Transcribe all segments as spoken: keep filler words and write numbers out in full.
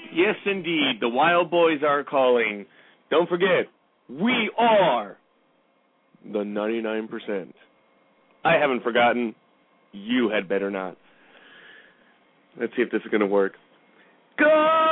Yes, indeed. The Wild Boys are calling. Don't forget, we are the ninety-nine percent. I haven't forgotten. You had better not. Let's see if this is going to work. Good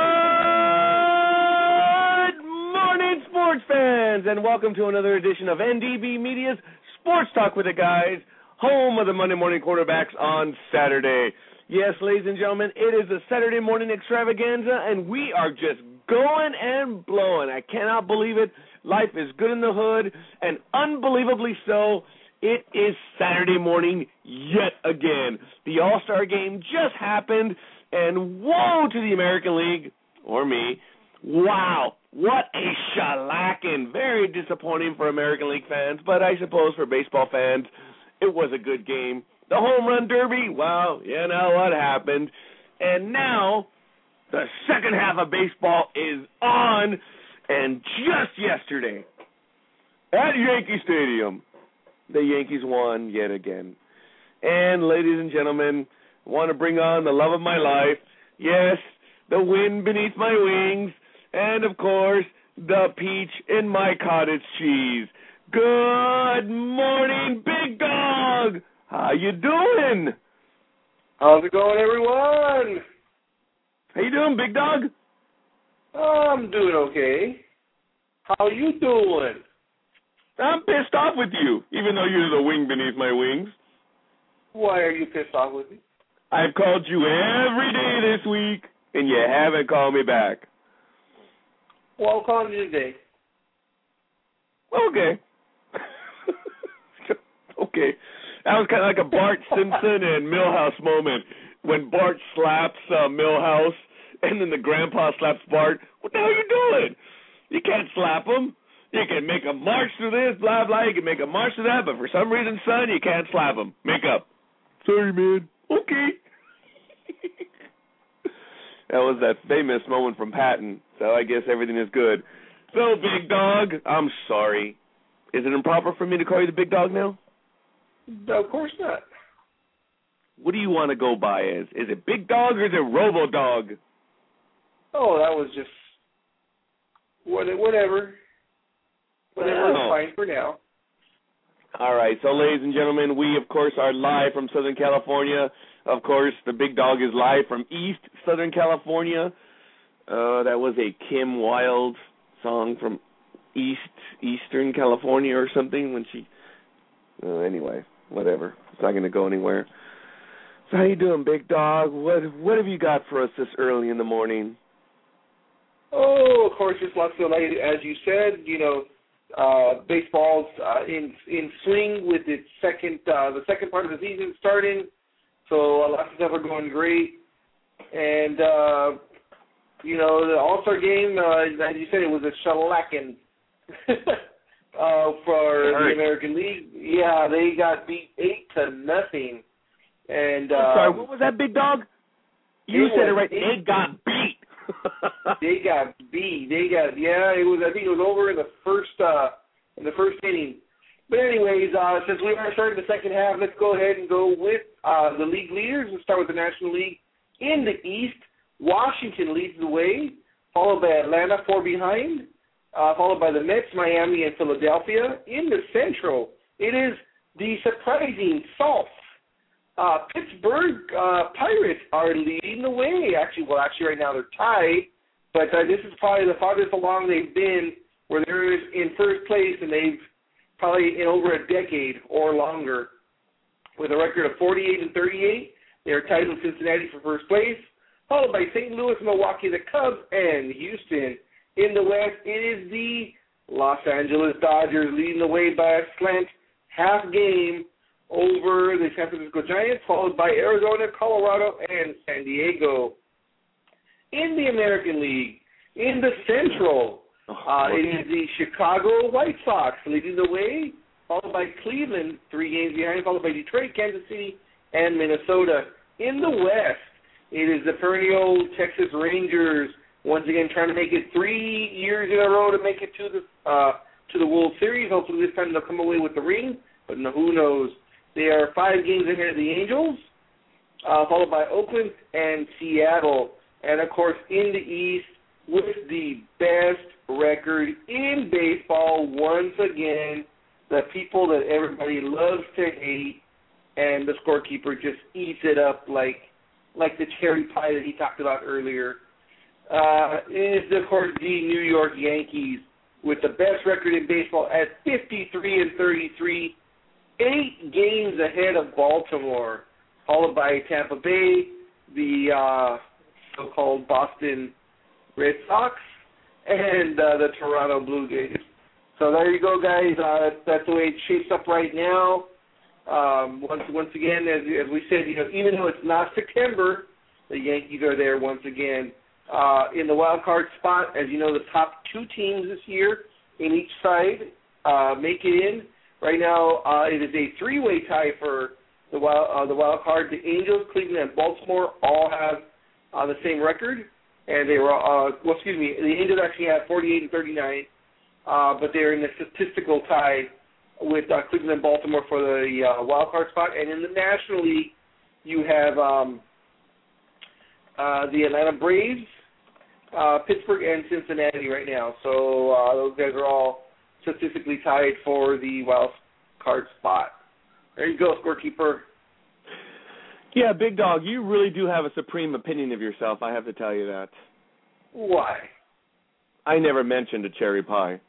morning, sports fans, and welcome to another edition of N D B Media's Sports Talk with the Guys, home of the Monday morning quarterbacks on Saturday. Yes, ladies and gentlemen, it is a Saturday morning extravaganza, and we are just going and blowing. I cannot believe it. Life is good in the hood, and unbelievably so, it is Saturday morning yet again. The All-Star game just happened, and woe to the American League, or me. Wow, what a shellacking. Very disappointing for American League fans, but I suppose for baseball fans, it was a good game. The home run derby, well, you know what happened. And now, the second half of baseball is on, and just yesterday, at Yankee Stadium, the Yankees won yet again. And, ladies and gentlemen, I want to bring on the love of my life. Yes, the wind beneath my wings, and, of course, the peach in my cottage cheese. Good morning, Big Dog! How you doing? How's it going, everyone? How you doing, Big Dog? I'm doing okay. How you doing? I'm pissed off with you, even though you're the wing beneath my wings. Why are you pissed off with me? I've called you every day this week, and you haven't called me back. Well, I'll call you today. Okay. Okay. That was kind of like a Bart Simpson and Milhouse moment when Bart slaps uh, Milhouse and then the grandpa slaps Bart. What the hell are you doing? You can't slap him. You can make a march through this, blah, blah. You can make a march through that, but for some reason, son, you can't slap him. Make up. Sorry, man. Okay. That was that famous moment from Patton, so I guess everything is good. So, Big Dog, I'm sorry. Is it improper for me to call you the Big Dog now? Of course not. What do you want to go by as? Is it Big Dog or is it Robo Dog? Oh, that was just whatever. Whatever is fine for now. All right. So, ladies and gentlemen, we, of course, are live from Southern California. Of course, the Big Dog is live from East Southern California. Uh, that was a Kim Wilde song from East Eastern California or something when she... Uh, anyway, whatever. It's not going to go anywhere. So how you doing, Big Dog? What what have you got for us this early in the morning? Oh, of course, it's lots of, like, as you said, you know, uh, baseball's uh, in in swing with its second, uh, the second part of the season starting. So uh, lots of stuff are going great. And, uh, you know, the All-Star game, uh, as you said, it was a shellacking. Uh, for the American League, yeah, they got beat eight to nothing. And I'm sorry, um, what was that, Big Dog? You it said it right. Eight, they got beat. they got beat. They got yeah. It was. I think it was over in the first uh, in the first inning. But anyways, uh, since we are starting the second half, let's go ahead and go with uh, the league leaders. We'll start with the National League in the East. Washington leads the way, followed by Atlanta, four behind. Uh, followed by the Mets, Miami, and Philadelphia. In the Central, it is the surprising South. Uh, Pittsburgh uh, Pirates are leading the way. Actually, well, actually, right now they're tied, but uh, this is probably the farthest along they've been where they're in first place, and they've probably in over a decade or longer. With a record of forty-eight and thirty-eight, they are tied with Cincinnati for first place, followed by Saint Louis, Milwaukee, the Cubs, and Houston. In the West, it is the Los Angeles Dodgers leading the way by a slant half game over the San Francisco Giants, followed by Arizona, Colorado, and San Diego. In the American League, in the Central, uh, it is the Chicago White Sox leading the way, followed by Cleveland, three games behind, followed by Detroit, Kansas City, and Minnesota. In the West, it is the perennial Texas Rangers, once again trying to make it three years in a row to make it to the uh, to the World Series. Hopefully this time they'll come away with the ring, but no, who knows. They are five games ahead of the Angels, uh, followed by Oakland and Seattle. And, of course, in the East, with the best record in baseball, once again, the people that everybody loves to hate, and the scorekeeper just eats it up like like the cherry pie that he talked about earlier, uh, is, of course, the New York Yankees with the best record in baseball at fifty-three and thirty-three, eight games ahead of Baltimore, followed by Tampa Bay, the uh, so-called Boston Red Sox, and uh, the Toronto Blue Jays. So there you go, guys. Uh, that's the way it shapes up right now. Um, once once again, as, as we said, you know, even though it's not September, the Yankees are there once again uh, in the wild card spot. As you know, the top two teams this year in each side uh, make it in. Right now, uh, it is a three-way tie for the wild uh, the wild card. The Angels, Cleveland, and Baltimore all have uh, the same record, and they were uh, well, excuse me, the Angels actually have forty-eight and thirty-nine, uh, but they're in the statistical tie with uh, Cleveland and Baltimore for the uh, wild card spot. And in the National League, you have um, uh, the Atlanta Braves, uh, Pittsburgh, and Cincinnati right now. So uh, those guys are all statistically tied for the wild card spot. There you go, scorekeeper. Yeah, Big Dog, you really do have a supreme opinion of yourself, I have to tell you that. Why? I never mentioned a cherry pie.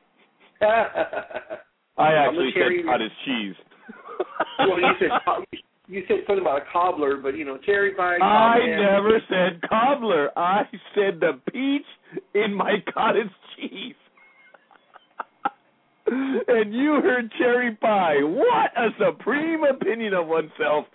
I actually said cottage cheese. Well, you said you said something about a cobbler, but you know, cherry pie. I man. never said cobbler. I said the peach in my cottage cheese. And you heard cherry pie. What a supreme opinion of oneself.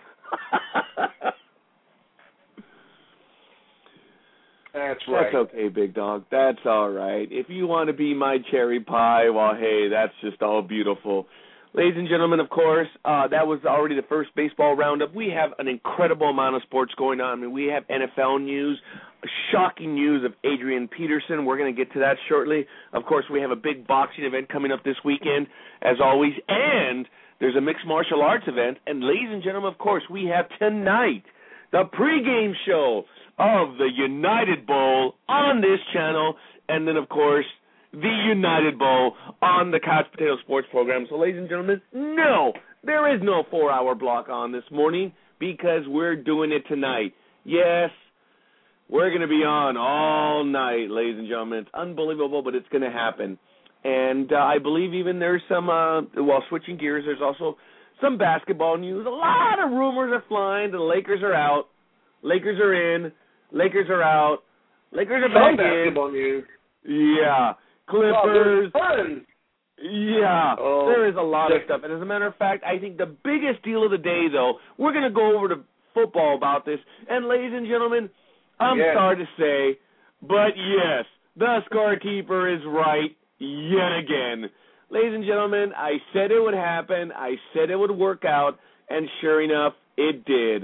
That's right. That's okay, Big Dog. That's all right. If you want to be my cherry pie, well, hey, that's just all beautiful. Ladies and gentlemen, of course, uh, that was already the first baseball roundup. We have an incredible amount of sports going on. I mean, we have N F L news, shocking news of Adrian Peterson. We're going to get to that shortly. Of course, we have a big boxing event coming up this weekend, as always, and there's a mixed martial arts event. And ladies and gentlemen, of course, we have tonight the pregame show of the United Bowl on this channel, and then, of course, the United Bowl on the Couch Potato Sports program. So, ladies and gentlemen, no, there is no four-hour block on this morning because we're doing it tonight. Yes, we're going to be on all night, ladies and gentlemen. It's unbelievable, but it's going to happen. And uh, I believe even there's some, uh, well, switching gears, there's also some basketball news. A lot of rumors are flying. The Lakers are out. Lakers are in. Lakers are out. Lakers are some back basketball in. News. Yeah. Clippers. Oh, yeah. oh, there is a lot of stuff. And as a matter of fact, I think the biggest deal of the day, though, we're going to go over to football about this. And ladies and gentlemen, I'm yes. sorry to say, but yes, the scorekeeper is right yet again. Ladies and gentlemen, I said it would happen. I said it would work out. And sure enough, it did.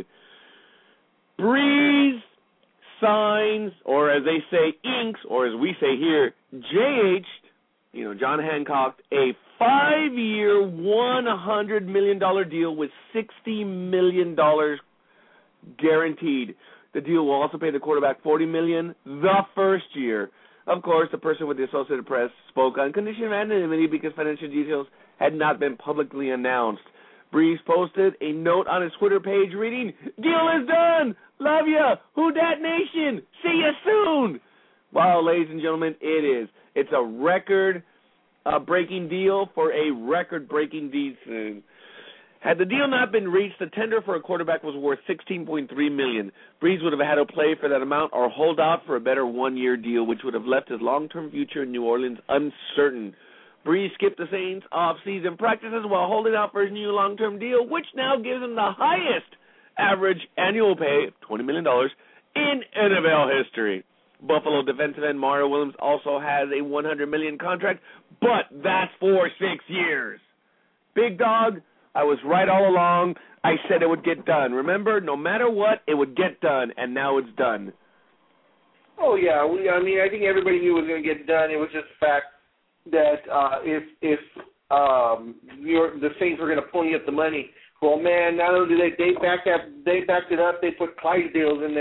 Breeze signs, or as they say, inks, or as we say here, J H, you know, John Hancock, a five-year, one hundred million dollars deal with sixty million dollars guaranteed. The deal will also pay the quarterback forty million dollars the first year. Of course, the person with the Associated Press spoke on condition of anonymity because financial details had not been publicly announced. Breeze posted a note on his Twitter page reading, "Deal is done! Love ya! Who Dat Nation? See ya soon!" Well, ladies and gentlemen, it is. It's a record-breaking uh, deal for a record-breaking deal. Had the deal not been reached, the tender for a quarterback was worth sixteen point three million dollars. Breeze would have had to play for that amount or hold out for a better one-year deal, which would have left his long-term future in New Orleans uncertain. Breeze skipped the Saints off-season practices while holding out for his new long-term deal, which now gives him the highest average annual pay of twenty million dollars in N F L history. Buffalo defensive end Mario Williams also has a one hundred million dollars contract, but that's for six years. Big Dog, I was right all along. I said it would get done. Remember, no matter what, it would get done, and now it's done. Oh, yeah. We, I mean, I think everybody knew it was going to get done. It was just the fact that uh, if if um, your, the Saints were going to pony up the money, well, man, not only did they they backed up, they backed it up, they put Clydesdales in there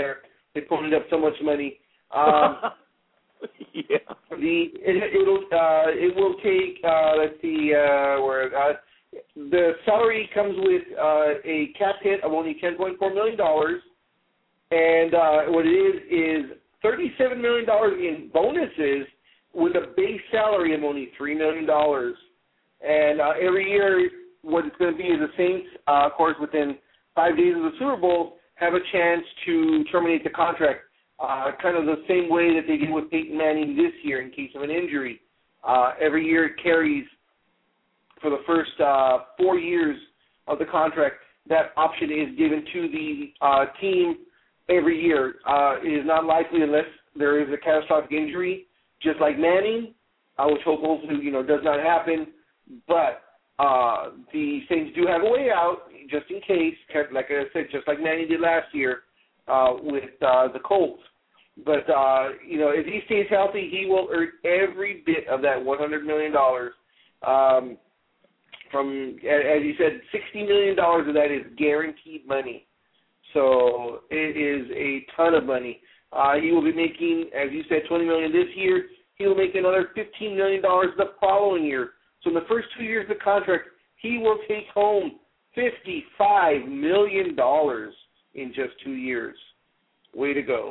They ponied up so much money. Um, yeah. The it, it'll uh, it will take uh, let's see uh, where uh, the salary comes with uh, a cap hit of only ten point four million dollars, and uh, what it is is thirty-seven million dollars in bonuses with a base salary of only three million dollars. And uh, every year, what it's going to be is the Saints, uh, of course, within five days of the Super Bowl, have a chance to terminate the contract, uh, kind of the same way that they did with Peyton Manning this year in case of an injury. Uh, every year it carries for the first uh, four years of the contract. That option is given to the uh, team every year. Uh, it is not likely unless there is a catastrophic injury, just like Manning, uh, which hopefully you know does not happen. But uh, the Saints do have a way out, just in case, like I said, just like Manning did last year uh, with uh, the Colts. But, uh, you know, if he stays healthy, he will earn every bit of that one hundred million dollars. Um, from, as you said, sixty million dollars of that is guaranteed money. So it is a ton of money. Uh, he will be making, as you said, twenty million dollars this year. He will make another fifteen million dollars the following year. So in the first two years of the contract, he will take home fifty-five million dollars in just two years. Way to go.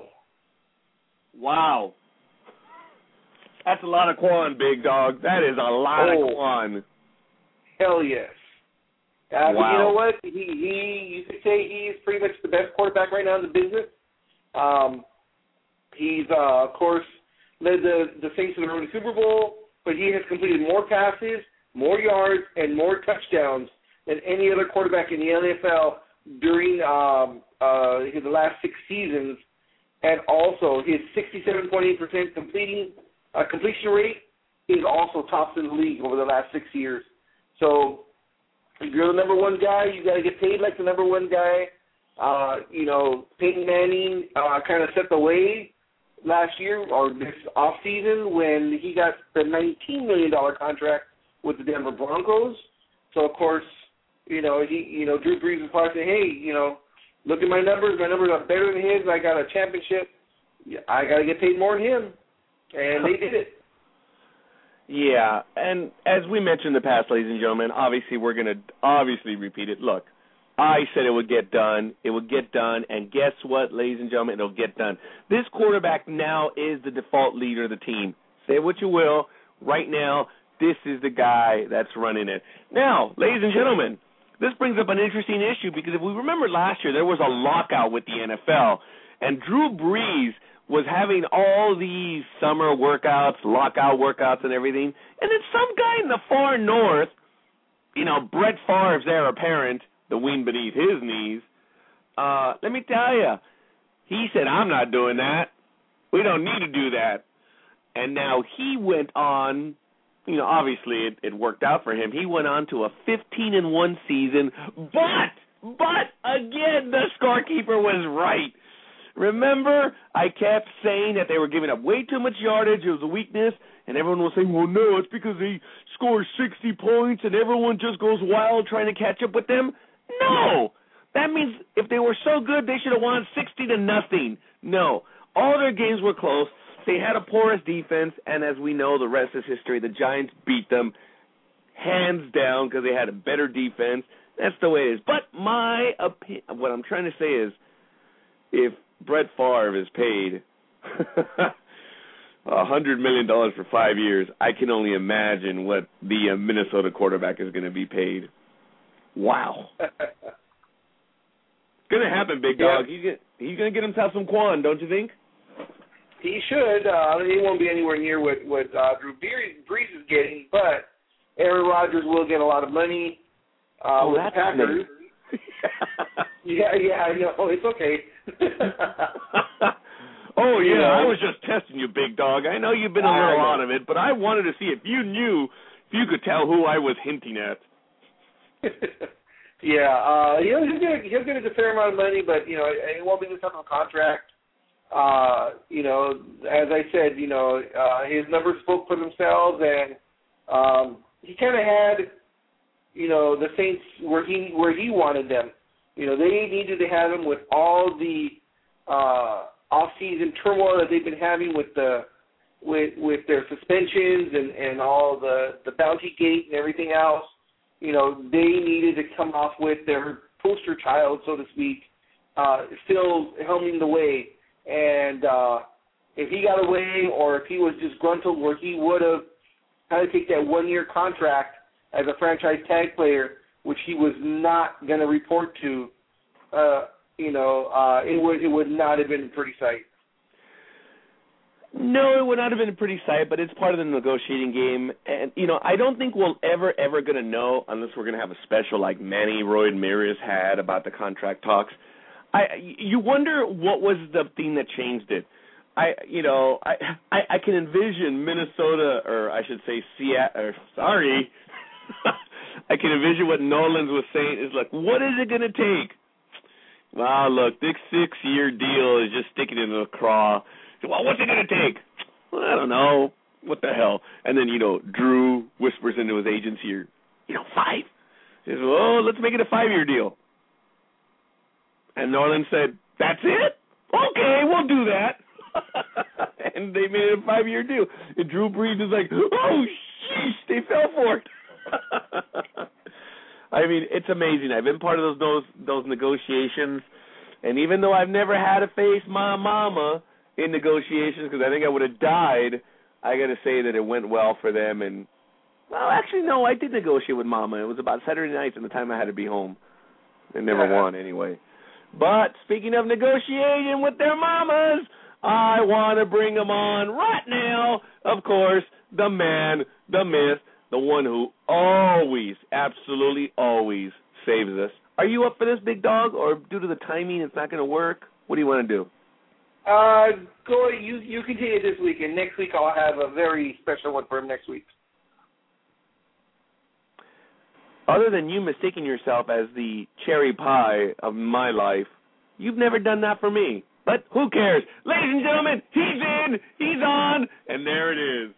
Wow. That's a lot of quan, big dog. That is a lot oh, of quan. Hell yes. Uh, wow. But you know what? He, he, you could say he's pretty much the best quarterback right now in the business. Um, he's, uh, of course, led the, the Saints to the road to Super Bowl, but he has completed more passes, more yards, and more touchdowns than any other quarterback in the N F L during um, uh, his the last six seasons. And also, his sixty-seven point eight percent completing uh, completion rate is also tops in the league over the last six years. So if you're the number one guy, you got to get paid like the number one guy. Uh, you know, Peyton Manning uh, kind of set the way last year or this offseason when he got the nineteen million dollars contract with the Denver Broncos. So, of course, you know, he, you know, Drew Brees was probably saying, hey, you know, look at my numbers. My numbers are better than his. I got a championship. I got to get paid more than him. And they did it. Yeah, and as we mentioned in the past, ladies and gentlemen, obviously we're going to obviously repeat it. Look, I said it would get done. It would get done, and guess what, ladies and gentlemen? It'll get done. This quarterback now is the default leader of the team. Say what you will. Right now, this is the guy that's running it. Now, ladies and gentlemen, this brings up an interesting issue because if we remember last year, there was a lockout with the N F L, and Drew Brees was having all these summer workouts, lockout workouts and everything, and then some guy in the far north, you know, Brett Favre's heir apparent, the wind beneath his knees, uh, let me tell you, he said, I'm not doing that. We don't need to do that. And now he went on, you know, obviously it, it worked out for him. He went on to a fifteen and one season, but, but, again, the scorekeeper was right. Remember, I kept saying that they were giving up way too much yardage. It was a weakness, and everyone was saying, well, no, it's because they score sixty points and everyone just goes wild trying to catch up with them. No. That means if they were so good, they should have won sixty to nothing. No. All their games were close. They had a porous defense, and as we know, the rest is history. The Giants beat them hands down because they had a better defense. That's the way it is. But my opinion, what I'm trying to say is, if Brett Favre is paid one hundred million dollars for five years, I can only imagine what the uh, Minnesota quarterback is going to be paid. Wow. Going to happen, big dog. Yeah. He's, he's going to get himself some quan, don't you think? He should. Uh, he won't be anywhere near what, what uh, Drew Brees is getting, but Aaron Rodgers will get a lot of money uh, oh, with the Packers. yeah, yeah, I know. It's okay. oh, yeah, you know, I was just testing you, big dog. I know you've been a little out of it, but I wanted to see if you knew, if you could tell who I was hinting at. yeah, uh, he'll, he'll, get a, he'll get a fair amount of money, but, you know, it won't be this type of contract. Uh, you know, as I said, you know, uh, his numbers spoke for themselves, and um, he kind of had, you know, the Saints where he where he wanted them. You know, they needed to have him with all the uh, off-season turmoil that they've been having with the with with their suspensions and, and all the, the bounty gate and everything else, you know, they needed to come off with their poster child, so to speak, uh, still helming the way. And uh, if he got away or if he was disgruntled where he would have had to take that one-year contract as a franchise tag player, which he was not going to report to, uh, you know, uh, it would it would not have been a pretty sight. No, it would not have been a pretty sight, but it's part of the negotiating game. And, you know, I don't think we'll ever, ever going to know unless we're going to have a special like Manny Roy Ramirez had about the contract talks. I, you wonder what was the thing that changed it. I, you know, I, I, I can envision Minnesota, or I should say Seattle, or sorry, I can envision what Nolan's was saying is like, what is it going to take? Wow, look, this six-year deal is just sticking in the craw. Well, what's it going to take? Well, I don't know. What the hell? And then, you know, Drew whispers into his agent's ear, you know, five. He says, oh, let's make it a five-year deal. And Nolan said, that's it? Okay, we'll do that. And they made it a five-year deal. And Drew Brees is like, oh, sheesh, they fell for it. I mean, it's amazing. I've been part of those those, those negotiations. And even though I've never had to face my mama in negotiations, because I think I would have died, I got to say that it went well for them. And, well, actually, no, I did negotiate with Mama. It was about Saturday nights and the time I had to be home. They never won anyway. But speaking of negotiating with their mamas, I want to bring them on right now. Of course, the man, the myth, the one who always, absolutely always saves us. Are you up for this, big dog, or due to the timing it's not going to work? What do you want to do? Uh, go. You you continue this week, and next week I'll have a very special one for him next week. Other than you mistaking yourself as the cherry pie of my life, you've never done that for me. But who cares? Ladies and gentlemen, he's in, he's on, and there it is.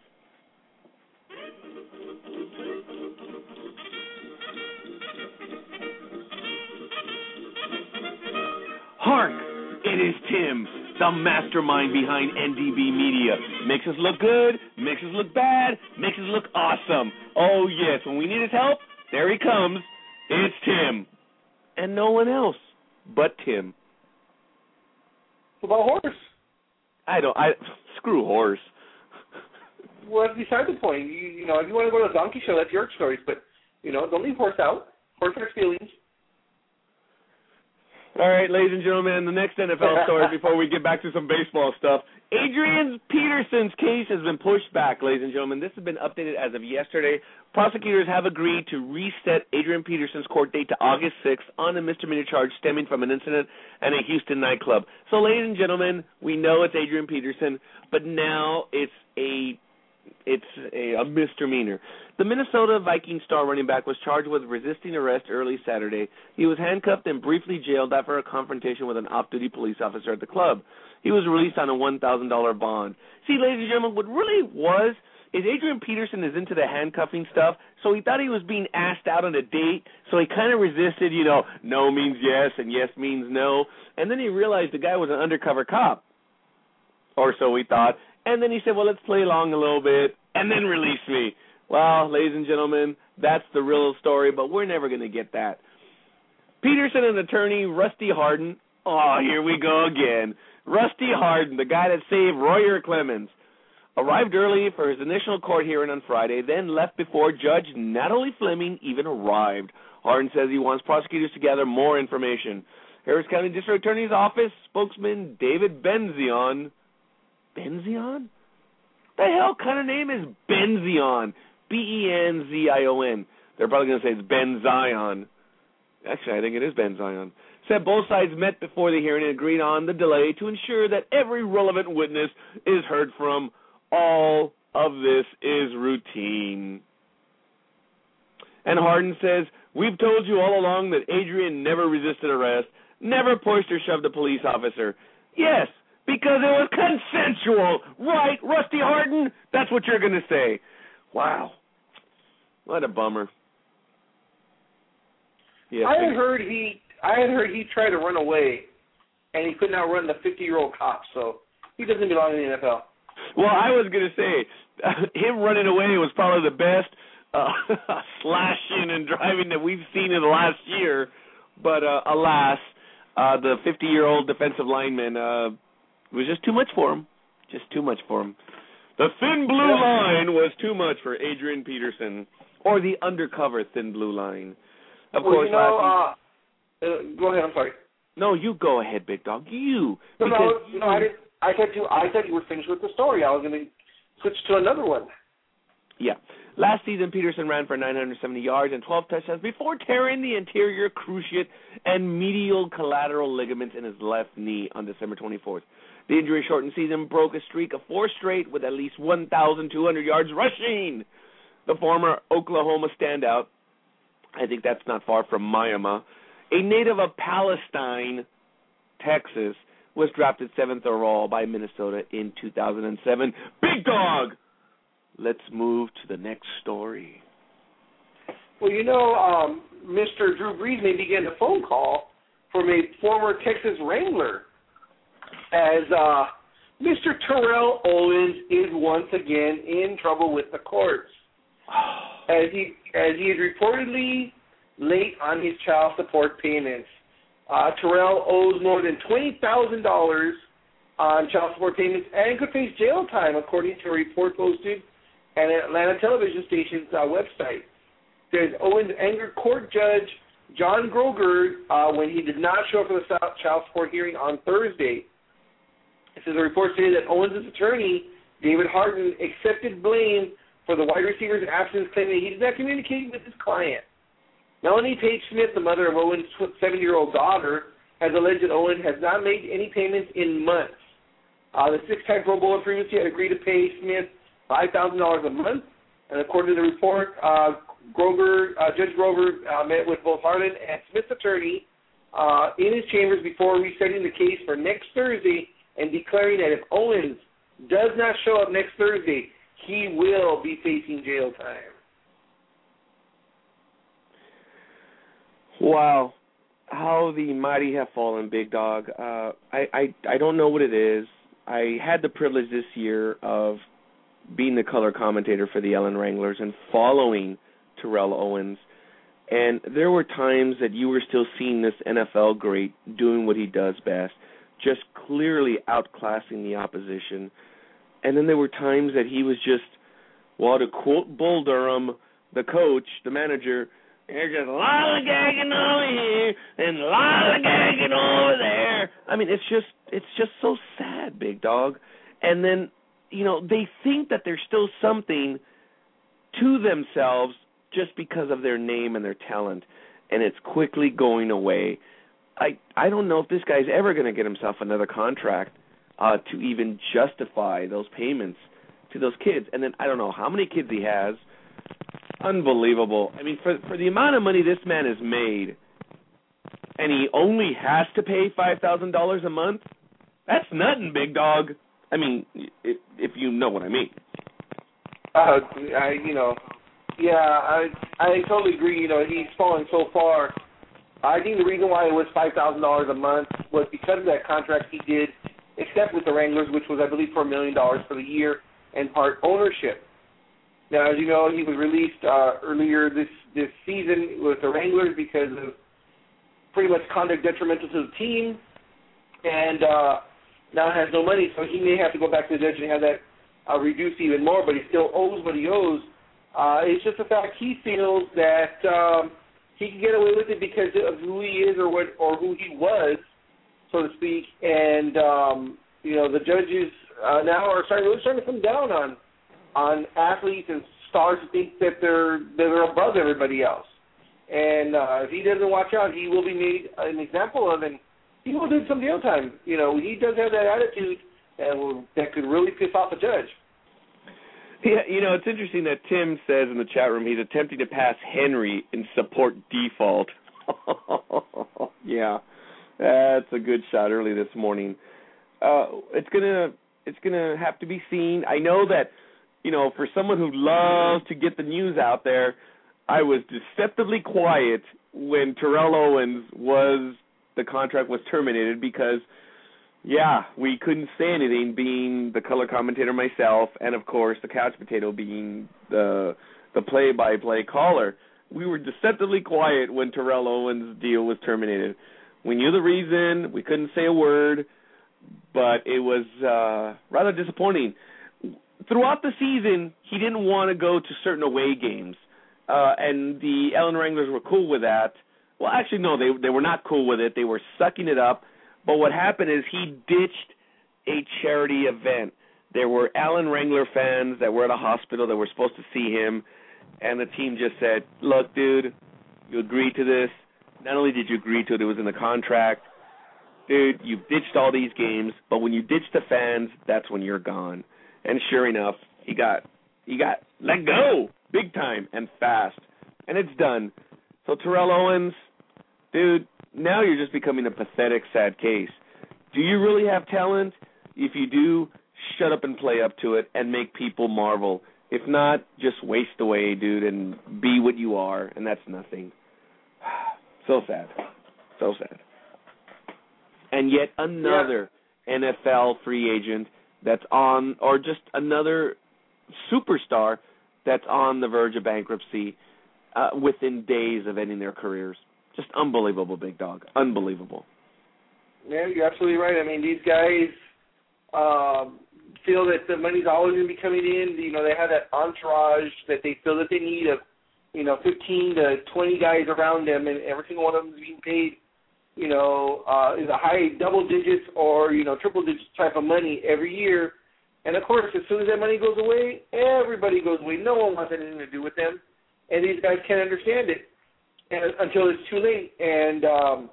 Hark! It is Tim, the mastermind behind N D B Media. Makes us look good, makes us look bad, makes us look awesome. Oh, yes, when we need his help, there he comes. It's Tim. And no one else but Tim. What about horse? I don't, I, screw horse. Well, that's beside the point. You, you know, if you want to go to a donkey show, that's your choice. But, you know, don't leave horse out. Horse has feelings. All right, ladies and gentlemen, the next N F L story before we get back to some baseball stuff. Adrian Peterson's case has been pushed back, ladies and gentlemen. This has been updated as of yesterday. Prosecutors have agreed to reset Adrian Peterson's court date to August sixth on a misdemeanor charge stemming from an incident at a Houston nightclub. So, ladies and gentlemen, we know it's Adrian Peterson, but now it's a It's a, a misdemeanor. The Minnesota Vikings star running back was charged with resisting arrest early Saturday. He was handcuffed and briefly jailed after a confrontation with an off-duty police officer at the club. He was released on a one thousand dollars bond. See, ladies and gentlemen, what really was is Adrian Peterson is into the handcuffing stuff, so he thought he was being asked out on a date, so he kind of resisted, you know, no means yes and yes means no. And then he realized the guy was an undercover cop, or so he thought. And then he said, well, let's play along a little bit, and then release me. Well, ladies and gentlemen, that's the real story, but we're never going to get that. Peterson and attorney Rusty Hardin, oh, here we go again. Rusty Hardin, the guy that saved Royer Clemens, arrived early for his initial court hearing on Friday, then left before Judge Natalie Fleming even arrived. Hardin says he wants prosecutors to gather more information. Harris County District Attorney's Office spokesman David Benzion, Benzion? The hell kind of name is Benzion? B E N Z I O N. They're probably going to say it's Ben Zion. Actually, I think it is Ben Zion. Said both sides met before the hearing and agreed on the delay to ensure that every relevant witness is heard from. All of this is routine. And Hardin says, we've told you all along that Adrian never resisted arrest, never pushed or shoved a police officer. Yes, because it was consensual. Right, Rusty Hardin? That's what you're going to say. Wow. What a bummer. Yes, I had heard he I had heard he tried to run away and he couldn't outrun the fifty-year-old cop. So he doesn't belong in the N F L. Well, I was going to say, uh, him running away was probably the best uh, slashing and driving that we've seen in the last year. But uh, alas, uh, the fifty-year-old defensive lineman uh, was just too much for him. Just too much for him. The thin blue line was too much for Adrian Peterson, or the undercover thin blue line. Of well, course, you know, last uh, uh, go ahead. I'm sorry. No, you go ahead, big dog. You. No, no, you, no. I didn't. I thought you. I thought you were finished with the story. I was going to switch to another one. Yeah. Last season, Peterson ran for nine hundred seventy yards and twelve touchdowns before tearing the anterior cruciate and medial collateral ligaments in his left knee on December twenty-fourth. The injury-shortened season broke a streak of four straight with at least one thousand two hundred yards rushing. The former Oklahoma standout, I think that's not far from Miami, a native of Palestine, Texas, was drafted seventh overall by Minnesota in two thousand seven. Big dog! Let's move to the next story. Well, you know, um, Mister Drew Brees may be getting a phone call from a former Texas Wrangler, as uh, Mister Terrell Owens is once again in trouble with the courts, as he as he is reportedly late on his child support payments. Uh, Terrell owes more than twenty thousand dollars on child support payments and could face jail time, according to a report posted at an Atlanta television station's uh, website. There's Owens angered court judge John Groger uh, when he did not show up for the child support hearing on Thursday. It says a report stated that Owens' attorney, David Harden, accepted blame for the wide receiver's absence, claiming he did not communicate with his client. Melanie Page Smith, the mother of Owens' seven-year-old daughter, has alleged that Owens has not made any payments in months. Uh, the six-time Pro Bowler previously had agreed to pay Smith five thousand dollars a month, and according to the report, uh, Grover, uh, Judge Grover uh, met with both Harden and Smith's attorney uh, in his chambers before resetting the case for next Thursday and declaring that if Owens does not show up next Thursday, he will be facing jail time. Wow. How the mighty have fallen, big dog. Uh, I, I, I don't know what it is. I had the privilege this year of being the color commentator for the Ellen Wranglers and following Terrell Owens. And there were times that you were still seeing this N F L great doing what he does best, just clearly outclassing the opposition. And then there were times that he was just, well, to quote Bull Durham, the coach, the manager, they're just lollygagging over here and lollygagging over there. I mean, it's just it's just so sad, big dog. And then, you know, they think that there's still something to themselves just because of their name and their talent, and it's quickly going away. I I don't know if this guy's ever going to get himself another contract uh, to even justify those payments to those kids. And then I don't know how many kids he has. Unbelievable. I mean, for for the amount of money this man has made, and he only has to pay five thousand dollars a month, that's nothing, big dog. I mean, if, if you know what I mean. Uh, I, you know, yeah, I I totally agree. You know, he's fallen so far. I think the reason why it was five thousand dollars a month was because of that contract he did accept with the Wranglers, which was, I believe, for a million dollars for the year and part ownership. Now, as you know, he was released uh, earlier this, this season with the Wranglers because of pretty much conduct detrimental to the team, and uh, now has no money, so he may have to go back to the judge and have that uh, reduced even more, but he still owes what he owes. Uh, it's just the fact he feels that um, he can get away with it because of who he is or what or who he was, so to speak, and, um, you know, the judges uh, now are starting, really starting to come down on on athletes and stars who think that they're they're above everybody else. And uh, if he doesn't watch out, he will be made an example of, and he will do some jail time. You know, he does have that attitude that will, that could really piss off a judge. Yeah, you know, it's interesting that Tim says in the chat room he's attempting to pass Henry in support default. Yeah, that's a good shot early this morning. Uh, it's gonna it's gonna have to be seen. I know that. You know, for someone who loves to get the news out there, I was deceptively quiet when Terrell Owens was the contract was terminated because, yeah, we couldn't say anything, being the color commentator myself, and of course the couch potato being the the play-by-play caller. We were deceptively quiet when Terrell Owens' deal was terminated. We knew the reason. We couldn't say a word, but it was uh, rather disappointing. Throughout the season, he didn't want to go to certain away games, uh, and the Allen Wranglers were cool with that. Well, actually, no, they they were not cool with it. They were sucking it up. But what happened is he ditched a charity event. There were Allen Wrangler fans that were at a hospital that were supposed to see him, and the team just said, look, dude, you agreed to this. Not only did you agree to it, it was in the contract. Dude, you've ditched all these games, but when you ditch the fans, that's when you're gone. And sure enough, he got he got let go big time and fast. And it's done. So Terrell Owens, dude, now you're just becoming a pathetic, sad case. Do you really have talent? If you do, shut up and play up to it and make people marvel. If not, just waste away, dude, and be what you are, and that's nothing. So sad. So sad. And yet another yeah. N F L free agent that's on, or just another superstar that's on the verge of bankruptcy uh, within days of ending their careers. Just unbelievable, big dog. Unbelievable. Yeah, you're absolutely right. I mean, these guys um, feel that the money's always going to be coming in. You know, they have that entourage that they feel that they need of, you know, fifteen to twenty guys around them, and every single one of them is being paid, you know, uh, is a high double digits or, you know, triple digits type of money every year. And, of course, as soon as that money goes away, everybody goes away. No one wants anything to do with them. And these guys can't understand it and, until it's too late. And um,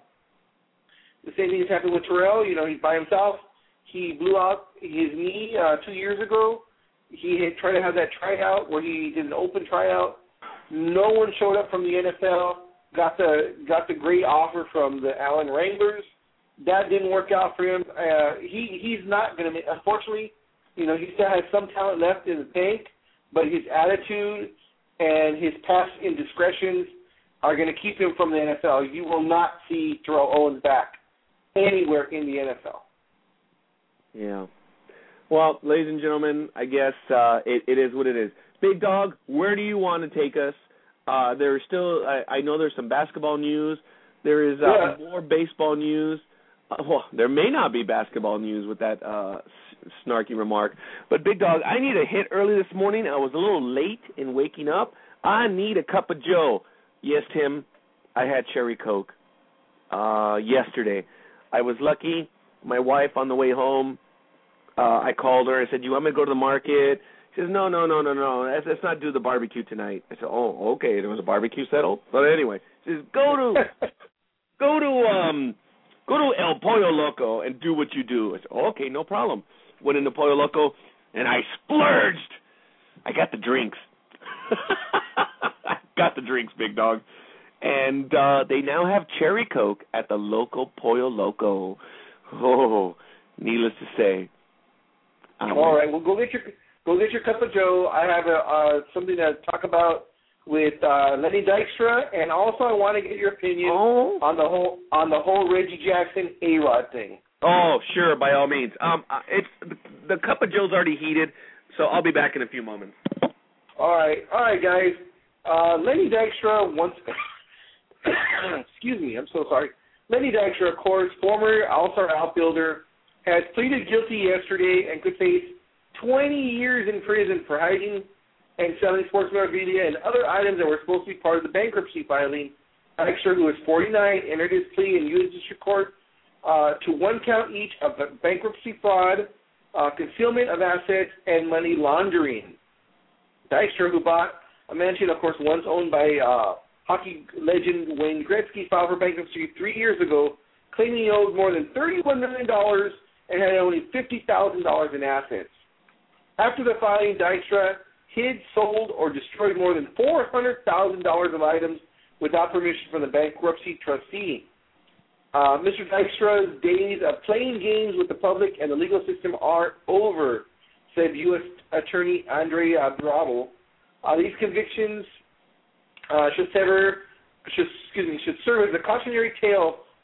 the same thing has happened with Terrell. You know, he's by himself. He blew out his knee uh, two years ago. He had tried to have that tryout where he did an open tryout. No one showed up from the N F L. Got the got the great offer from the Allen Wranglers. That didn't work out for him. Uh, he he's not going to make. Unfortunately, you know, he still has some talent left in the tank, but his attitude and his past indiscretions are going to keep him from the N F L. You will not see Terrell Owens back anywhere in the N F L. Yeah. Well, ladies and gentlemen, I guess uh, it, it is what it is. Big Dog, where do you want to take us? Uh, there's still, I, I know there's some basketball news. There is uh, yeah. more baseball news. Uh, well, there may not be basketball news with that uh, s- snarky remark. But, Big Dog, I need a hit early this morning. I was a little late in waking up. I need a cup of Joe. Yes, Tim, I had cherry Coke uh, yesterday. I was lucky. My wife, on the way home, uh, I called her. I said, you want me to go to the market? She says, no, no, no, no, no. Let's, let's not do the barbecue tonight. I said, oh, okay. There was a barbecue settled. But anyway, she says, go to, go to, um, go to El Pollo Loco and do what you do. I said, oh, okay, no problem. Went into Pollo Loco and I splurged. I got the drinks. I got the drinks, Big Dog. And uh, they now have cherry Coke at the local Pollo Loco. Oh, needless to say. Um, All right, well, go get your go get your cup of Joe. I have a, uh, something to talk about with uh, Lenny Dykstra, and also I want to get your opinion oh. on the whole on the whole Reggie Jackson A-Rod thing. Oh, sure, by all means. Um, it's the, the cup of Joe's already heated, so I'll be back in a few moments. All right, all right, guys. Uh, Lenny Dykstra once. Excuse me, I'm so sorry. Lenny Dykstra, of course, former All-Star outfielder, has pleaded guilty yesterday and could face twenty years in prison for hiding and selling sports memorabilia and other items that were supposed to be part of the bankruptcy filing. Dykstra, who is forty-nine, entered his plea in U S District Court uh, to one count each of bankruptcy fraud, uh, concealment of assets, and money laundering. Dykstra, who bought a mansion, of course, once owned by uh, hockey legend Wayne Gretzky, filed for bankruptcy three years ago, claiming he owed more than thirty-one million dollars and had only fifty thousand dollars in assets. After the filing, Dykstra hid, sold, or destroyed more than four hundred thousand dollars of items without permission from the bankruptcy trustee. Uh, Mister Dykstra's days of playing games with the public and the legal system are over, said U S Attorney Andrea Bravo. Uh, these convictions uh, should, sever, should, excuse me, should serve as a cautionary tale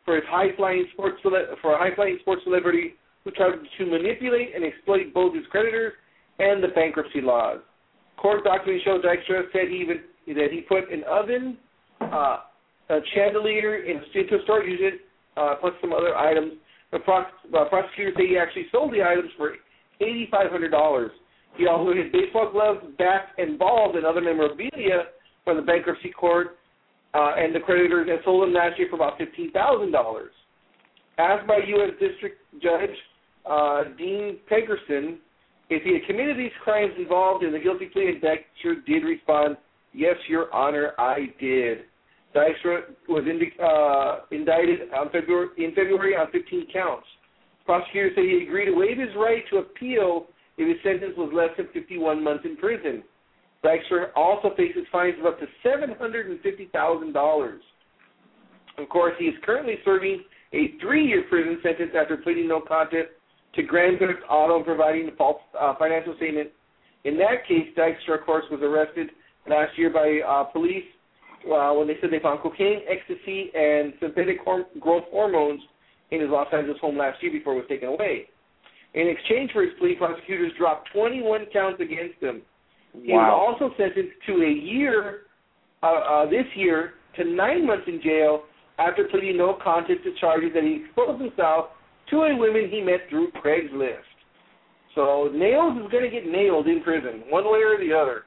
for his high-flying sports cele- for a high-flying sports celebrity who tried to manipulate and exploit both his creditors and the bankruptcy laws. Court documents show Dykstra said he even that he put an oven, uh, a chandelier in, into a storage unit, uh, plus some other items. The pros- uh, prosecutors say he actually sold the items for eight thousand five hundred dollars. He also hid baseball gloves, bats, and balls and other memorabilia from the bankruptcy court uh, and the creditors, and sold them last year for about fifteen thousand dollars. Asked by U S District Judge uh, Dean Pegerson if he had committed these crimes involved in the guilty plea, and Dykstra did respond, "Yes, Your Honor, I did." Dykstra was indi- uh, indicted on February, in February on fifteen counts. Prosecutors say he agreed to waive his right to appeal if his sentence was less than fifty-one months in prison. Dykstra also faces fines of up to seven hundred fifty thousand dollars. Of course, he is currently serving a three-year prison sentence after pleading no contest to Grand Theft Auto and providing a false uh, financial statement. In that case, Dykstra, of course, was arrested last year by uh, police uh, when they said they found cocaine, ecstasy, and synthetic horm- growth hormones in his Los Angeles home last year before it was taken away. In exchange for his plea, prosecutors dropped twenty-one counts against him. Wow. He was also sentenced to a year, uh, uh, this year, to nine months in jail after pleading no contest to charges that he exposed himself to a woman he met through Craigslist. So Nails is going to get nailed in prison, one way or the other.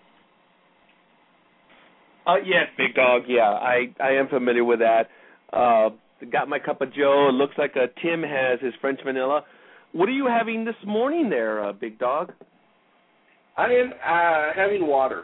Uh, yes, Big Dog. Yeah, I, I am familiar with that. Uh, got my cup of Joe. It looks like uh, Tim has his French vanilla. What are you having this morning there, uh, Big Dog? I am uh, having water.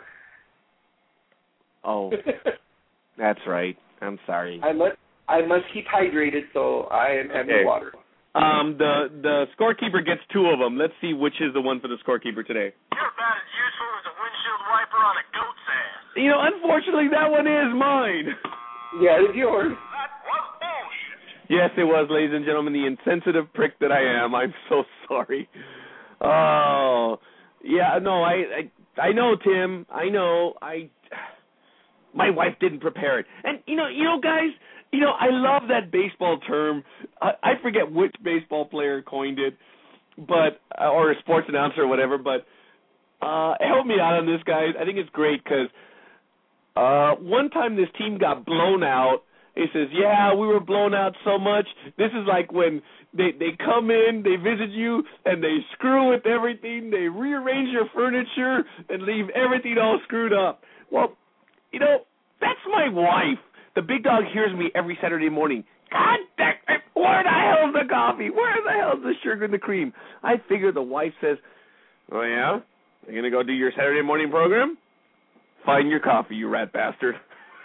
Oh, that's right. I'm sorry. I must I must keep hydrated, so I am having Okay. water. Um, the the scorekeeper gets two of them. Let's see which is the one for the scorekeeper today. You're about as useful as a windshield wiper on a goat's ass. You know, unfortunately, that one is mine. Yeah, it's yours. That was bullshit. Yes, it was, ladies and gentlemen, the insensitive prick that I am. I'm so sorry. Oh, yeah, no, I, I, I know, Tim. I know. I, my wife didn't prepare it, and you know, you know, guys, you know, I love that baseball term. I, I forget which baseball player coined it, but uh, or a sports announcer or whatever. But uh, help me out on this, guys. I think it's great because uh, one time this team got blown out. He says, yeah, we were blown out so much. This is like when they, they come in, they visit you, and they screw with everything. They rearrange your furniture and leave everything all screwed up. Well, you know, that's my wife. The Big Dog hears me every Saturday morning. God dang it, where the hell's the coffee? Where the hell's the sugar and the cream? I figure the wife says, oh, yeah? You're going to go do your Saturday morning program? Find your coffee, you rat bastard.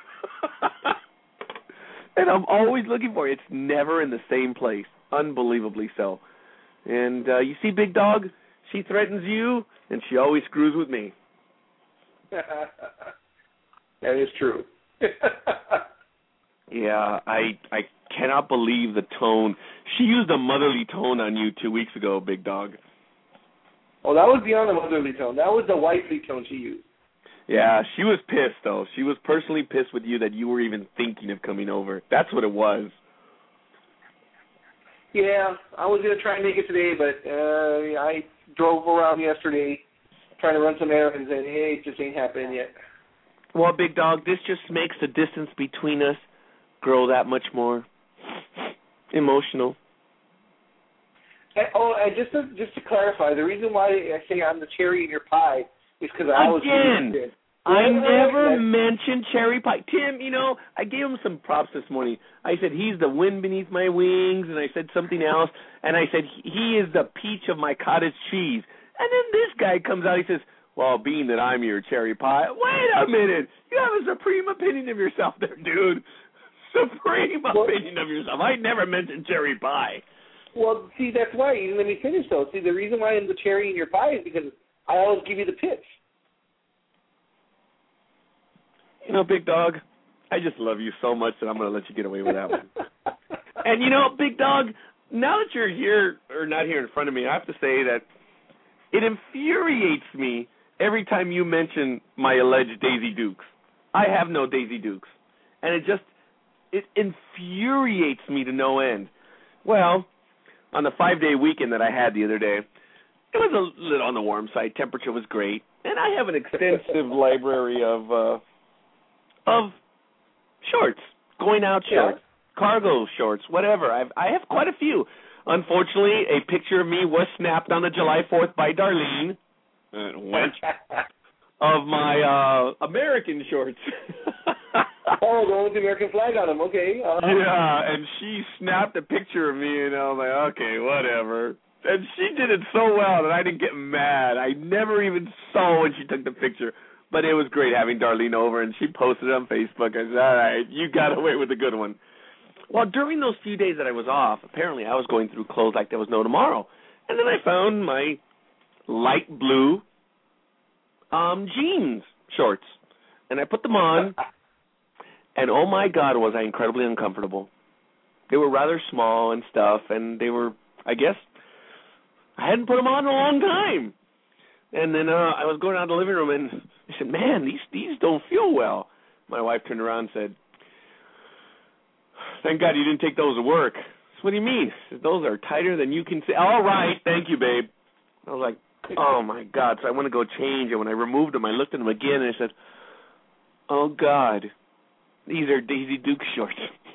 And I'm always looking for it. It's never in the same place. Unbelievably so. And uh, you see, Big Dog, she threatens you, and she always screws with me. That is true. Yeah, I I cannot believe the tone. She used a motherly tone on you two weeks ago, Big Dog. Oh, that was beyond the motherly tone. That was the wifely tone she used. Yeah, she was pissed, though. She was personally pissed with you that you were even thinking of coming over. That's what it was. Yeah, I was going to try and make it today, but uh, I drove around yesterday trying to run some errands, and hey, it just ain't happening yet. Well, Big Dog, this just makes the distance between us grow that much more emotional. And, oh, and just to, just to clarify, the reason why I say I'm the cherry in your pie is because I was Again, I never mentioned cherry pie. Tim, you know, I gave him some props this morning. I said he's the wind beneath my wings, and I said something else, and I said he is the peach of my cottage cheese. And then this guy comes out, he says, well, being that I'm your cherry pie, wait a minute. You have a supreme opinion of yourself there, dude. Supreme well, opinion of yourself. I never mentioned cherry pie. Well, see, that's why. Let me finish, though. See, the reason why I'm the cherry in your pie is because I always give you the pitch. You know, Big Dog, I just love you so much that I'm going to let you get away with that one. And, you know, Big Dog, now that you're here, or not here in front of me, I have to say that it infuriates me every time you mention my alleged Daisy Dukes. I have no Daisy Dukes. And it just it infuriates me to no end. Well, on the five-day weekend that I had the other day, it was a little on the warm side. Temperature was great, and I have an extensive library of uh, of shorts, going out shorts, yeah. cargo shorts, whatever. I've, I have quite a few. Unfortunately, a picture of me was snapped on the July fourth by Darlene, uh, wench, of my uh, American shorts. Oh, the one with the American flag on them. Okay. Uh, yeah, and she snapped a picture of me, and I was like, okay, whatever. And she did it so well that I didn't get mad. I never even saw when she took the picture. But it was great having Darlene over, and she posted it on Facebook. I said, all right, you got away with a good one. Well, during those few days that I was off, apparently I was going through clothes like there was no tomorrow. And then I found my light blue um, jeans shorts, and I put them on, and oh, my God, was I incredibly uncomfortable. They were rather small and stuff, and they were, I guess, I hadn't put them on in a long time. And then uh, I was going out of the living room, and I said, man, these these don't feel well. My wife turned around and said, thank God you didn't take those to work. I said, what do you mean? I said, those are tighter than you can say. All right, thank you, babe. I was like, oh, my God. So I went to go change, and when I removed them, I looked at them again, and I said, oh, God, these are Daisy Duke shorts.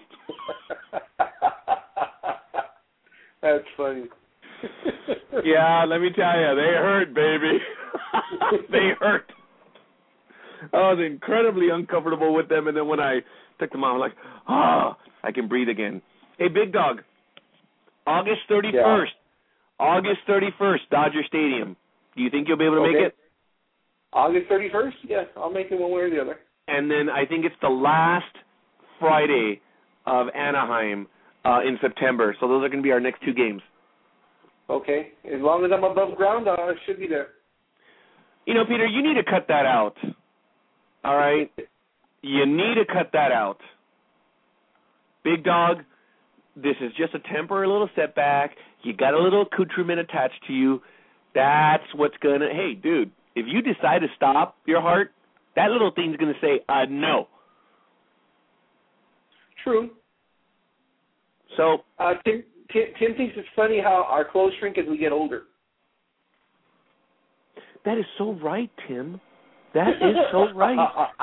That's funny. Yeah, let me tell you, they hurt, baby. They hurt. I was incredibly uncomfortable with them, and then when I took them off, I was like, ah, oh, I can breathe again. Hey, Big Dog, August thirty-first, yeah. August thirty-first, Dodger Stadium. Do you think you'll be able to okay. make it? August thirty-first? Yes, I'll make it one way or the other. And then I think it's the last Friday of Anaheim uh, in September, so those are going to be our next two games. Okay. As long as I'm above ground, uh, I should be there. You know, Peter, you need to cut that out. All right? You need to cut that out. Big Dog, this is just a temporary little setback. You got a little accoutrement attached to you. That's what's going to, hey, dude, if you decide to stop your heart, that little thing's going to say, uh, no. True. So, uh, Tim, Tim, Tim thinks it's funny how our clothes shrink as we get older. That is so right, Tim. That is so right.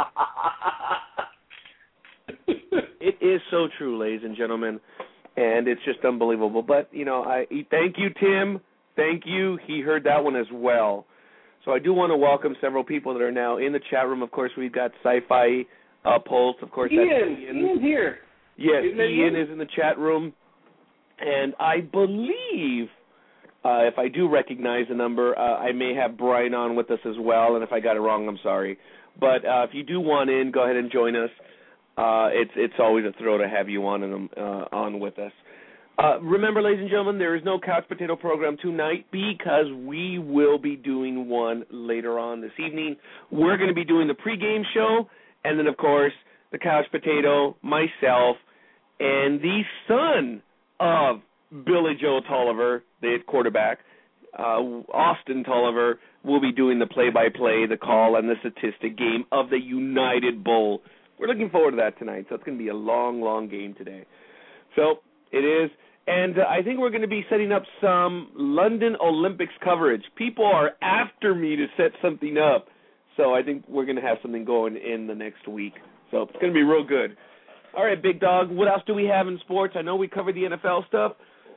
It is so true, ladies and gentlemen, and it's just unbelievable. But, you know, I thank you, Tim. Thank you. He heard that one as well. So I do want to welcome several people that are now in the chat room. Of course, we've got Sci-Fi uh, Pulse. Of course, Ian. that's Ian. Ian's here. Yes, Ian, Ian is in the chat room. And I believe, uh, if I do recognize the number, uh, I may have Brian on with us as well. And if I got it wrong, I'm sorry. But uh, if you do want in, go ahead and join us. Uh, it's it's always a thrill to have you on and uh, on with us. Uh, remember, ladies and gentlemen, there is no Couch Potato program tonight because we will be doing one later on this evening. We're going to be doing the pregame show, and then, of course, the Couch Potato, myself, and the son of Billy Joe Tolliver, the quarterback, uh, Austin Tolliver, will be doing the play-by-play, the call, and the statistic game of the United Bowl. We're looking forward to that tonight, so it's going to be a long, long game today. So it is, and uh, I think we're going to be setting up some London Olympics coverage. People are after me to set something up, so I think we're going to have something going in the next week. So it's going to be real good. All right, Big Dog, what else do we have in sports? I know we covered the N F L stuff.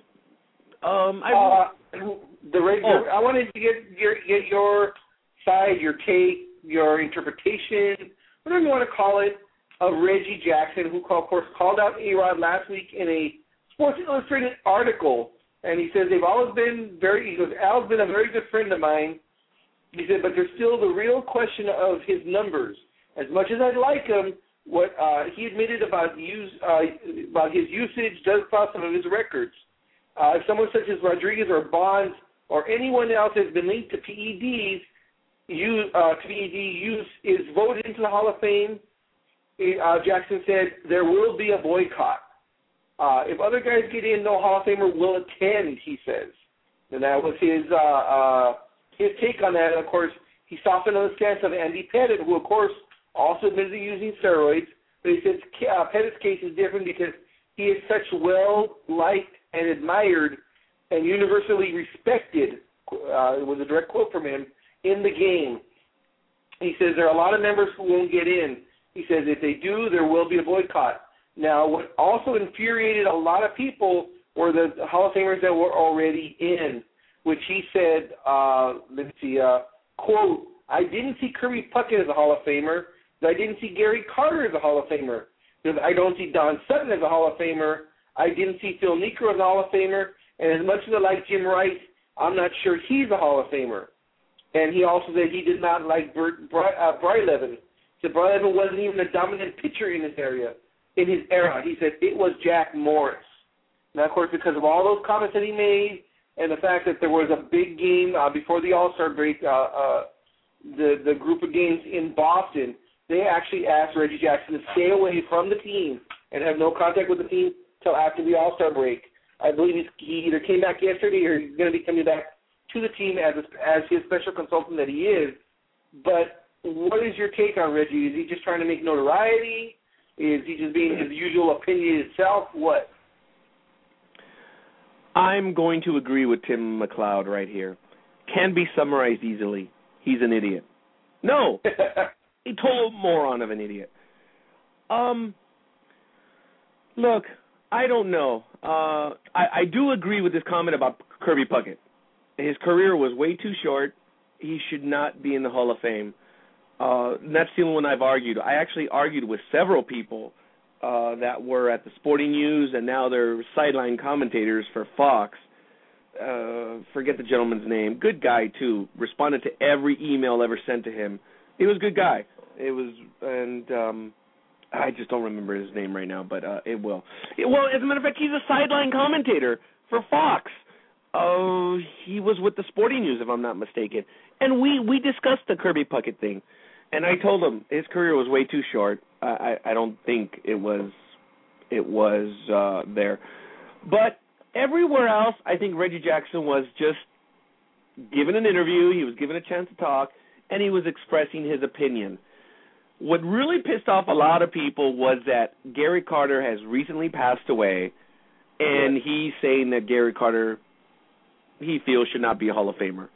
Um, I, uh, the regular, oh. I wanted to get your, get your side, your take, your interpretation, whatever you want to call it, of Reggie Jackson, who, call, of course, called out A-Rod last week in a Sports Illustrated article. And he says they've always been very, he goes, Al's been a very good friend of mine. He said, but there's still the real question of his numbers. As much as I'd like him, what uh, he admitted about use uh, about his usage does cross some of his records. Uh, if someone such as Rodriguez or Bonds or anyone else has been linked to P E Ds, use, uh, P E D use is voted into the Hall of Fame, uh, Jackson said there will be a boycott. Uh, if other guys get in, no Hall of Famer will attend, he says. And that was his uh, uh, his take on that. And, of course, he softened on the stance of Andy Pettitte, who, of course, also admitted to using steroids, But he says uh, Pettit's case is different because he is such well-liked and admired and universally respected, uh, it was a direct quote from him, in the game. He says there are a lot of members who won't get in. He says if they do, there will be a boycott. Now, what also infuriated a lot of people were the Hall of Famers that were already in, which he said, uh, let's see, uh, quote, I didn't see Kirby Puckett as a Hall of Famer. I didn't see Gary Carter as a Hall of Famer. I don't see Don Sutton as a Hall of Famer. I didn't see Phil Niekro as a Hall of Famer. And as much as I like Jim Rice, I'm not sure he's a Hall of Famer. And he also said he did not like Bert, Bry, uh, Bryleven. He said Bryleven wasn't even a dominant pitcher in his area, in his era. He said it was Jack Morris. Now, of course, because of all those comments that he made and the fact that there was a big game uh, before the All-Star break, uh, uh, the, the group of games in Boston, they actually asked Reggie Jackson to stay away from the team and have no contact with the team until after the All-Star break. I believe he's, he either came back yesterday or he's going to be coming back to the team as a, as his special consultant that he is. But what is your take on Reggie? Is he just trying to make notoriety? Is he just being his usual opinion itself? What? I'm going to agree with Tim McLeod right here. Can be summarized easily. He's an idiot. No. A total moron of an idiot. Um, look, I don't know. Uh, I, I do agree with this comment about Kirby Puckett. His career was way too short. He should not be in the Hall of Fame. Uh, that's the only one I've argued. I actually argued with several people uh, that were at the Sporting News, and now they're sideline commentators for Fox. Uh, forget the gentleman's name. Good guy, too. Responded to every email ever sent to him. He was a good guy. It was, and um, I just don't remember his name right now, but uh, it will. It, well, as a matter of fact, he's a sideline commentator for Fox. Oh, uh, he was with the Sporting News, if I'm not mistaken. And we, we discussed the Kirby Puckett thing, and I told him his career was way too short. I, I, I don't think it was it was uh, there. But everywhere else, I think Reggie Jackson was just given an interview. He was given a chance to talk, and he was expressing his opinion. What really pissed off a lot of people was that Gary Carter has recently passed away, and he's saying that Gary Carter, he feels, should not be a Hall of Famer.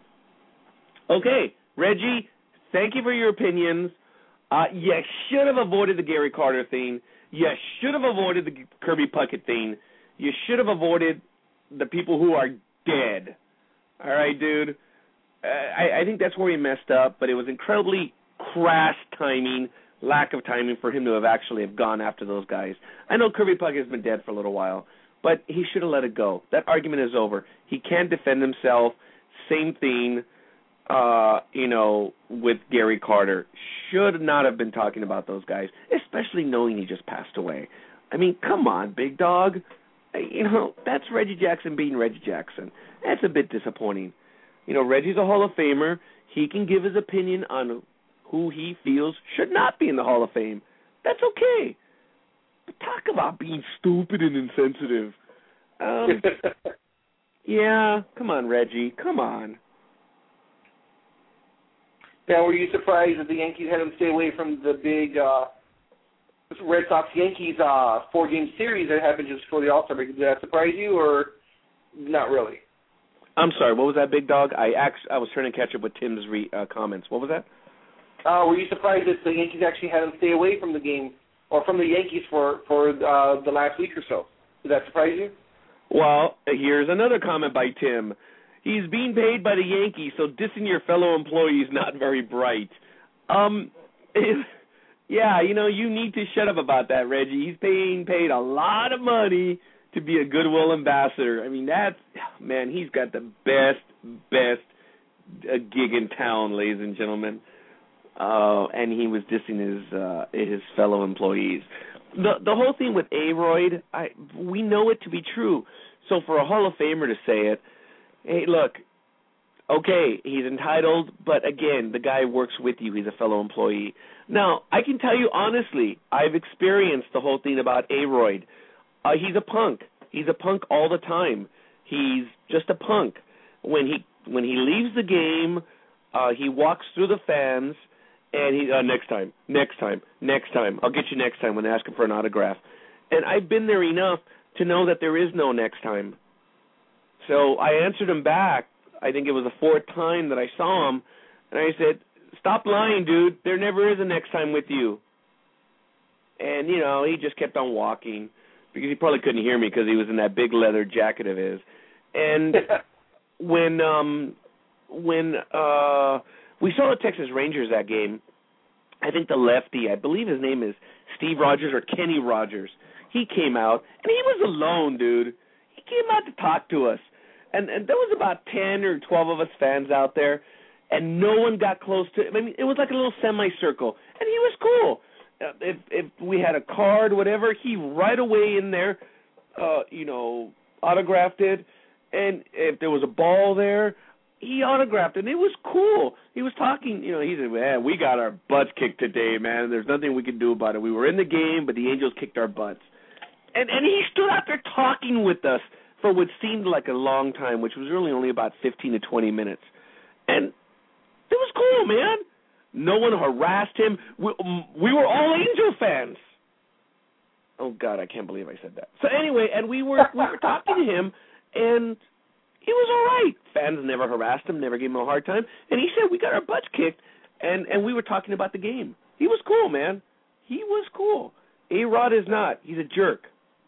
Okay, Reggie, thank you for your opinions. Uh, you should have avoided the Gary Carter thing. You should have avoided the Kirby Puckett thing. You should have avoided the people who are dead. All right, dude? Uh, I, I think that's where he messed up, but it was incredibly crass timing, lack of timing for him to have actually have gone after those guys. I know Kirby Puckett has been dead for a little while, but he should have let it go. That argument is over. He can't defend himself. Same thing, uh, you know, with Gary Carter. Should not have been talking about those guys, especially knowing he just passed away. I mean, come on, big dog. You know, that's Reggie Jackson being Reggie Jackson. That's a bit disappointing. You know, Reggie's a Hall of Famer. He can give his opinion on who he feels should not be in the Hall of Fame. That's okay. But talk about being stupid and insensitive. Um, yeah, come on, Reggie. Come on. Now, were you surprised that the Yankees had him stay away from the big uh, Red Sox-Yankees uh, four-game series that happened just before the All-Star break? Did that surprise you, or not really? I'm sorry, what was that, big dog? I actually, I was trying to catch up with Tim's re, uh, comments. What was that? Uh, were you surprised that the Yankees actually had him stay away from the game or from the Yankees for, for uh, the last week or so? Did that surprise you? Well, here's another comment by Tim. He's being paid by the Yankees, so dissing your fellow employee is not very bright. Um, it, yeah, you know, you need to shut up about that, Reggie. He's being paid a lot of money to be a goodwill ambassador. I mean, that's, man, he's got the best, best uh, gig in town, ladies and gentlemen. Uh, and he was dissing his uh, his fellow employees. The the whole thing with Aroyd, I we know it to be true. So for a Hall of Famer to say it, hey, look, okay, he's entitled, but again, the guy works with you. He's a fellow employee. Now, I can tell you honestly, I've experienced the whole thing about Aroyd. Uh, he's a punk. He's a punk all the time. He's just a punk. When he when he leaves the game, uh, he walks through the fans, And he, uh, next time, next time, next time. I'll get you next time when they ask him for an autograph. And I've been there enough to know that there is no next time. So I answered him back. I think it was the fourth time that I saw him. And I said, stop lying, dude. There never is a next time with you. And, you know, he just kept on walking because he probably couldn't hear me because he was in that big leather jacket of his. And when um, when uh, we saw the Texas Rangers that game, I think the lefty, I believe his name is Steve Rogers or Kenny Rogers, he came out, and he was alone, dude. He came out to talk to us. And, and there was about ten or twelve of us fans out there, and no one got close to him. I mean, it was like a little semicircle, and he was cool. Uh, if if we had a card, whatever, he right away in there, uh, you know, autographed it. And if there was a ball there, he autographed it. And it was cool. He was talking, you know, he said, man, we got our butts kicked today, man. There's nothing we can do about it. We were in the game, but the Angels kicked our butts. And and he stood out there talking with us for what seemed like a long time, which was really only about fifteen to twenty minutes. And it was cool, man. No one harassed him. We, we were all Angel fans. Oh, God, I can't believe I said that. So anyway, and we were we were talking to him, and he was all right. Fans never harassed him, never gave him a hard time. And he said, we got our butts kicked, and, and we were talking about the game. He was cool, man. He was cool. A-Rod is not. He's a jerk.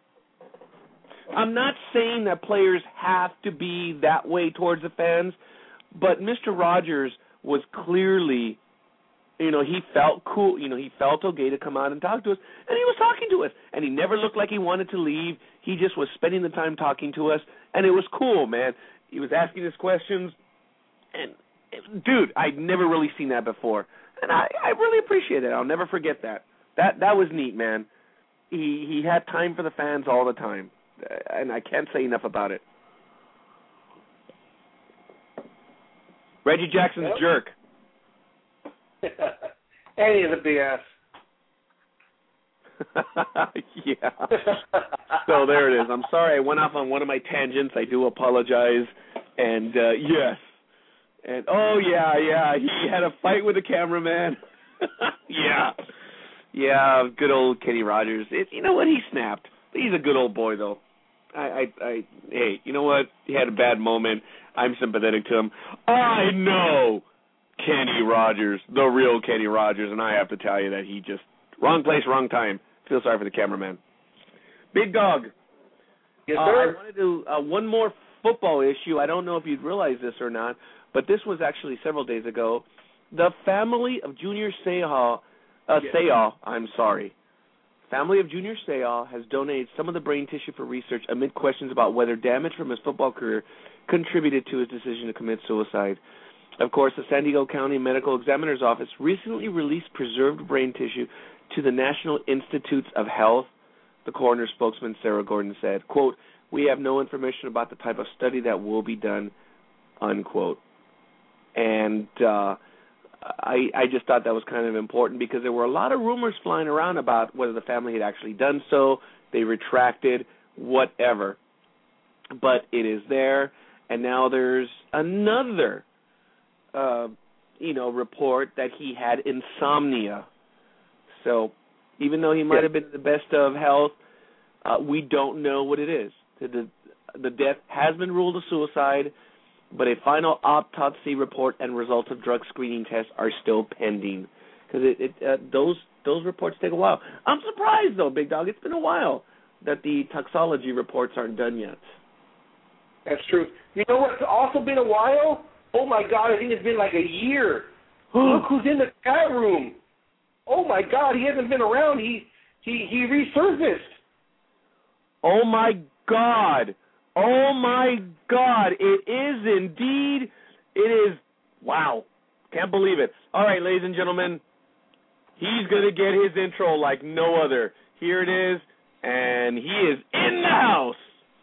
I'm not saying that players have to be that way towards the fans, but Mister Rogers was clearly, you know, he felt cool. You know, he felt okay to come out and talk to us, and he was talking to us, and he never looked like he wanted to leave. He just was spending the time talking to us, and it was cool, man. He was asking us questions, and, and dude, I'd never really seen that before, and I, I really appreciate it. I'll never forget that. That that was neat, man. He he had time for the fans all the time, and I can't say enough about it. Reggie Jackson's yep. a jerk. Any of the B S. Yeah. So there it is. I'm sorry I went off on one of my tangents. I do apologize. And, uh, yes. And, oh, yeah, yeah, he had a fight with the cameraman. Yeah. Yeah, good old Kenny Rogers. It, you know what? He snapped. He's a good old boy, though. I, I, I, hey, you know what? He had a bad moment. I'm sympathetic to him. I know Kenny Rogers, the real Kenny Rogers, and I have to tell you that he just, wrong place, wrong time. Feel sorry for the cameraman. Big Dog. Yes, uh, sir. I wanted to, uh, one more football issue. I don't know if you'd realize this or not, but this was actually several days ago. The family of Junior Seau, uh, yes. Seau, I'm sorry. Family of Junior Seau has donated some of the brain tissue for research amid questions about whether damage from his football career contributed to his decision to commit suicide. Of course, the San Diego County Medical Examiner's Office recently released preserved brain tissue to the National Institutes of Health. The coroner spokesman, Sarah Gordon, said, quote, we have no information about the type of study that will be done, unquote. And uh, I, I just thought that was kind of important because there were a lot of rumors flying around about whether the family had actually done so. They retracted, whatever. But it is there, and now there's another Uh, you know, report that he had insomnia. So even though he might have been in the best of health, uh, we don't know what it is. The, the death has been ruled a suicide, but a final autopsy report and results of drug screening tests are still pending because it, it, uh, those those reports take a while. I'm surprised, though, Big Dog. It's been a while that the toxology reports aren't done yet. That's true. You know what's also been a while? Oh, my God, I think it's been like a year. Look who's in the chat room. Oh, my God, he hasn't been around. He he he resurfaced. Oh, my God. Oh, my God. It is indeed. It is. Wow. Can't believe it. All right, ladies and gentlemen, he's going to get his intro like no other. Here it is, and he is in the house.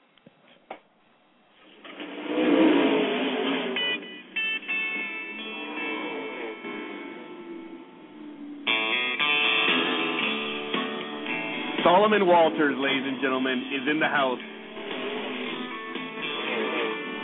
Solomon Walters, ladies and gentlemen, is in the house.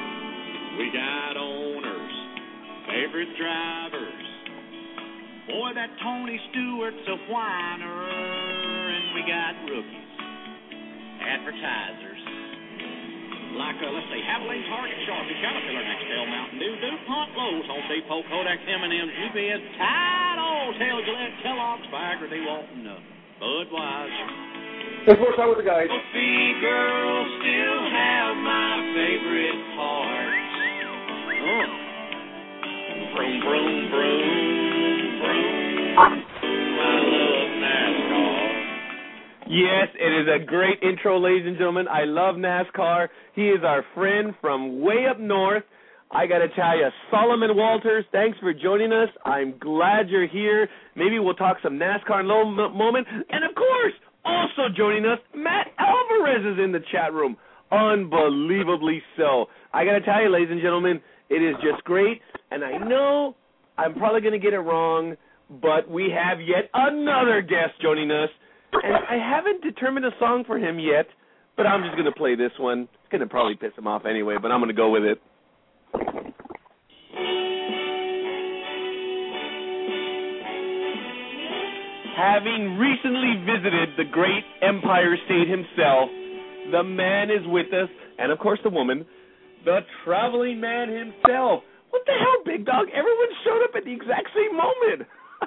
We got owners, favorite drivers, boys boy, that Tony Stewart's a whiner. And we got rookies, advertisers, like, uh, let's say, Havoline, Target, Sharpie, Caterpillar, Nextel, Mountain Dew, DuPont, Lowe's, Home Depot, Kodak, M and M's, U B S, Tide, Alltel, Gillette, Kellogg's, Viagra, D. Walton, uh, Budweiser. Let's work out with the guys. Coffee girls still have my favorite parts. Oh. Vroom, vroom, vroom, vroom. I love NASCAR. Yes, it is a great intro, ladies and gentlemen. I love NASCAR. He is our friend from way up north. I got to tell you, Solomon Walters, thanks for joining us. I'm glad you're here. Maybe we'll talk some NASCAR in a little moment. And, of course, also joining us, Matt Alvarez is in the chat room. Unbelievably so. I got to tell you, ladies and gentlemen, it is just great. And I know I'm probably going to get it wrong, but we have yet another guest joining us. And I haven't determined a song for him yet, but I'm just going to play this one. It's going to probably piss him off anyway, but I'm going to go with it. Having recently visited the great Empire State himself, the man is with us, and of course the woman, the traveling man himself. What the hell, Big Dog? Everyone showed up at the exact same moment.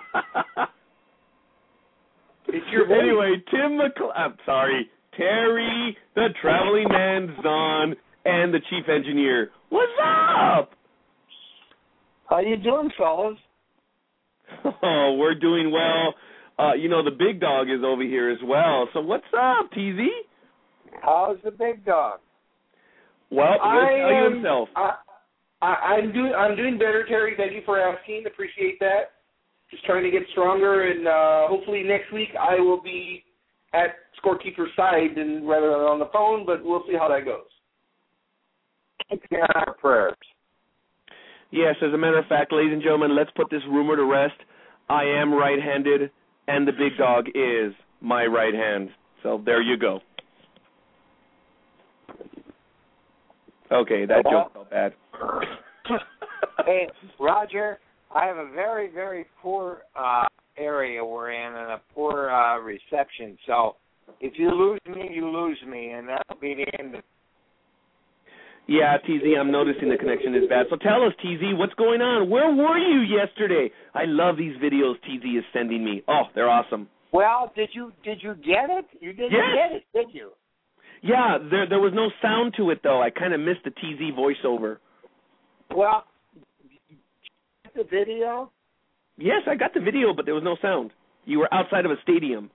It's your voice. Anyway, Tim McCl- I'm sorry, Terry, the traveling man, Zahn, and the chief engineer. What's up? How you doing, fellas? Oh, we're doing well. Uh, you know, the Big Dog is over here as well. So what's up, T Z? How's the big dog? Well, he'll tell you am, himself. I, I, I'm doing. I'm doing better, Terry. Thank you for asking. Appreciate that. Just trying to get stronger, and uh, hopefully next week I will be at scorekeeper's side and rather than on the phone. But we'll see how that goes. Keep you on our prayers. Yes, as a matter of fact, ladies and gentlemen, let's put this rumor to rest. I am right-handed, and the Big Dog is my right hand. So there you go. Okay, that well, joke felt bad. Hey, Roger, I have a very, very poor uh, area we're in and a poor uh, reception. So if you lose me, you lose me, and that'll be the end of it. Yeah, T Z, I'm noticing the connection is bad. So tell us, T Z, what's going on? Where were you yesterday? I love these videos T Z is sending me. Oh, they're awesome. Well, did you did you get it? You didn't yes. get it, did you? Yeah, there there was no sound to it, though. I kind of missed the T Z voiceover. Well, the video? Yes, I got the video, but there was no sound. You were outside of a stadium.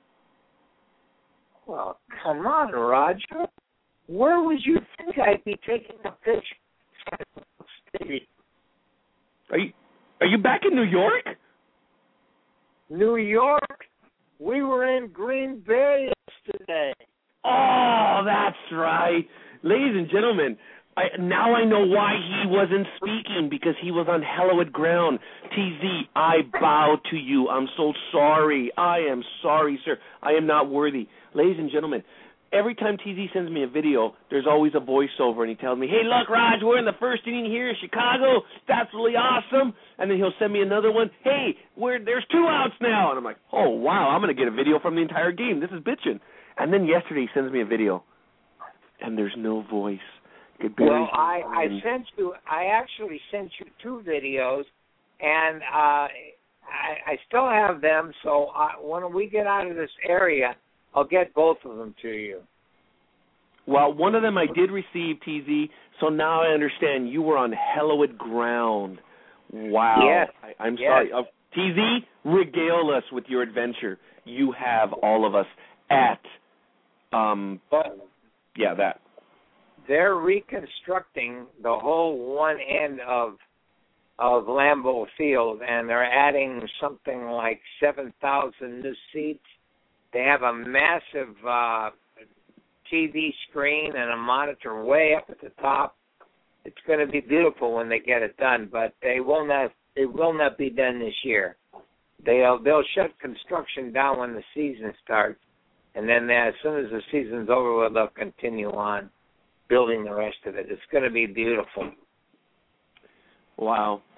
Well, come on, Roger. Where would you think I'd be taking a picture? Are you are you back in New York? New York? We were in Green Bay yesterday. Oh, that's right. Ladies and gentlemen, I, now I know why he wasn't speaking, because he was on hallowed ground. T Z, I bow to you. I'm so sorry. I am sorry, sir. I am not worthy. Ladies and gentlemen, every time T Z sends me a video, there's always a voiceover, and he tells me, hey, look, Raj, we're in the first inning here in Chicago. It's absolutely awesome. And then he'll send me another one. Hey, we're, there's two outs now. And I'm like, oh, wow, I'm going to get a video from the entire game. This is bitching. And then yesterday he sends me a video, and there's no voice. Well, I, I sent you, I actually sent you two videos, and uh, I, I still have them, so I, when we get out of this area, I'll get both of them to you. Well, one of them I did receive, T Z, so now I understand you were on hallowed ground. Wow. Yes. I, I'm yes. sorry. Uh, T Z, regale us with your adventure. You have all of us at, um, but yeah, that. They're reconstructing the whole one end of of Lambeau Field, and they're adding something like seven thousand new seats. They have a massive uh, T V screen and a monitor way up at the top. It's going to be beautiful when they get it done, but they will not. It will not be done this year. They'll they'll shut construction down when the season starts, and then as soon as the season's over, they'll continue on building the rest of it. It's going to be beautiful. Wow.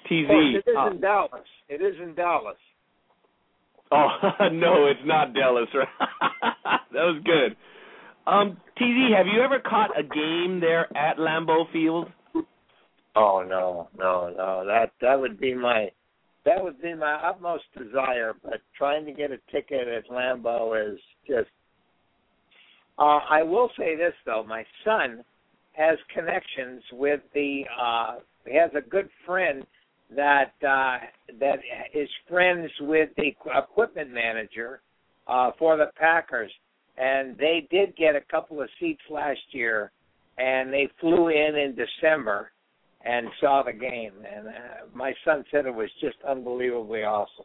T Z. Of course, it is uh, in Dallas. It is in Dallas. Oh, no, it's not Dallas, right? That was good. Um, T Z, have you ever caught a game there at Lambeau Field? Oh no, no, no. That that would be my that would be my utmost desire. But trying to get a ticket at Lambeau is just. Uh, I will say this though, my son has connections with the. Uh, he has a good friend that uh, that is friends with the equipment manager uh, for the Packers, and they did get a couple of seats last year, and they flew in in December and saw the game, and uh, my son said it was just unbelievably awesome.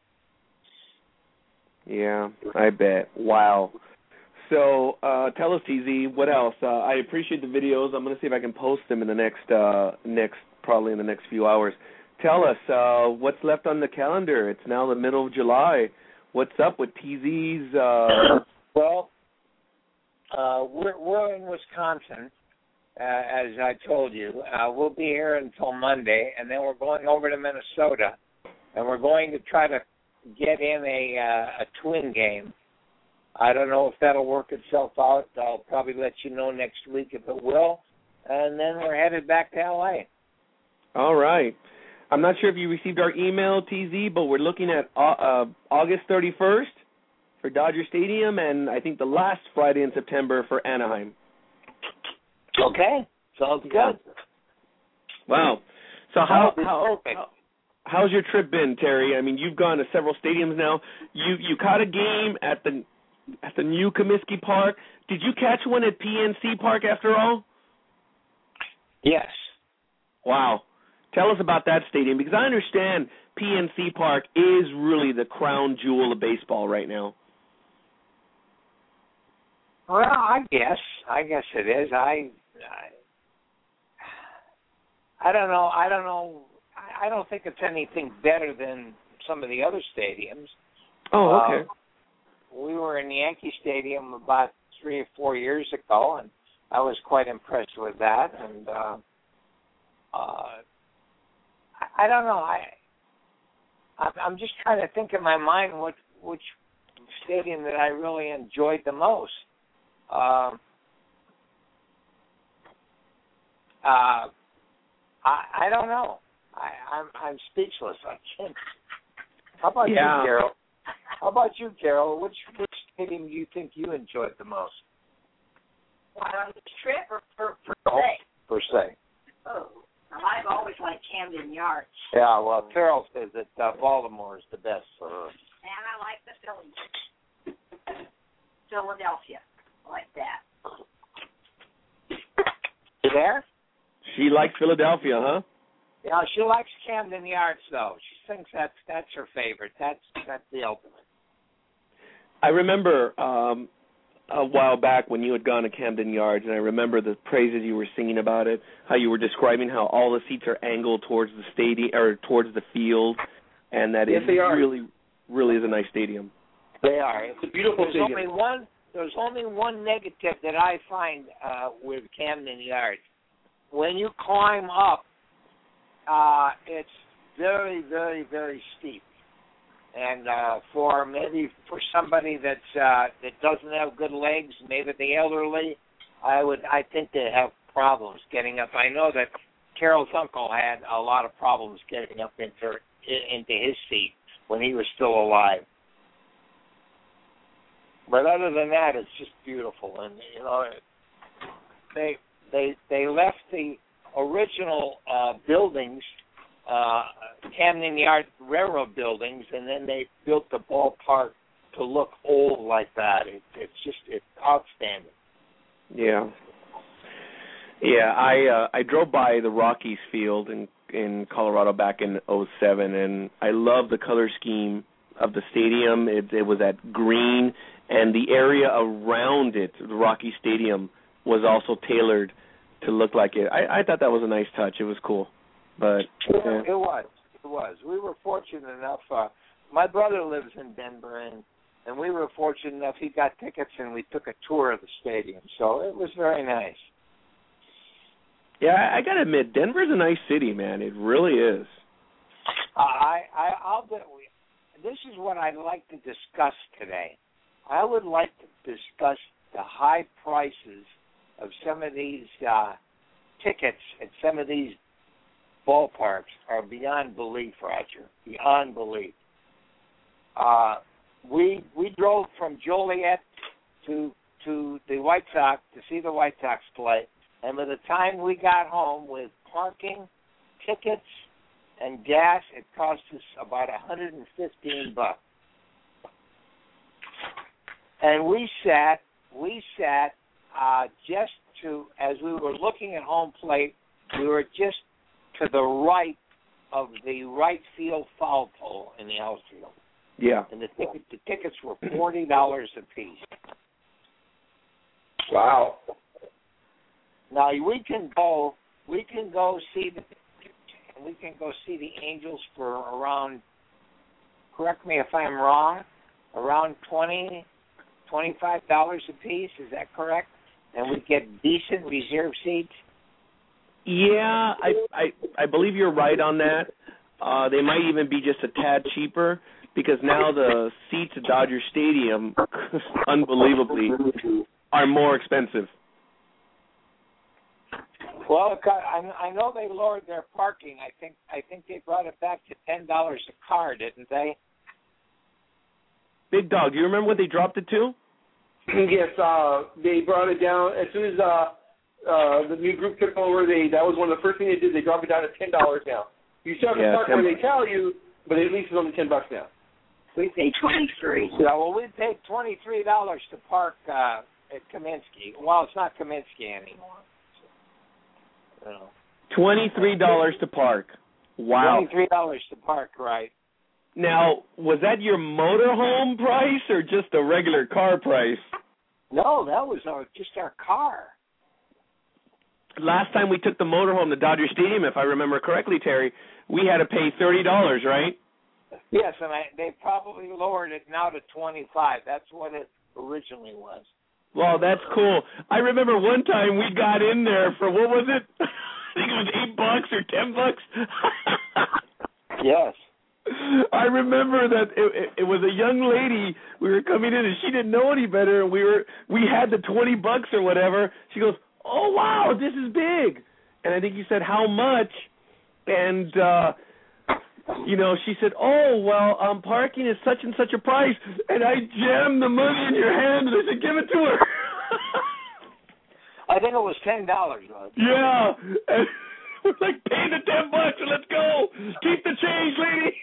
Yeah, I bet. Wow. So uh, tell us, T Z, what else? Uh, I appreciate the videos. I'm going to see if I can post them in the next uh, next probably in the next few hours. Tell us uh, what's left on the calendar. It's now the middle of July. What's up with T Z's? Uh... Well, uh, we're, we're in Wisconsin, uh, as I told you. Uh, we'll be here until Monday, and then we're going over to Minnesota, and we're going to try to get in a, uh, a twin game. I don't know if that'll work itself out. I'll probably let you know next week if it will, and then we're headed back to L A. All right. I'm not sure if you received our email, T Z, but we're looking at uh, uh, August thirty-first for Dodger Stadium, and I think the last Friday in September for Anaheim. Okay, sounds good. Yeah. Wow. So how, how, perfect. how how's your trip been, Terry? I mean, you've gone to several stadiums now. You you caught a game at the at the new Comiskey Park. Did you catch one at P N C Park after all? Yes. Wow. Tell us about that stadium, because I understand P N C Park is really the crown jewel of baseball right now. Well, I guess. I guess it is. I, I, I don't know. I don't know. I, I don't think it's anything better than some of the other stadiums. Oh, okay. Uh, we were in Yankee Stadium about three or four years ago, and I was quite impressed with that. And uh, uh, I don't know. I I'm just trying to think in my mind what which stadium that I really enjoyed the most. Um, uh, I I don't know. I I'm I'm speechless. I can't. How about yeah. you, Carol? How about you, Carol? Which which stadium do you think you enjoyed the most? On the trip or per, per Oh, se? per se. Oh, I've always liked Camden Yards. Yeah, well, Carol says that uh, Baltimore is the best for her. And I like the Phillies. Philadelphia, like that. You there? She likes Philadelphia, huh? Yeah, she likes Camden Yards, though. She thinks that's that's her favorite. That's that's the ultimate. I remember um, a while back when you had gone to Camden Yards, and I remember the praises you were singing about it, how you were describing how all the seats are angled towards the stadium or towards the field, and that yes, it they are. really, really is a nice stadium. They are. It's a beautiful There's stadium. only one. There's only one negative that I find uh, with Camden Yards. When you climb up, uh, it's very, very, very steep. And uh, for maybe for somebody that's uh, that doesn't have good legs, maybe the elderly, I would I think they have problems getting up. I know that Carol's uncle had a lot of problems getting up into into his seat when he was still alive. But other than that, it's just beautiful, and you know, they they they left the original uh, buildings. Uh, Camden Yard Railroad buildings, and then they built the ballpark to look old like that. It, it's just it's outstanding. Yeah, yeah. I uh, I drove by the Rockies field in in Colorado back in oh seven, and I love the color scheme of the stadium. It, it was at green, and the area around it, the Rocky Stadium, was also tailored to look like it. I, I thought that was a nice touch. It was cool. But yeah. It was. It was. We were fortunate enough. Uh, my brother lives in Denver, and, and we were fortunate enough. He got tickets, and we took a tour of the stadium. So it was very nice. Yeah, I, I got to admit, Denver's a nice city, man. It really is. I, I, I'll do. This is what I'd like to discuss today. I would like to discuss the high prices of some of these uh, tickets at some of these ballparks are beyond belief, Roger. Beyond belief. Uh, we we drove from Joliet to to the White Sox to see the White Sox play, and by the time we got home with parking, tickets, and gas, it cost us about one hundred fifteen bucks. And we sat, we sat uh, just to, as we were looking at home plate, we were just to the right of the right field foul pole in the outfield. Yeah. And the, ticket, the tickets were forty dollars a piece. Wow. Now we can go, we can go see the, we can go see the Angels for around, correct me if I'm wrong, around twenty, twenty-five dollars a piece. Is that correct? And we get decent reserve seats. Yeah, I I I believe you're right on that. Uh, they might even be just a tad cheaper because now the seats at Dodger Stadium, unbelievably, are more expensive. Well, I, I know they lowered their parking. I think I think they brought it back to ten dollars a car, didn't they? Big Dog, do you remember what they dropped it to? Yes, uh, they brought it down as soon as uh, uh, the new group took over. They that was one of the first things they did. They dropped it down to ten dollars now. You still have to Yeah, park where they tell you, but at least it's only ten bucks now. We pay twenty-three. Yeah, well, we paid twenty-three dollars to park uh, at Kaminsky. Well, it's not Kaminsky anymore. No. Twenty-three dollars to park. Wow. Twenty-three dollars to park, right? Now, was that your motorhome price or just a regular car price? No, that was our, just our car. Last time we took the motorhome to Dodger Stadium, if I remember correctly, Terry, we had to pay thirty dollars, right? Yes, and I, they probably lowered it now to twenty-five. That's what it originally was. Well, that's cool. I remember one time we got in there for, what was it? I think it was eight bucks or ten bucks. Yes. I remember that it, it, it was a young lady. We were coming in, and she didn't know any better. And we were we had the twenty bucks or whatever. She goes, "Oh wow, this is big." And I think you said how much, and uh, you know, she said, "Oh well, um, parking is such and such a price." And I jammed the money in your hand, and I said, "Give it to her." I think it was ten dollars. Yeah. And we're like, pay the ten bucks and let's go. Keep the change, lady.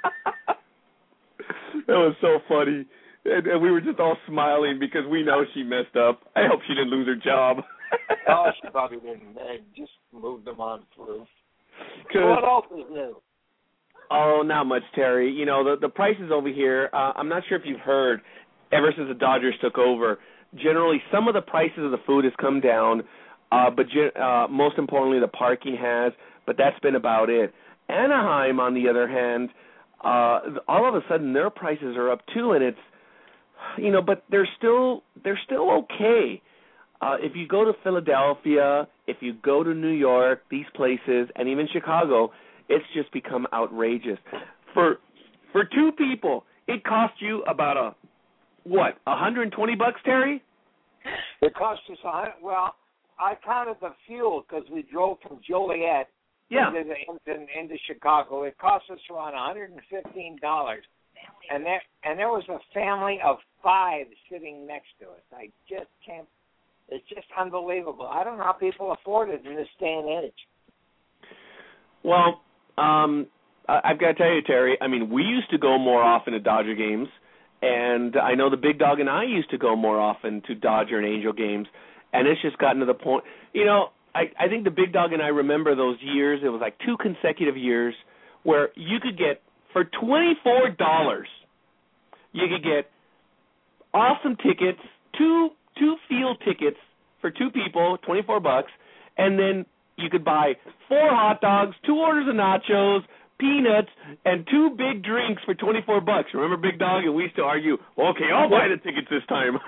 That was so funny. And, and we were just all smiling because we know she messed up. I hope she didn't lose her job. Oh, she probably didn't. They just moved them on through. What else is new? Oh, not much, Terry. You know, the, the prices over here, uh, I'm not sure if you've heard, ever since the Dodgers took over, generally some of the prices of the food has come down, uh, but uh, most importantly the parking has, but that's been about it. Anaheim, on the other hand, uh, all of a sudden their prices are up too, and it's, you know, but they're still they're still okay. Uh, if you go to Philadelphia, if you go to New York, these places, and even Chicago, it's just become outrageous. For for two people, it cost you about a what, one hundred twenty bucks, Terry? It cost us a hundred. Well, I counted the fuel because we drove from Joliet yeah. into, the, into, into Chicago. It cost us around one hundred fifteen dollars, and there and there was a family of five sitting next to us. I just can't. It's just unbelievable. I don't know how people afford it in this day and age. Well, um, I've got to tell you, Terry. I mean, we used to go more often to Dodger games. And I know the Big Dog and I used to go more often to Dodger and Angel games, and it's just gotten to the point. You know, I, I think the Big Dog and I remember those years. It was like two consecutive years where you could get, for twenty-four dollars, you could get awesome tickets, two two field tickets for two people, twenty-four bucks, and then you could buy four hot dogs, two orders of nachos, peanuts, and two big drinks for twenty-four bucks. Remember Big Dog? And we used to argue, okay, I'll buy the tickets this time.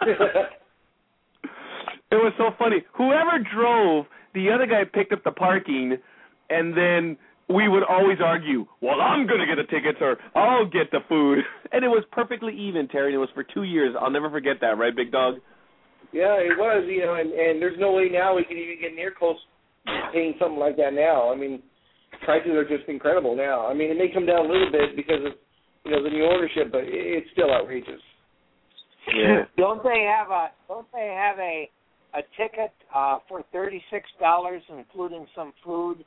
It was so funny. Whoever drove, the other guy picked up the parking, and then we would always argue, well, I'm going to get the tickets or I'll get the food. And it was perfectly even, Terry. And it was for two years. I'll never forget that, right, Big Dog? Yeah, it was, you know, and, and there's no way now we can even get near close to paying something like that now. I mean, prices are just incredible now. I mean, it may come down a little bit because of, you know, the new ownership, but it's still outrageous. Yeah. Don't they have a don't they have a a ticket uh, for thirty-six dollars, including some food?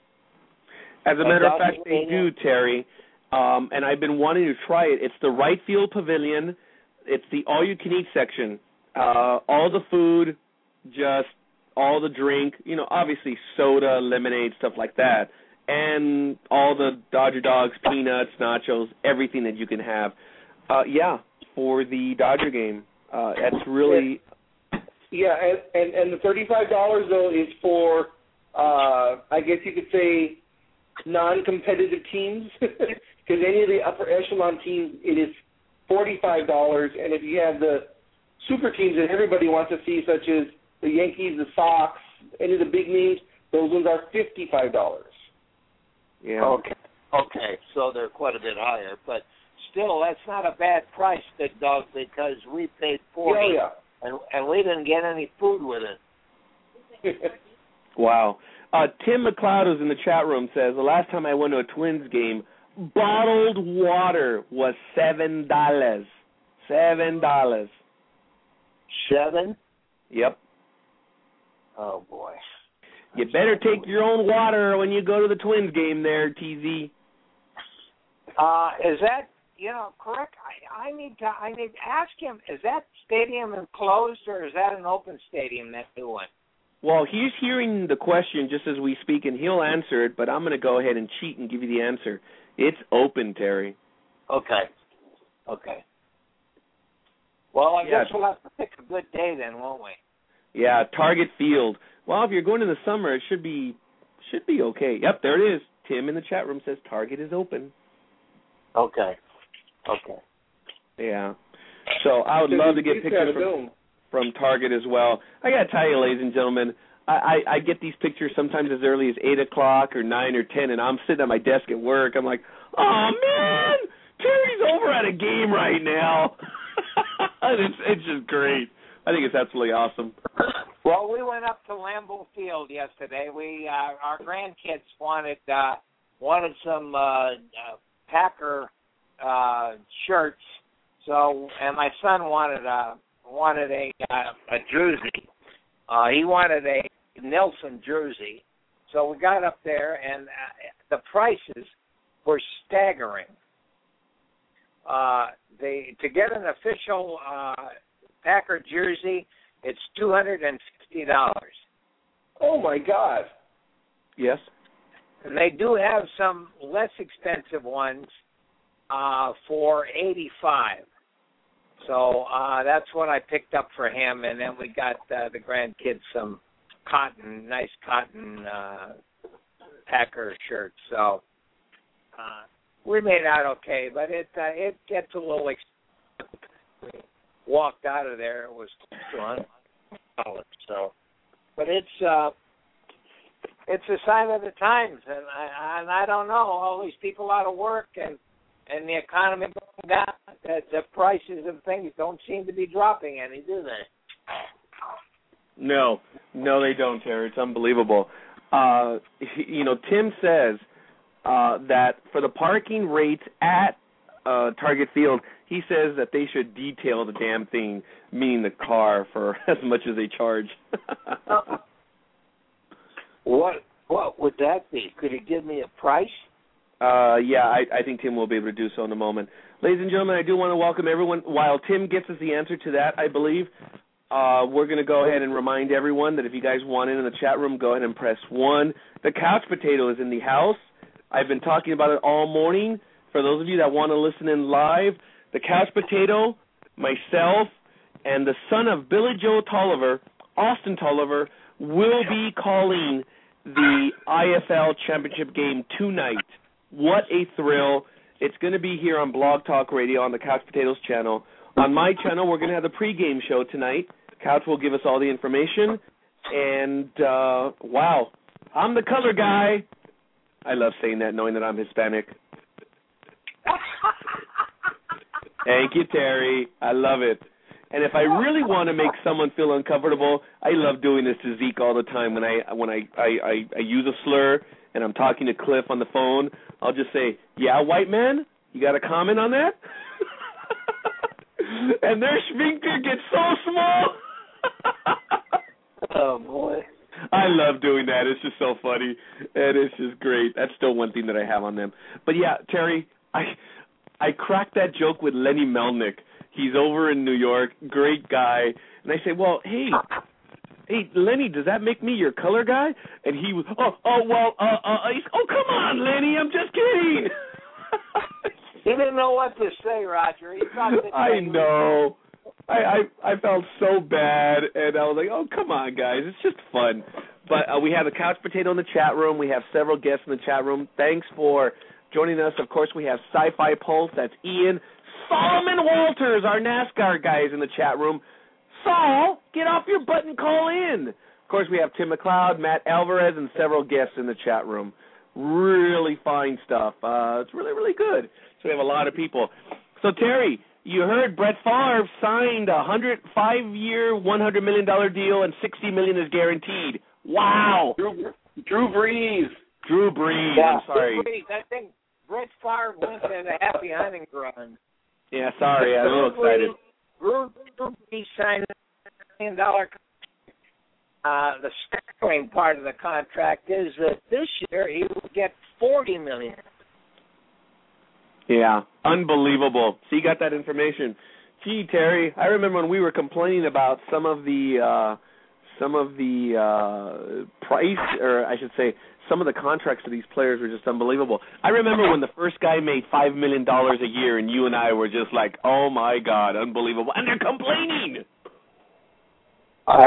As a matter of fact, they do, Terry. Um, and I've been wanting to try it. It's the right field pavilion. It's the all-you-can-eat section. Uh, all the food, just all the drink. You know, obviously soda, lemonade, stuff like that, and all the Dodger Dogs, peanuts, nachos, everything that you can have. Uh, yeah, for the Dodger game. Uh, that's really. Yeah, and, and, and the thirty-five dollars, though, is for, uh, I guess you could say, non-competitive teams. Because any of the upper echelon teams, it is forty-five dollars. And if you have the super teams that everybody wants to see, such as the Yankees, the Sox, any of the big names, those ones are fifty-five dollars. Yeah. Okay. Okay, so they're quite a bit higher. But still, that's not a bad price, Big Dog, because we paid forty Yeah, yeah. And, and we didn't get any food with it. Wow. Uh, Tim McLeod, who's in the chat room, says, the last time I went to a Twins game, bottled water was seven dollars. Seven dollars. Seven? Yep. Oh, boy. You better take your own water when you go to the Twins game there, T Z. Uh, is that, you know, correct? I, I need to I need to ask him, is that stadium enclosed or is that an open stadium, that new one? Well, he's hearing the question just as we speak, and he'll answer it, but I'm going to go ahead and cheat and give you the answer. It's open, Terry. Okay. Okay. Well, I Yeah. guess we'll have to pick a good day then, won't we? Yeah, Target Field. Well, if you're going in the summer, it should be should be okay. Yep, there it is. Tim in the chat room says Target is open. Okay. Okay. Yeah. So I would love to get pictures from, from Target as well. I got to tell you, ladies and gentlemen, I, I, I get these pictures sometimes as early as eight o'clock or nine or ten, and I'm sitting at my desk at work. I'm like, oh, man, Terry's over at a game right now. it's, it's just great. I think it's absolutely awesome. Well, we went up to Lambeau Field yesterday. We uh, our grandkids wanted uh, wanted some uh, uh, Packer uh, shirts. So, and my son wanted a wanted a uh, a jersey. Uh, he wanted a Nelson jersey. So we got up there, and uh, the prices were staggering. Uh, they to get an official uh, Packer jersey, it's two hundred and fifty dollars. Oh my God! Yes. And they do have some less expensive ones uh, for eighty-five. So uh, that's what I picked up for him, and then we got uh, the grandkids some cotton, nice cotton uh, Packer shirts. So uh, we made out okay, but it uh, it gets a little expensive. Walked out of there, it was two hundred dollars. So, but it's uh, it's a sign of the times, and I and I don't know, all these people out of work and. And the economy going down, that the prices of things don't seem to be dropping any, do they? No, no, they don't, Terry. It's unbelievable. Uh, you know, Tim says uh, that for the parking rates at uh, Target Field, he says that they should detail the damn thing, meaning the car, for as much as they charge. What what would that be? Could he give me a price? Uh, yeah, I, I think Tim will be able to do so in a moment. Ladies and gentlemen, I do want to welcome everyone. While Tim gets us the answer to that, I believe, uh, we're going to go ahead and remind everyone that if you guys want in in the chat room, go ahead and press one. The couch potato is in the house. I've been talking about it all morning. For those of you that want to listen in live, the couch potato, myself, and the son of Billy Joe Tolliver, Austin Tolliver, will be calling the I F L championship game tonight. What a thrill. It's going to be here on Blog Talk Radio on the Couch Potatoes channel. On my channel, we're going to have the pregame show tonight. Couch will give us all the information. And, uh, wow, I'm the color guy. I love saying that, knowing that I'm Hispanic. Thank you, Terry. I love it. And if I really want to make someone feel uncomfortable, I love doing this to Zeke all the time. When I when I, I, I, I use a slur and I'm talking to Cliff on the phone, I'll just say, "Yeah, white man, you got a comment on that?" And their sphincter gets so small. Oh, boy. I love doing that. It's just so funny, and it's just great. That's still one thing that I have on them. But, yeah, Terry, I I cracked that joke with Lenny Melnick. He's over in New York, great guy. And I say, well, hey, hey, Lenny, does that make me your color guy? And he was, oh, oh, well, uh, uh, he's, oh, come on, Lenny, I'm just kidding. He didn't know what to say, Roger. He thought that I know. I, I I felt so bad, and I was like, oh, come on, guys. It's just fun. But uh, we have a couch potato in the chat room. We have several guests in the chat room. Thanks for joining us. Of course, we have Sci-Fi Pulse. That's Ian. Solomon Walters, our NASCAR guy, is in the chat room. Saul, get off your butt and call in. Of course, we have Tim McLeod, Matt Alvarez, and several guests in the chat room. Really fine stuff. Uh, it's really, really good. So we have a lot of people. So, Terry, you heard Brett Favre signed a hundred five-year, one hundred million dollars deal, and sixty million dollars is guaranteed. Wow. Drew, Drew Brees. Drew Brees. Yeah, I'm sorry. Drew Brees. I think Brett Favre went to the happy hunting ground. Yeah, sorry. I'm a little excited. Drew Brees signed a million dollar contract. Uh, the staggering part of the contract is that this year he will get forty million dollars. Yeah, unbelievable. So you got that information. Gee, Terry, I remember when we were complaining about some of the uh, some of the uh, price, or I should say, some of the contracts of these players were just unbelievable. I remember when the first guy made five million dollars a year, and you and I were just like, "Oh my God, unbelievable!" And they're complaining. Uh,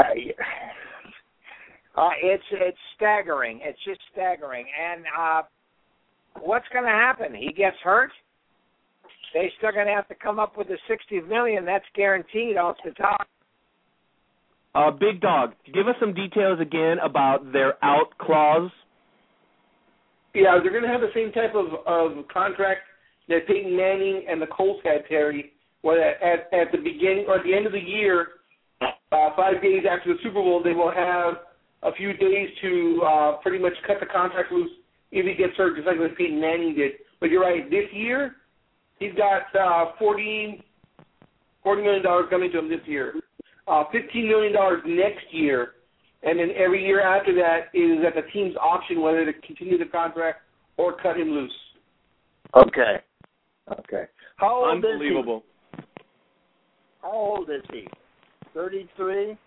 uh, it's it's staggering. It's just staggering. And uh, what's going to happen? He gets hurt. They're still going to have to come up with the sixty million. That's guaranteed off the top. Uh, Big Dog, give us some details again about their out clause. Yeah, they're going to have the same type of, of contract that Peyton Manning and the Colts had, Terry, where at, at the beginning or at the end of the year, uh, five days after the Super Bowl, they will have a few days to uh, pretty much cut the contract loose if he gets hurt, just like what Peyton Manning did. But you're right, this year, he's got uh, forty, forty million dollars coming to him this year, uh, fifteen million dollars next year, and then every year after that is at the team's option whether to continue the contract or cut him loose. Okay. Okay. How old Unbelievable. is he? How old is he? thirty-three?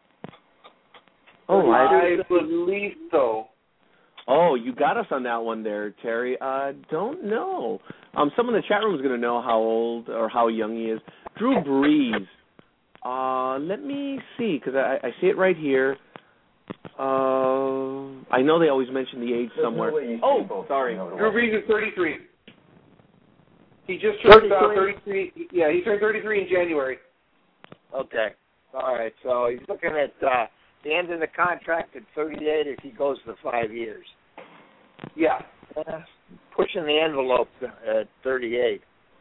Oh, I believe so. Oh, you got us on that one there, Terry. I uh, don't know. Um, someone in the chat room is going to know how old or how young he is. Drew Brees. Uh, let me see, because I, I see it right here. Uh, I know they always mention the age somewhere. Oh, sorry. Drew Brees is thirty-three. He just turned uh, thirty-three. Yeah, he turned thirty-three in January. Okay. All right. So he's looking at uh, the end of the contract at thirty-eight if he goes for five years. Yeah. Uh, pushing the envelope at thirty-eight.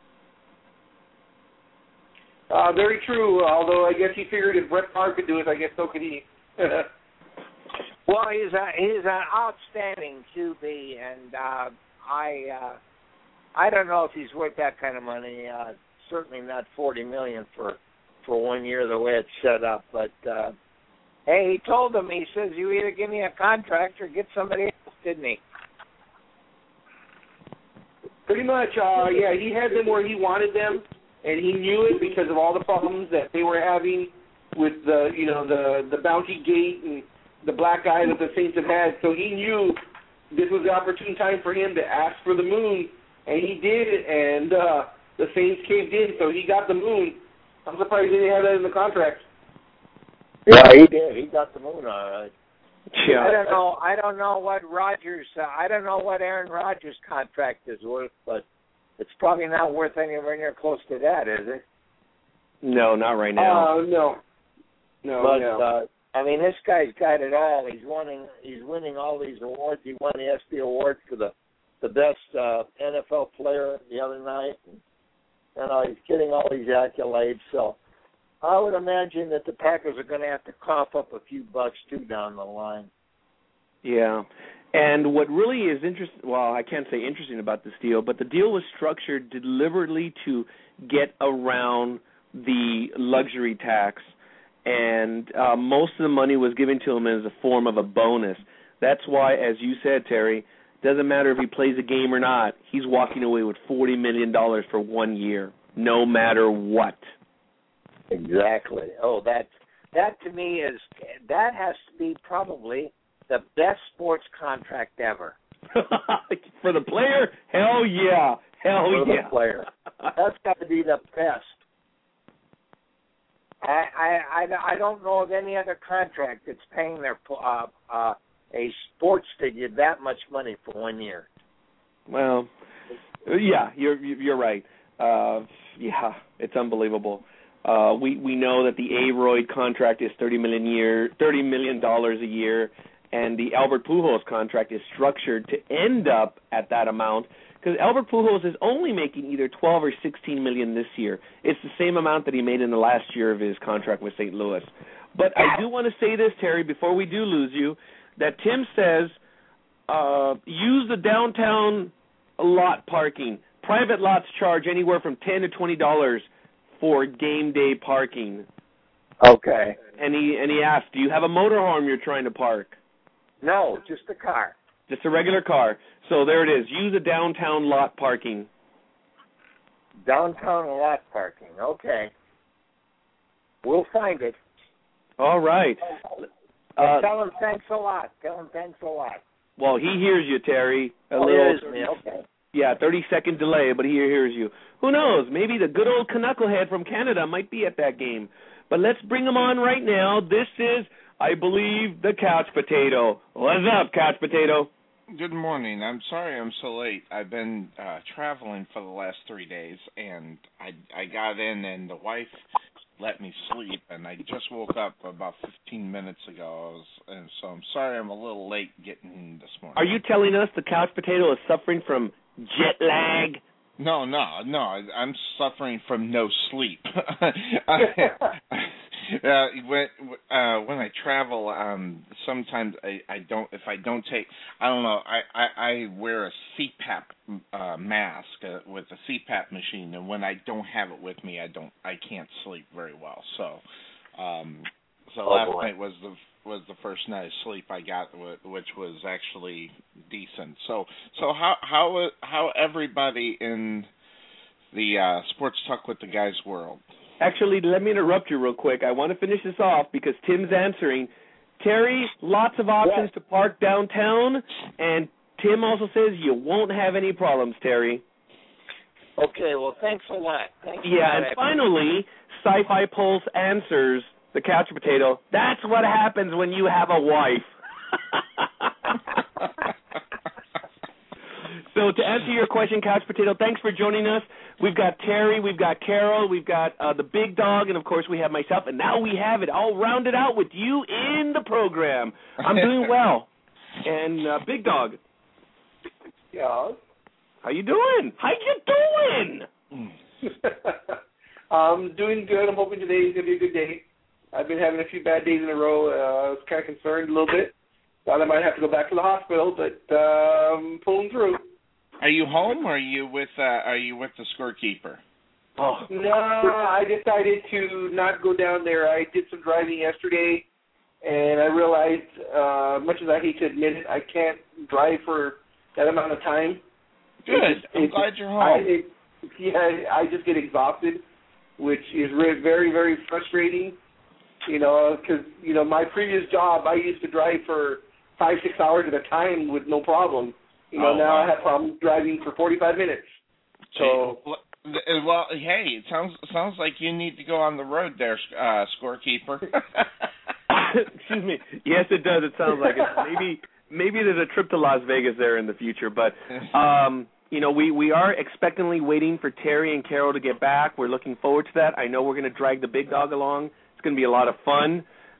Uh, very true, although I guess he figured if Brett Favre could do it, I guess so could he. Well, he's a, he's an outstanding Q B, and uh, I uh, I don't know if he's worth that kind of money. Uh, certainly not forty million for for one year the way it's set up. But uh, hey, he told them, he says, you either give me a contract or get somebody else, didn't he? Pretty much, uh, yeah. He had them where he wanted them, and he knew it because of all the problems that they were having with the, you know, the the bounty gate and the black eye that the Saints have had. So he knew this was the opportune time for him to ask for the moon, and he did, and uh, the Saints caved in, so he got the moon. I'm surprised he didn't have that in the contract. Yeah, he did. He got the moon, all right. Yeah. I don't know. I don't know what Rodgers. Uh, I don't know what Aaron Rodgers' contract is worth, but it's probably not worth anywhere near close to that, is it? No, not right now. Uh, no. No, but no. uh, I mean, this guy's got it all. He's winning. He's winning all these awards. He won the ESPY award for the the best uh, N F L player the other night. And, you know, he's getting all these accolades. So I would imagine that the Packers are going to have to cough up a few bucks too down the line. Yeah. And what really is interesting, well, I can't say interesting about this deal, but the deal was structured deliberately to get around the luxury tax, and uh, most of the money was given to him as a form of a bonus. That's why, as you said, Terry, doesn't matter if he plays a game or not, he's walking away with forty million dollars for one year, no matter what. Exactly. Oh, that, that to me is, that has to be probably the best sports contract ever. For the player? Hell yeah. Hell For yeah. the player. That's got to be the best. I, I, I, I don't know of any other contract that's paying their uh, uh, a sports figure that much money for one year. Well, yeah, you're you're right. Uh, yeah, it's unbelievable. Uh, we we know that the Aroyd contract is thirty million year, thirty million dollars a year. And the Albert Pujols contract is structured to end up at that amount because Albert Pujols is only making either twelve or sixteen million this year. It's the same amount that he made in the last year of his contract with Saint Louis. But I do want to say this, Terry, before we do lose you, that Tim says uh, use the downtown lot parking. Private lots charge anywhere from ten to twenty dollars for game day parking. Okay. And he and he asked, do you have a motorhome you're trying to park? No, just a car. Just a regular car. So there it is. Use a downtown lot parking. Downtown lot parking. Okay. We'll find it. All right. Uh, tell him thanks a lot. Tell him thanks a lot. Well, he hears you, Terry. A oh, little, he hears me. Okay. Yeah, thirty-second delay, but he hears you. Who knows? Maybe the good old knucklehead from Canada might be at that game. But let's bring him on right now. This is, I believe, the Couch Potato. What's up, Couch Potato? Good morning. I'm sorry I'm so late. I've been uh, traveling for the last three days, and I I got in, and the wife let me sleep, and I just woke up about fifteen minutes ago. I was, and so I'm sorry I'm a little late getting in this morning. Are you telling us the Couch Potato is suffering from jet lag? No, no, no. I'm suffering from no sleep. I, uh, when uh, when I travel, um, sometimes I, I don't. If I don't take, I don't know. I, I, I wear a C PAP uh, mask uh, with a C PAP machine, and when I don't have it with me, I don't. I can't sleep very well. So, um, so oh, last boy. night was the was the first night of sleep I got, which was actually decent. So, so how how how everybody in the uh, Sports Talk with the Guys world? Actually, let me interrupt you real quick. I want to finish this off because Tim's answering. Terry, lots of options yes. to park downtown, and Tim also says you won't have any problems, Terry. Okay, well, thanks a lot. Thanks yeah, a lot. and finally, Sci-Fi Pulse answers the Couch Potato. That's what happens when you have a wife. So to answer your question, Couch Potato, thanks for joining us. We've got Terry, we've got Carol, we've got uh, the Big Dog, and, of course, we have myself. And now we have it all rounded out with you in the program. I'm doing well. And uh, Big Dog. Yeah. How you doing? How you doing? I'm doing good. I'm hoping today is going to be a good day. I've been having a few bad days in a row. Uh, I was kind of concerned a little bit. Thought I might have to go back to the hospital, but uh, I'm pulling through. Are you home, or are you with uh, Are you with the scorekeeper? Oh. No, I decided to not go down there. I did some driving yesterday, and I realized, uh, much as I hate to admit it, I can't drive for that amount of time. Good. It, I'm it, glad you're home. I, it, yeah, I just get exhausted, which is re- very, very frustrating. You know, because you know my previous job, I used to drive for five, six hours at a time with no problem. You know, oh, now wow. I have problems driving for forty-five minutes. So, well, hey, it sounds sounds like you need to go on the road there, uh, scorekeeper. Excuse me. Yes, it does. It sounds like it. Maybe maybe there's a trip to Las Vegas there in the future, but um, you know, we we are expectantly waiting for Terry and Carol to get back. We're looking forward to that. I know we're going to drag the Big Dog along. It's going to be a lot of fun.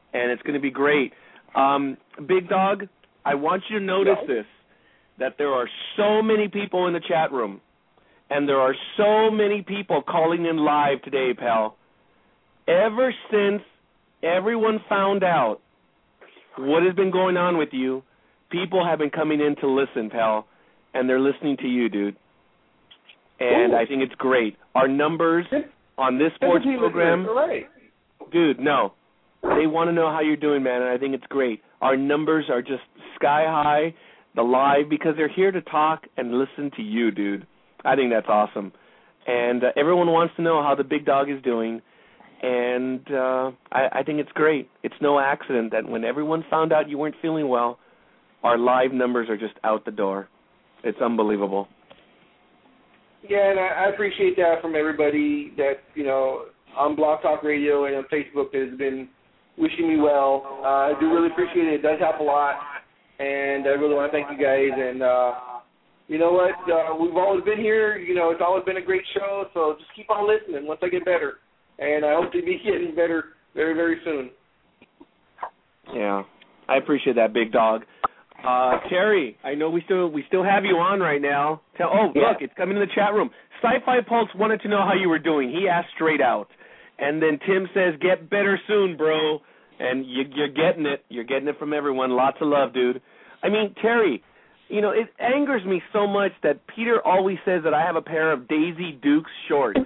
and it's going to be great. Um, Big Dog, I want you to notice Yes. this, that there are so many people in the chat room, and there are so many people calling in live today, pal. Ever since everyone found out what has been going on with you, people have been coming in to listen, pal, and they're listening to you, dude. And Ooh. I think it's great. Our numbers on this sports Seventeen program, listeners, all right. dude, no. They want to know how you're doing, man, and I think it's great. Our numbers are just sky high, the live, because they're here to talk and listen to you, dude. I think that's awesome. And uh, everyone wants to know how the Big Dog is doing, and uh, I, I think it's great. It's no accident that when everyone found out you weren't feeling well, our live numbers are just out the door. It's unbelievable. Yeah, and I, I appreciate that from everybody that, you know, on Blog Talk Radio and on Facebook that has been wishing me well. Uh, I do really appreciate it. It does help a lot, and I really want to thank you guys. And uh, you know what? Uh, we've always been here. You know, it's always been a great show, so just keep on listening once I get better. And I hope to be getting better very, very soon. Yeah, I appreciate that, Big Dog. Uh, Terry, I know we still we still have you on right now. Tell, oh, Yeah. look, it's coming in the chat room. Sci-Fi Pulse wanted to know how you were doing. He asked straight out. And then Tim says, get better soon, bro. And you, you're getting it. You're getting it from everyone. Lots of love, dude. I mean, Terry, you know, it angers me so much that Peter always says that I have a pair of Daisy Dukes shorts.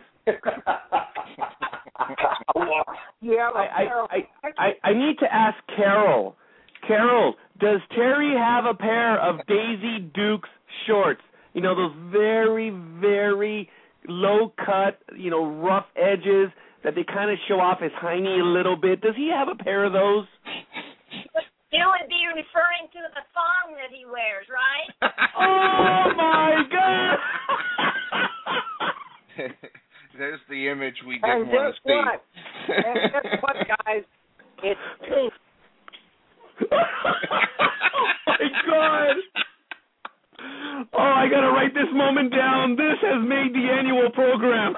Yeah, I, I, I, I, I need to ask Carol. Carol, does Terry have a pair of Daisy Dukes shorts? You know, those very, very low-cut, you know, rough edges that they kind of show off his hiney a little bit. Does he have a pair of those? You would be referring to the thong that he wears, right? Oh, my God! There's the image we And didn't want guess to see. what? And guess what, guys? It's pink. Oh, my God! Oh, I got to write this moment down. This has made the annual program.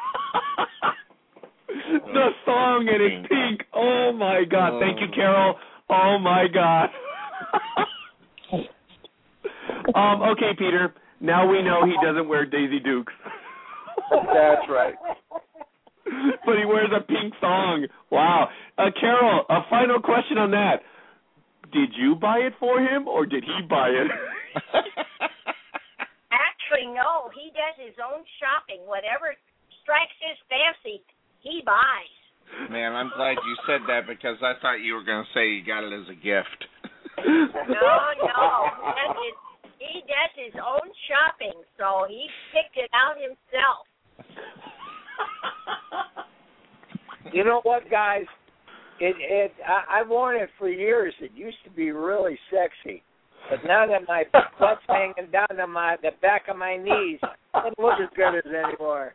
The song, and it's pink. Oh, my God. Thank you, Carol. Oh, my God. um, okay, Peter. Now we know he doesn't wear Daisy Dukes. That's right. But he wears a pink thong. Wow. Uh, Carol, a final question on that. Did you buy it for him, or did he buy it? Actually, no. He does his own shopping. Whatever strikes his fancy, he buys. Man, I'm glad you said that because I thought you were going to say you got it as a gift. No, no. That is, he does his own shopping, so he picked it out himself. You know what, guys? It it I, I've worn it for years. It used to be really sexy, but now that my butt's hanging down to my the back of my knees, it doesn't look as good as anymore.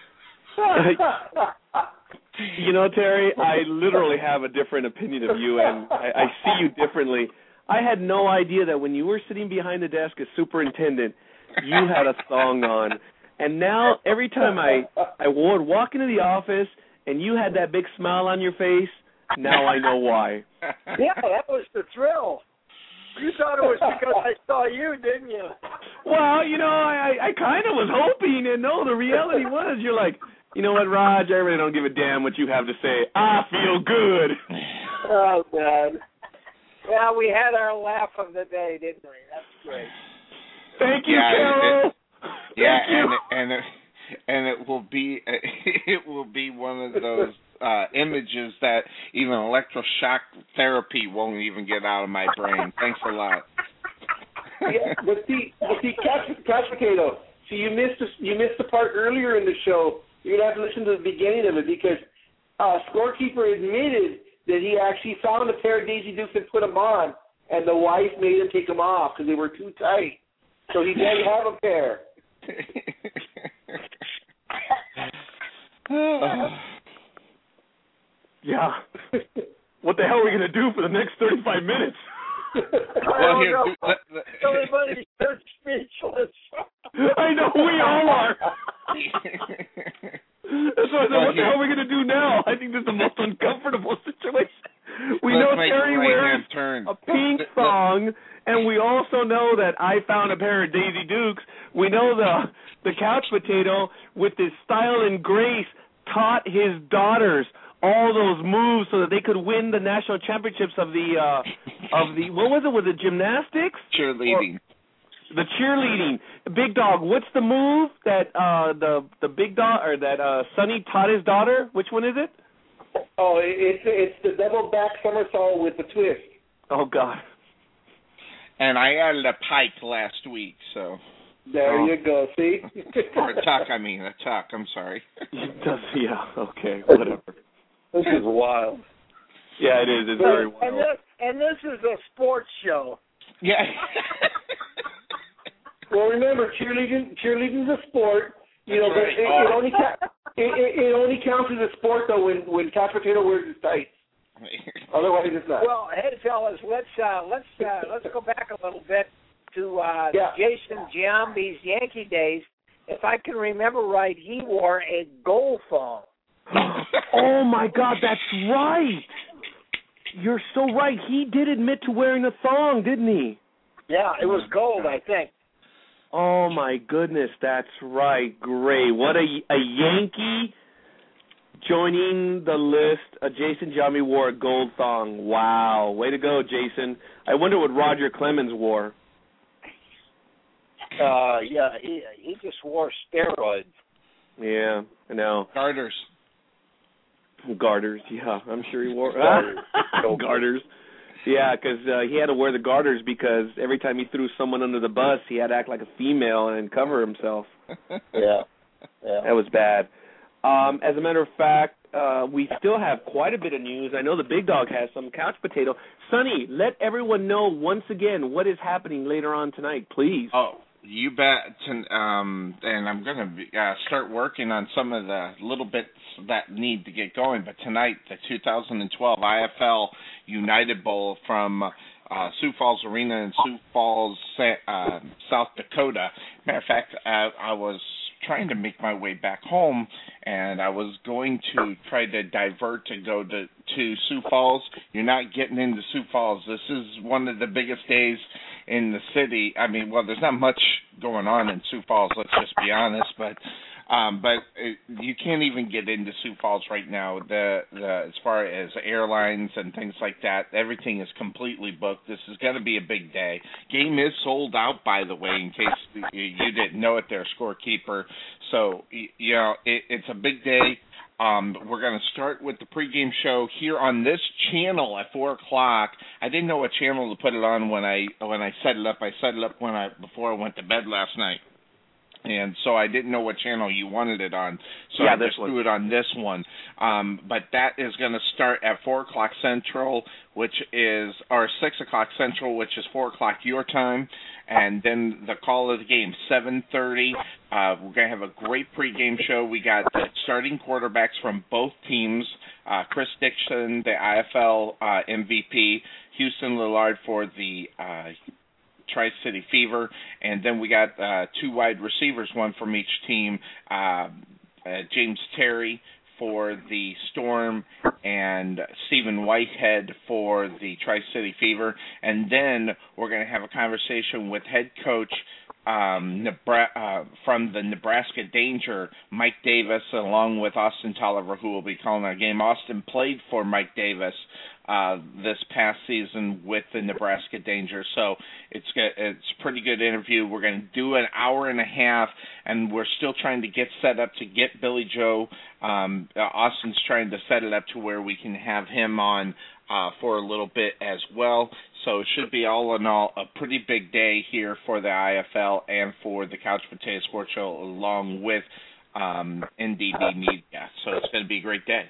You know, Terry, I literally have a different opinion of you, and I, I see you differently. I had no idea that when you were sitting behind the desk as superintendent, you had a thong on. And now every time I, I would walk into the office and you had that big smile on your face, now I know why. Yeah, that was the thrill. You thought it was because I saw you, didn't you? Well, you know, I, I kind of was hoping, and no, the reality was you're like, you know what, Raj, I really don't give a damn what you have to say. I feel good. Oh, God. Well, we had our laugh of the day, didn't we? That's great. Thank you, Yeah, Carol. it- Yeah, Thank you. and it, and it, and it will be it will be one of those uh, images that even electroshock therapy won't even get out of my brain. Thanks a lot. Yeah, but see, but see, Cash, Cash Potato, see, you missed the, you missed the part earlier in the show. You're gonna have to listen to the beginning of it because uh, Scorekeeper admitted that he actually found a pair of Daisy Dukes and put them on, and the wife made him take them off because they were too tight. So he didn't have a pair. Yeah. What the hell are we going to do for the next thirty-five minutes? Well, here, do, let, let, Everybody's so speechless. I know, we all are. That's why I said, Well, what the here- hell are we going to do now? I think this is the most uncomfortable situation. We Well, that I found a pair of Daisy Dukes. We know the the couch potato, with his style and grace, taught his daughters all those moves so that they could win the national championships of the uh, of the what was it? Was it gymnastics? Cheerleading. Or the cheerleading. Big Dog. What's the move that uh, the the big dog or that uh, Sonny taught his daughter? Which one is it? Oh, it's it's the double back somersault with the twist. Oh God. And I added a pike last week, so. There oh. you go. See. Or a tuck. I mean a tuck. I'm sorry. Does, yeah. Okay. Whatever. This is wild. Yeah, it is. It's very wild. And this, and this is a sports show. Yeah. Well, remember, cheerleading cheerleading is a sport. You know, That's but right. it, it only ca- it, it, it only counts as a sport though when when Couch Potato wears his tights. Otherwise, it's not. Well, hey fellas, let's uh, let's uh, let's go back a little bit to uh, Yeah. Jason Giambi's Yankee days. If I can remember right, he wore a gold thong. Oh my God, that's right. You're so right. He did admit to wearing a thong, didn't he? Yeah, it was gold, I think. Oh my goodness, that's right. Great. What a, a Yankee joining the list. Uh, Jason Giambi wore a gold thong. Wow. Way to go, Jason. I wonder what Roger Clemens wore. Uh, yeah, he he just wore steroids. Yeah, I know. Garters. Garters, yeah, I'm sure he wore Garters. garters. Yeah, because uh, he had to wear the garters because every time he threw someone under the bus, he had to act like a female and cover himself. Yeah, yeah. That was bad. Um, as a matter of fact, uh, we still have quite a bit of news. I know the Big Dog has some. Couch Potato. Sonny, let everyone know once again what is happening later on tonight, please. Oh, you bet. Um, and I'm going to uh, start working on some of the little bits that need to get going. But tonight, the two thousand twelve I F L United Bowl from uh, Sioux Falls Arena in Sioux Falls, uh, South Dakota. Matter of fact, uh, I was trying to make my way back home, and I was going to try to divert to go to, to Sioux Falls. You're not getting into Sioux Falls. This is one of the biggest days in the city. I mean, well, there's not much going on in Sioux Falls, let's just be honest, but um, but it, you can't even get into Sioux Falls right now. The, the as far as airlines and things like that, everything is completely booked. This is going to be a big day. Game is sold out, by the way, in case you didn't know it there, Scorekeeper. So, you know, it, it's a big day. Um, we're going to start with the pregame show here on this channel at four o'clock. I didn't know what channel to put it on when I when I set it up. I set it up when I before I went to bed last night, and so I didn't know what channel you wanted it on. So yeah, I just threw it on this one. Um, but that is going to start at four o'clock Central, which is or six o'clock Central, which is four o'clock your time. And then the call of the game, seven thirty. Uh, we're going to have a great pregame show. We got the starting quarterbacks from both teams. Uh, Chris Dixon, the I F L uh, M V P. Houston Lillard for the uh, Tri-City Fever. And then we got uh, two wide receivers, one from each team. Uh, uh, James Terry for the Storm and Stephen Whitehead for the Tri-City Fever. And then we're going to have a conversation with head coach um, Nebra- uh, from the Nebraska Danger, Mike Davis, along with Austin Tolliver, who will be calling our game. Austin played for Mike Davis uh, this past season with the Nebraska Danger, so it's it's a pretty good interview. We're going to do an hour and a half, and we're still trying to get set up to get Billy Joe. Um, Austin's trying to set it up to where we can have him on uh, for a little bit as well. So it should be all in all a pretty big day here for the I F L and for the Couch Potato Sports Show, along with um, N D B Media. So it's going to be a great day.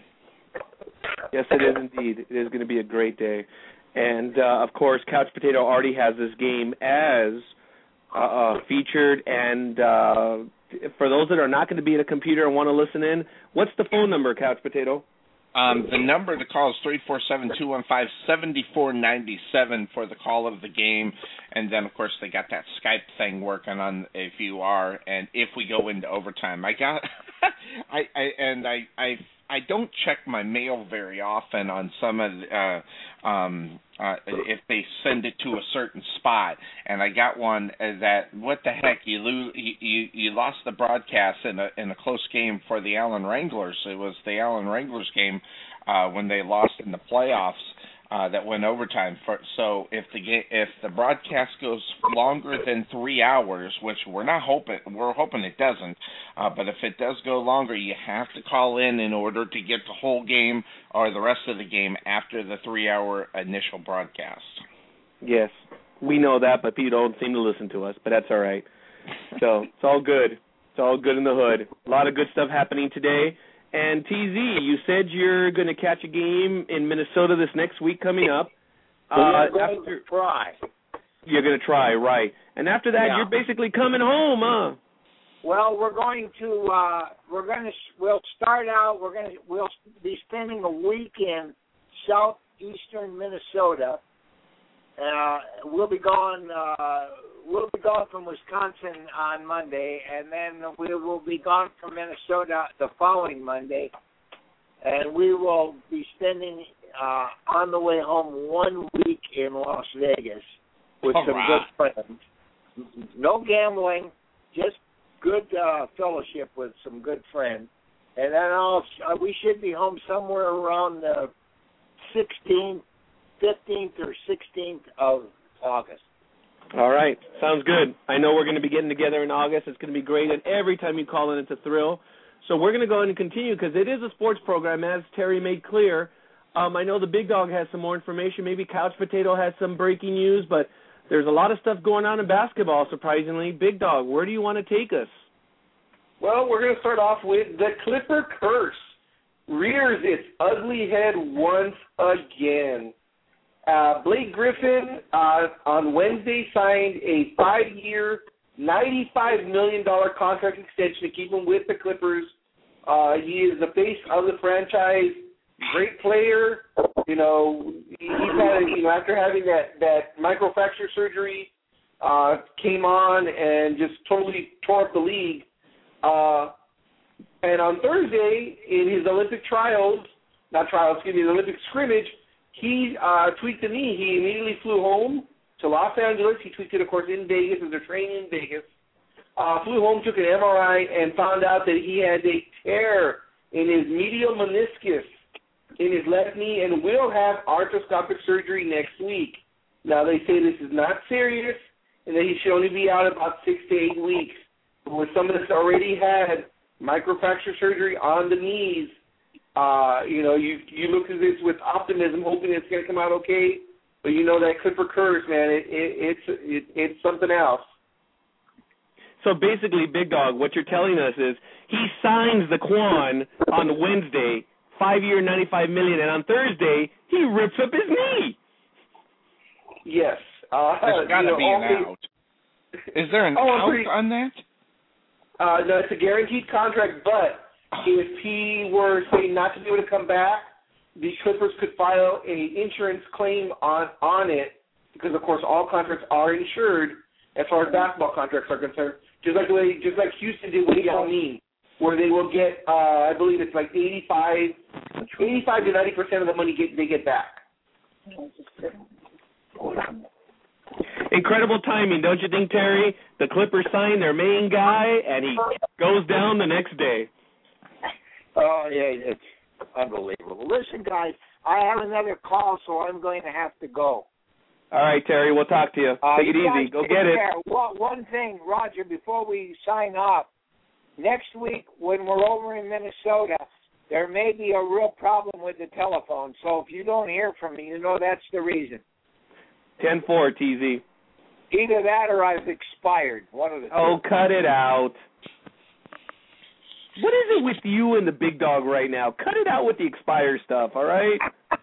Yes, it is indeed. It is going to be a great day. And, uh, of course, Couch Potato already has this game as uh, uh, featured. And uh, for those that are not going to be at a computer and want to listen in, what's the phone number, Couch Potato? Um, the number to call is three four seven, two one five, seven four nine seven for the call of the game. And then, of course, they got that Skype thing working on if you are and if we go into overtime. I got I, I and I, I I I don't check my mail very often on some of the, uh, um, uh, if they send it to a certain spot, and I got one that what the heck you lose you you lost the broadcast in a in a close game for the Allen Wranglers. It was the Allen Wranglers game uh, when they lost in the playoffs. Uh, that went overtime. For, so if the ga- if the broadcast goes longer than three hours, which we're not hoping, we're hoping it doesn't, uh, but if it does go longer, you have to call in in order to get the whole game or the rest of the game after the three-hour initial broadcast. Yes, we know that, but people don't seem to listen to us, but that's all right. So it's all good. It's all good in the hood. A lot of good stuff happening today. And T Z, you said you're going to catch a game in Minnesota this next week coming up. Uh, we're going after, to try. You're going to try, right. And after that, yeah. you're basically coming home, huh? Well, we're going to, uh, we're going to, we'll start out, we're going to, we'll be spending a week in southeastern Minnesota. Uh, we'll be gone, uh, we'll be gone from Wisconsin on Monday, and then we will be gone from Minnesota the following Monday, and we will be spending uh, on the way home one week in Las Vegas with All some right. good friends. No gambling, just good uh, fellowship with some good friends, and then I'll, uh, we should be home somewhere around the sixteenth, fifteenth, or sixteenth of August. All right. Sounds good. I know we're going to be getting together in August. It's going to be great, and every time you call in, it's a thrill. So we're going to go ahead and continue because it is a sports program, as Terry made clear. Um, I know the Big Dog has some more information. Maybe Couch Potato has some breaking news, but there's a lot of stuff going on in basketball, surprisingly. Big Dog, where do you want to take us? Well, we're going to start off with the Clipper curse rears its ugly head once again. Uh, Blake Griffin uh, on Wednesday signed a five-year, ninety-five million dollars contract extension to keep him with the Clippers. Uh, he is the face of the franchise. Great player. You know, he's had, you know, after having that, that microfracture surgery, uh, came on and just totally tore up the league. Uh, and on Thursday, in his Olympic trials, not trials, excuse me, the Olympic scrimmage, he uh, tweaked a knee. He immediately flew home to Los Angeles. He tweaked it, of course, in Vegas as they're training in Vegas. Uh, flew home, took an M R I, and found out that he had a tear in his medial meniscus in his left knee and will have arthroscopic surgery next week. Now, they say this is not serious and that he should only be out about six to eight weeks. But with someone that's already had microfracture surgery on the knees, uh, you know, you you look at this with optimism, hoping it's going to come out okay. But you know that Clipper curse, man, it, it, it's it, it's something else. So basically, Big Dog, what you're telling us is he signs the Quan on Wednesday, five-year, ninety-five million dollars, and on Thursday he rips up his knee. Yes. Uh, There's got to you know, be an only, out. Is there an oh, out pretty, on that? Uh, no, it's a guaranteed contract, but if he were, say, not to be able to come back, the Clippers could file an insurance claim on, on it because, of course, all contracts are insured as far as basketball contracts are concerned, just like the way, just like Houston did with Yao Ming, where they will get, uh, I believe it's like eighty-five, eighty-five to ninety percent of the money get, they get back. Incredible timing, don't you think, Terry? The Clippers sign their main guy, and he goes down the next day. Oh, yeah, it's unbelievable. Listen, guys, I have another call, so I'm going to have to go. All right, Terry, we'll talk to you. Uh, Take it you easy. guys Go take get it. care. One, one thing, Roger, before we sign off, next week when we're over in Minnesota, there may be a real problem with the telephone. So if you don't hear from me, you know that's the reason. ten four, T Z. Either that or I've expired. One of the two. Oh, cut it out. What is it with you and the Big Dog right now? Cut it out with the expire stuff, all right?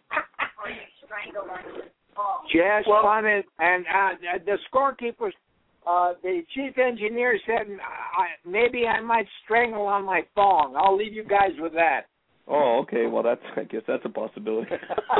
Just well, fun and, and uh, the scorekeepers, uh, the chief engineer said I, maybe I might strangle on my thong. I'll leave you guys with that. Oh, okay. Well, that's I guess that's a possibility.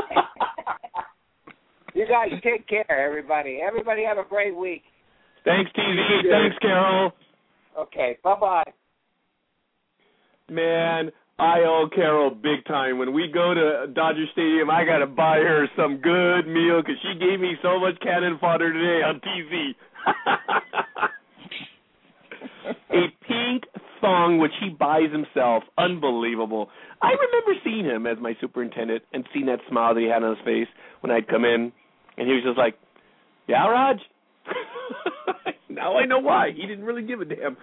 You guys take care, everybody. Everybody have a great week. Thanks, T V. Thanks, Carol. Okay, bye-bye. Man, I owe Carol big time. When we go to Dodger Stadium, I got to buy her some good meal because she gave me so much cannon fodder today on T V. A pink thong, which he buys himself. Unbelievable. I remember seeing him as my superintendent and seeing that smile that he had on his face when I'd come in, and he was just like, yeah, Raj? Now I know why. He didn't really give a damn.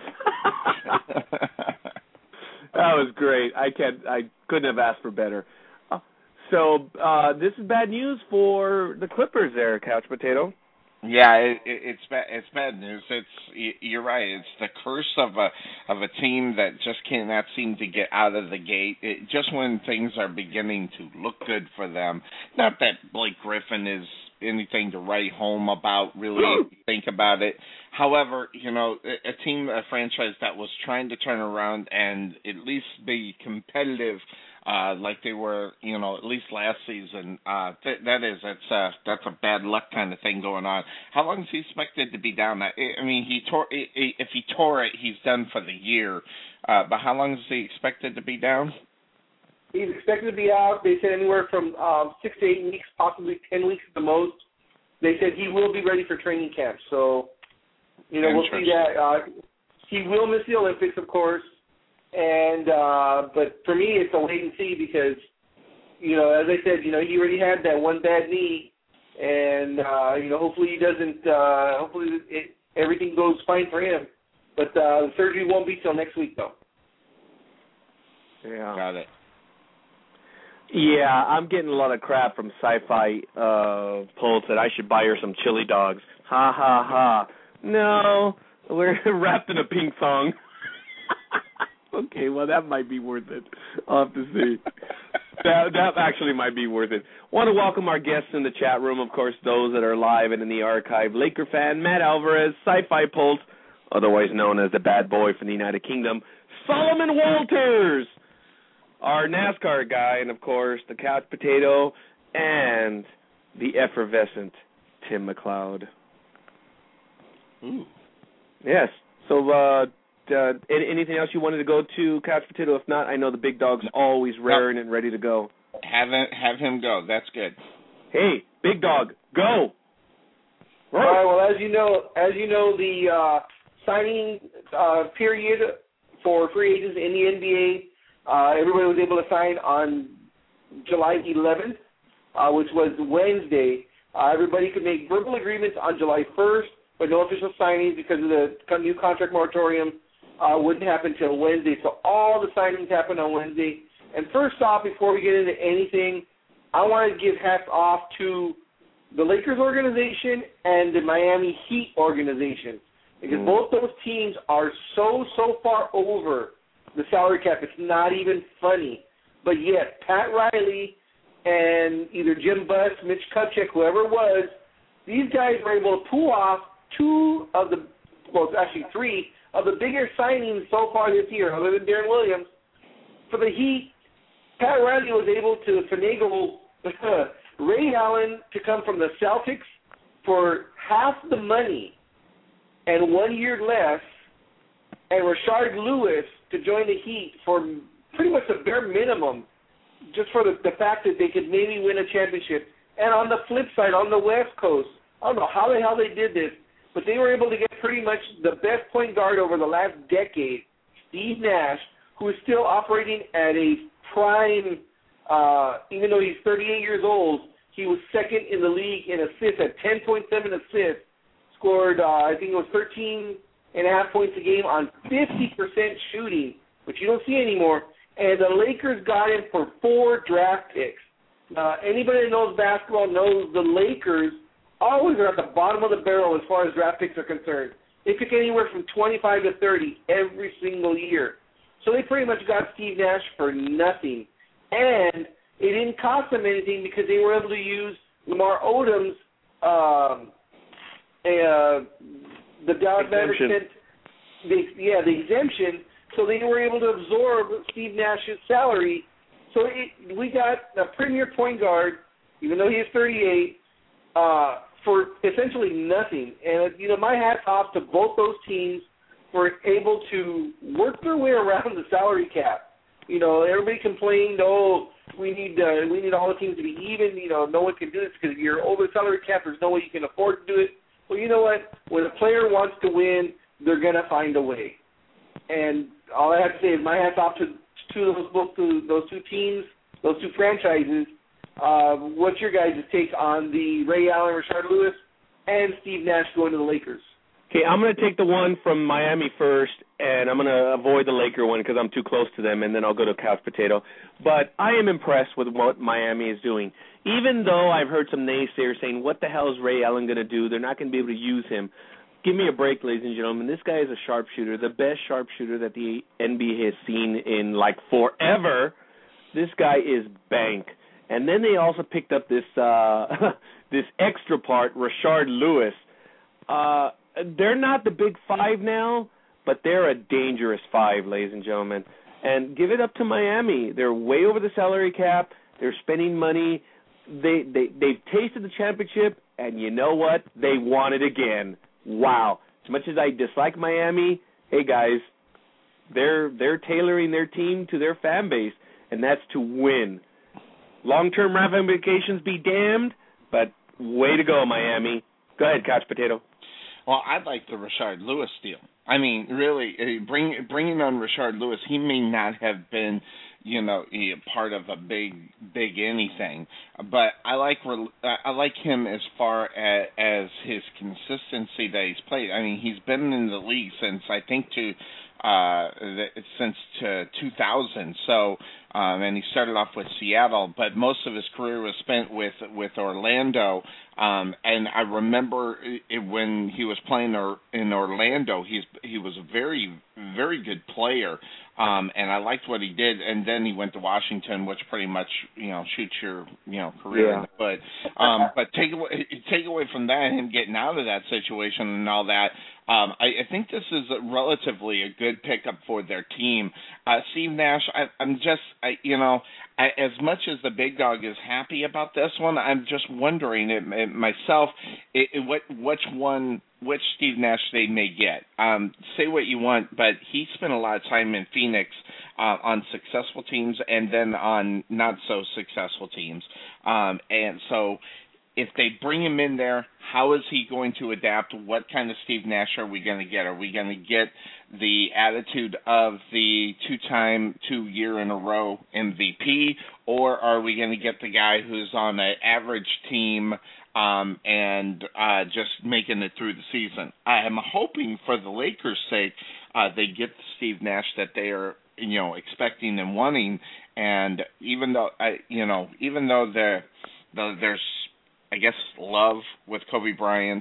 That was great. I can't. I couldn't have asked for better. Uh, so uh, this is bad news for the Clippers there, Couch Potato. Yeah, it, it, it's bad. It's bad news. It's you're right. It's the curse of a of a team that just cannot seem to get out of the gate. It, just when things are beginning to look good for them. Not that Blake Griffin is anything to write home about, really, if you think about it. However, you know, a, a team, a franchise that was trying to turn around and at least be competitive. Uh, like they were, you know, at least last season. Uh, th- that is, that's uh, that's a bad luck kind of thing going on. How long is he expected to be down? I, I mean, he tore. If he tore it, he's done for the year. Uh, but how long is he expected to be down? He's expected to be out. They said anywhere from um, six to eight weeks, possibly ten weeks at the most. They said he will be ready for training camp. So, you know, we'll see that. Uh, he will miss the Olympics, of course. And uh, but for me, it's a wait and see because, you know, as I said, you know, he already had that one bad knee, and uh, you know, hopefully he doesn't. Uh, hopefully it, everything goes fine for him. But uh, the surgery won't be till next week, though. Yeah, got it. Yeah, I'm getting a lot of crap from Sci-Fi uh, Pulse that I should buy her some chili dogs. Ha ha ha! No, we're wrapped in a pink thong. Okay, well, that might be worth it. I'll have to see. that that actually might be worth it. Want to welcome our guests in the chat room, of course, those that are live and in the archive. Laker fan Matt Alvarez, Sci-Fi Pulse, otherwise known as the bad boy from the United Kingdom, Solomon Walters, our NASCAR guy, and, of course, the Couch Potato, and the effervescent Tim McLeod. Ooh. Yes, so, uh... Uh, anything else you wanted to go to, Couch Potato? If not, I know the big dog's always raring and ready to go. Have him, have him go. That's good. Hey, big dog, go! All right. Well, as you know, as you know, the uh, signing uh, period for free agents in the N B A, uh, everybody was able to sign on July eleventh, uh, which was Wednesday. Uh, everybody could make verbal agreements on July first, but no official signings because of the new contract moratorium. Uh, wouldn't happen until Wednesday. So all the signings happened on Wednesday. And first off, before we get into anything, I want to give hats off to the Lakers organization and the Miami Heat organization because mm. both those teams are so, so far over the salary cap. It's not even funny. But yet, Pat Riley and either Jim Buss, Mitch Kupchak, whoever it was, these guys were able to pull off two of the, well, actually three, of the bigger signings so far this year, other than Darren Williams. For the Heat, Pat Riley was able to finagle Ray Allen to come from the Celtics for half the money and one year less, and Rashard Lewis to join the Heat for pretty much the bare minimum, just for the, the fact that they could maybe win a championship. And on the flip side, on the West Coast, I don't know how the hell they did this, but they were able to get pretty much the best point guard over the last decade, Steve Nash, who is still operating at a prime, uh, even though he's thirty-eight years old, he was second in the league in assists at ten point seven assists, scored, uh, I think it was thirteen and a half points a game on fifty percent shooting, which you don't see anymore, and the Lakers got him for four draft picks. Uh, anybody that knows basketball knows the Lakers always are at the bottom of the barrel as far as draft picks are concerned. They pick anywhere from twenty-five to thirty every single year. So they pretty much got Steve Nash for nothing. And it didn't cost them anything because they were able to use Lamar Odom's, um, uh, the Dallas Mavericks sent, the, yeah, the exemption, so they were able to absorb Steve Nash's salary. So it, we got a premier point guard, even though he is thirty-eight, uh, for essentially nothing. And, you know, my hat's off to both those teams for able to work their way around the salary cap. You know, everybody complained, oh, we need uh, we need all the teams to be even. You know, no one can do this because you're over the salary cap. There's no way you can afford to do it. Well, you know what? When a player wants to win, they're gonna find a way. And all I have to say is my hats off to to those both to those two teams, those two franchises. Uh, what's your guys' take on the Ray Allen, Rashard Lewis, and Steve Nash going to the Lakers? Okay, I'm going to take the one from Miami first, and I'm going to avoid the Laker one because I'm too close to them, and then I'll go to couch potato. But I am impressed with what Miami is doing. Even though I've heard some naysayers saying, what the hell is Ray Allen going to do? They're not going to be able to use him. Give me a break, ladies and gentlemen. This guy is a sharpshooter, the best sharpshooter that the N B A has seen in, like, forever. This guy is bank. And then they also picked up this uh, this extra part, Rashard Lewis. Uh, they're not the big five now, but they're a dangerous five, ladies and gentlemen. And give it up to Miami. They're way over the salary cap. They're spending money. They, they, they've tasted the championship, and you know what? They want it again. Wow. As much as I dislike Miami, hey, guys, they're they're tailoring their team to their fan base, and that's to win. Long-term ramifications be damned, but way to go, Miami. Go ahead, Couch Potato. Well, I'd like the Rashard Lewis deal. I mean, really, bring, bringing on Rashard Lewis, he may not have been, you know, a part of a big, big anything, but I like I like him as far as, as his consistency that he's played. I mean, he's been in the league since I think to uh, since to two thousand. So, um, and he started off with Seattle, but most of his career was spent with with Orlando. Um, and I remember it, when he was playing or, in Orlando, he's he was a very, very good player, um, and I liked what he did. And then he went to Washington, which pretty much, you know, shoots your, you know, career yeah. in the foot. Um, but take away, take away from that, him getting out of that situation and all that, um, I, I think this is a relatively a good pickup for their team. Uh, Steve Nash, I, I'm just, I, you know, I, as much as the big dog is happy about this one, I'm just wondering it, it, myself it, it, what which one, which Steve Nash they may get. Um, say what you want, but he spent a lot of time in Phoenix uh, on successful teams and then on not so successful teams. Um, and so if they bring him in there, how is he going to adapt? What kind of Steve Nash are we going to get? Are we going to get the attitude of the two-time, two-year-in-a-row M V P, or are we going to get the guy who's on an average team um, and uh, just making it through the season? I am hoping for the Lakers' sake uh, they get the Steve Nash that they are, you know, expecting and wanting. And even though, I, you know, even though the, the there's I guess love with Kobe Bryant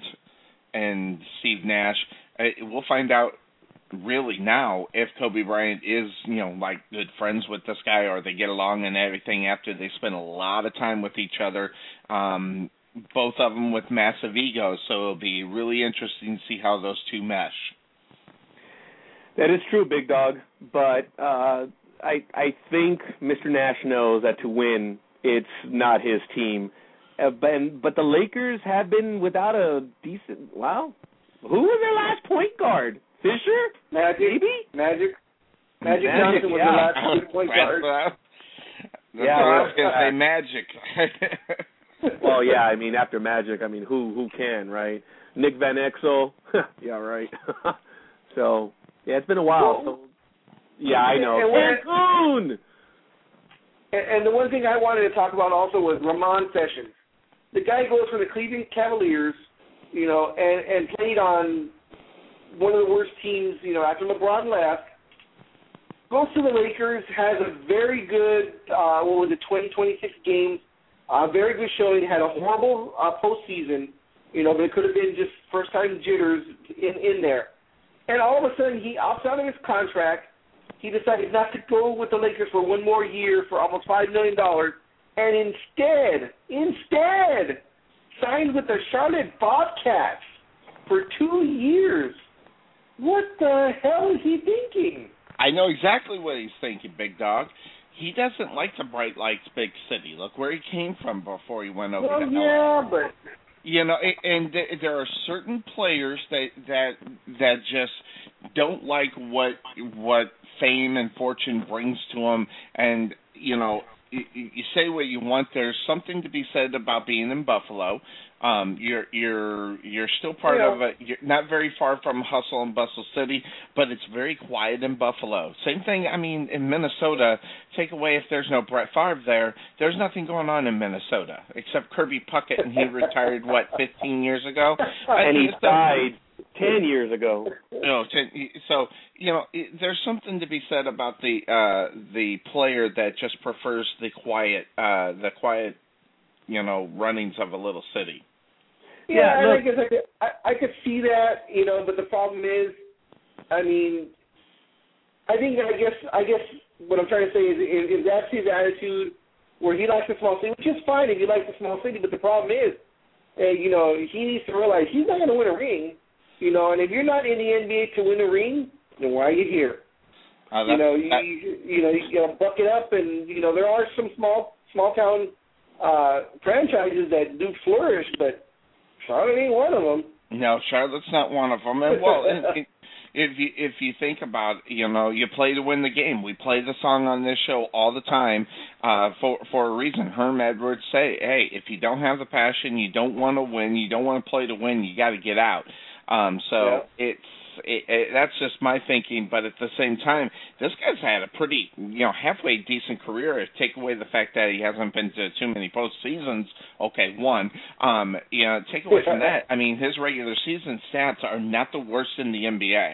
and Steve Nash, we'll find out really now if Kobe Bryant is, you know, like good friends with this guy or they get along and everything after they spend a lot of time with each other, um, both of them with massive egos. So it'll be really interesting to see how those two mesh. That is true, Big Dog, but uh, I I think Mister Nash knows that to win, it's not his team. Uh, but, but the Lakers have been without a decent, wow. Who was their last point guard? Fisher? Magic. Maybe? Magic. Magic, Magic Johnson was yeah. the last good point guard. That's yeah, what I was going to say, Magic. Well, yeah, I mean, after Magic, I mean, who who can, right? Nick Van Exel. Yeah, right. So, yeah, it's been a while. So, yeah, I know. And, and the one thing I wanted to talk about also was Ramon Sessions. The guy goes for the Cleveland Cavaliers, you know, and, and played on one of the worst teams, you know, after LeBron left. Goes to the Lakers, has a very good, uh, what was it, twenty, twenty-six games, uh, very good showing, had a horrible uh, postseason, you know, but it could have been just first-time jitters in, in there. And all of a sudden, he opts out of his contract. He decided not to go with the Lakers for one more year for almost five million dollars, and instead, instead, signed with the Charlotte Bobcats for two years. What the hell is he thinking? I know exactly what he's thinking, Big Dog. He doesn't like the bright lights, big city. Look where he came from before he went over well, to L A. yeah, but you know, and there are certain players that that that just don't like what what fame and fortune brings to him. And, you know, you, you say what you want. There's something to be said about being in Buffalo. Um, you're you're you're still part yeah. of a. You're not very far from hustle and bustle city, but it's very quiet in Buffalo. Same thing. I mean, in Minnesota, take away if there's no Brett Favre there, there's nothing going on in Minnesota except Kirby Puckett, and he retired what fifteen years ago, and he died ten years ago. You know, so you know, it, there's something to be said about the uh, the player that just prefers the quiet, uh, the quiet, you know, runnings of a little city. Yeah, yeah I guess I could, I, I could see that, you know, but the problem is, I mean, I think I guess I guess what I'm trying to say is if, if that's his attitude, where he likes the small city, which is fine if you like the small city, but the problem is, uh, you know, he needs to realize he's not going to win a ring, you know, and if you're not in the N B A to win a ring, then why are you here? Uh, you know, you, you, you know, you got to buck it up, and you know, there are some small small town uh, franchises that do flourish, but Charlotte ain't one of them. No, Charlotte's not one of them. And well, it, it, if you if you think about, you know, you play to win the game. We play the song on this show all the time uh, for for a reason. Herm Edwards say, hey, if you don't have the passion, you don't want to win, you don't want to play to win, you got to get out. Um, so yeah. it's it, it, that's just my thinking. But at the same time, this guy's had a pretty, you know, halfway decent career. Take away the fact that he hasn't been to too many postseasons. Okay, one. Um, you know, take away from that. I mean, his regular season stats are not the worst in the N B A.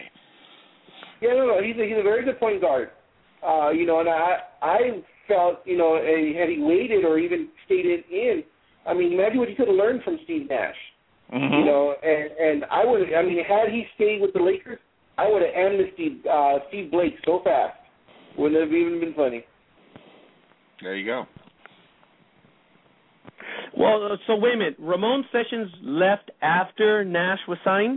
Yeah, no, no, he's a, he's a very good point guard. Uh, you know, and I I felt, you know, had he waited or even stayed in, I mean, imagine what he could have learned from Steve Nash. Mm-hmm. You know, and and I would, I mean, had he stayed with the Lakers, I would have amnestied uh, Steve Blake so fast. Wouldn't have even been funny. There you go. Well, uh, so wait a minute. Ramon Sessions left after Nash was signed?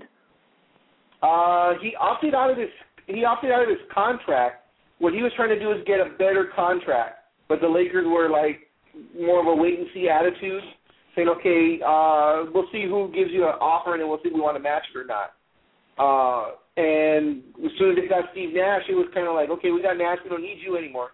Uh, he opted out of his he opted out of his contract. What he was trying to do is get a better contract, but the Lakers were like more of a wait and see attitude, saying, okay, uh, we'll see who gives you an offer, and then we'll see if we want to match it or not. Uh, and as soon as they got Steve Nash, it was kind of like, okay, we got Nash, we don't need you anymore.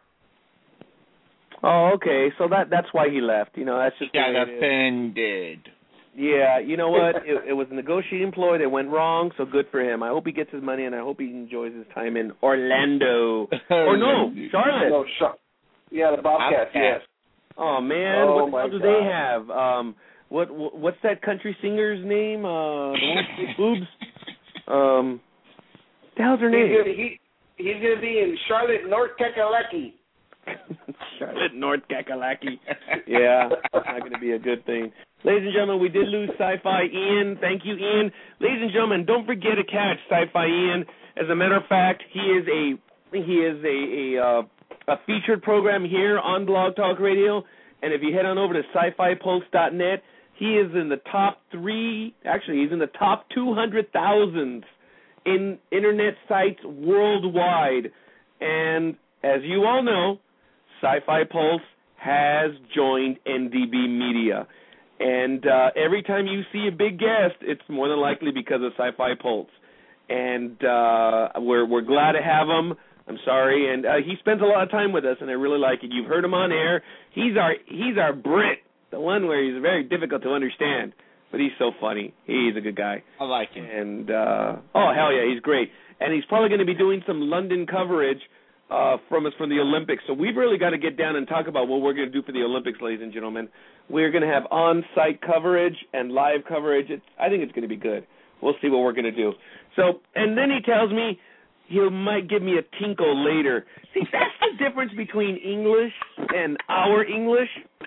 Oh, okay. So that that's why he left. You know, that's just he got offended. Yeah, you know what? it, it was a negotiating ploy that went wrong, so good for him. I hope he gets his money, and I hope he enjoys his time in Orlando. Or no, Charlotte. No, Char- yeah, the Bobcats, yes. Oh, man, oh, what the hell do God. they have? Um, what What's that country singer's name? Uh, the one with big boobs? Um, what the hell's her name? He's gonna, he, he's going to be in Charlotte, North Kakalaki. Charlotte, North Kakalaki. Yeah, that's not going to be a good thing. Ladies and gentlemen, we did lose Sci-Fi Ian. Thank you, Ian. Ladies and gentlemen, don't forget to catch Sci-Fi Ian. As a matter of fact, he is a he is a a, uh, a featured program here on Blog Talk Radio. And if you head on over to sci fi pulse dot net, he is in the top three. Actually, he's in the top two hundred thousand in internet sites worldwide. And as you all know, Sci-Fi Pulse has joined N D B Media. And uh, every time you see a big guest, it's more than likely because of Sci-Fi Pulse. And uh, we're we're glad to have him. I'm sorry, and uh, he spends a lot of time with us, and I really like it. You've heard him on air. He's our he's our Brit, the one where he's very difficult to understand, but he's so funny. He's a good guy. I like him. And uh, oh hell yeah, he's great. And he's probably going to be doing some London coverage uh, from us from the Olympics. So we've really got to get down and talk about what we're going to do for the Olympics, ladies and gentlemen. We're going to have on-site coverage and live coverage. It's, I think it's going to be good. We'll see what we're going to do. So, and then he tells me he might give me a tinkle later. See, that's the difference between English and our English.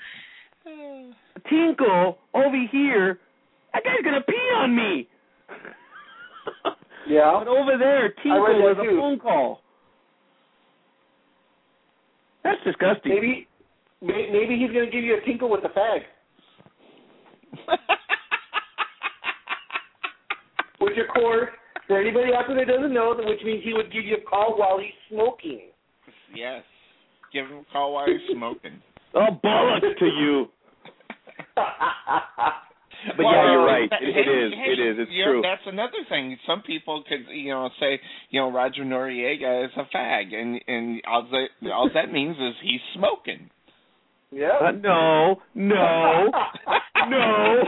Tinkle over here, that guy's going to pee on me. Yeah. But over there, tinkle is a too. phone call. That's disgusting. Maybe, maybe he's going to give you a tinkle with the fag. With your cord. For anybody out there that doesn't know, which means he would give you a call while he's smoking. Yes. Give him a call while he's smoking. Oh, bollocks to you. But well, yeah, you're right. That, It, hey, it is. Hey, it is. It's you true. Know, that's another thing. Some people could, you know, say, you know, Roger Noriega is a fag, and and all that all that means is he's smoking. Yeah. Uh, no, no, no.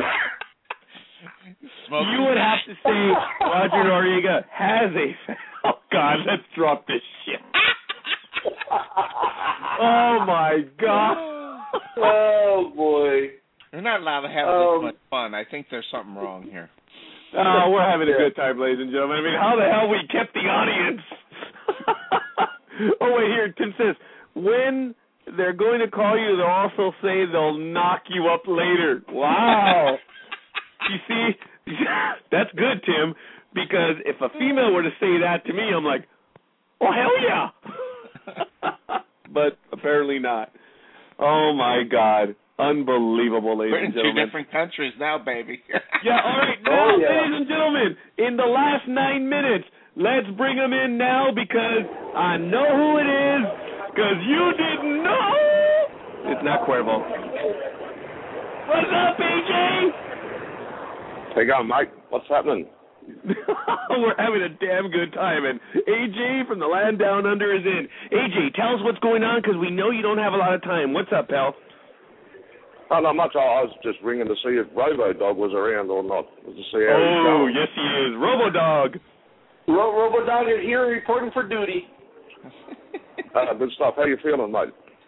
Smoking. You would have to say Roger Noriega has a. Oh God, let's drop this shit. Oh my God. Oh boy. We're not allowed to have Um, this much fun. I think there's something wrong here. Oh, we're having a Yeah. good time, ladies and gentlemen. I mean, how the hell we kept the audience? Oh wait, here Tim says when they're going to call you, they'll also say they'll knock you up later. Wow. You see, that's good, Tim, because if a female were to say that to me, I'm like, oh, hell yeah. But apparently not. Oh, my God. Unbelievable, ladies We're in and two gentlemen. different countries now, baby. Yeah, all right. Now, Oh, yeah. ladies and gentlemen, in the last nine minutes, let's bring them in now because I know who it is, because you didn't know. It's not Cuervo. What's up, A J? How you going, mate? What's happening? We're having a damn good time, and A J from the land down under is in. A J, tell us what's going on, because we know you don't have a lot of time. What's up, pal? Oh, not much. I was just ringing to see if Robo-Dog was around or not. To see how he's Oh, going. yes, he is. Robo-Dog. Ro- Robo-Dog is here reporting for duty. Uh, good stuff. How you feeling, mate?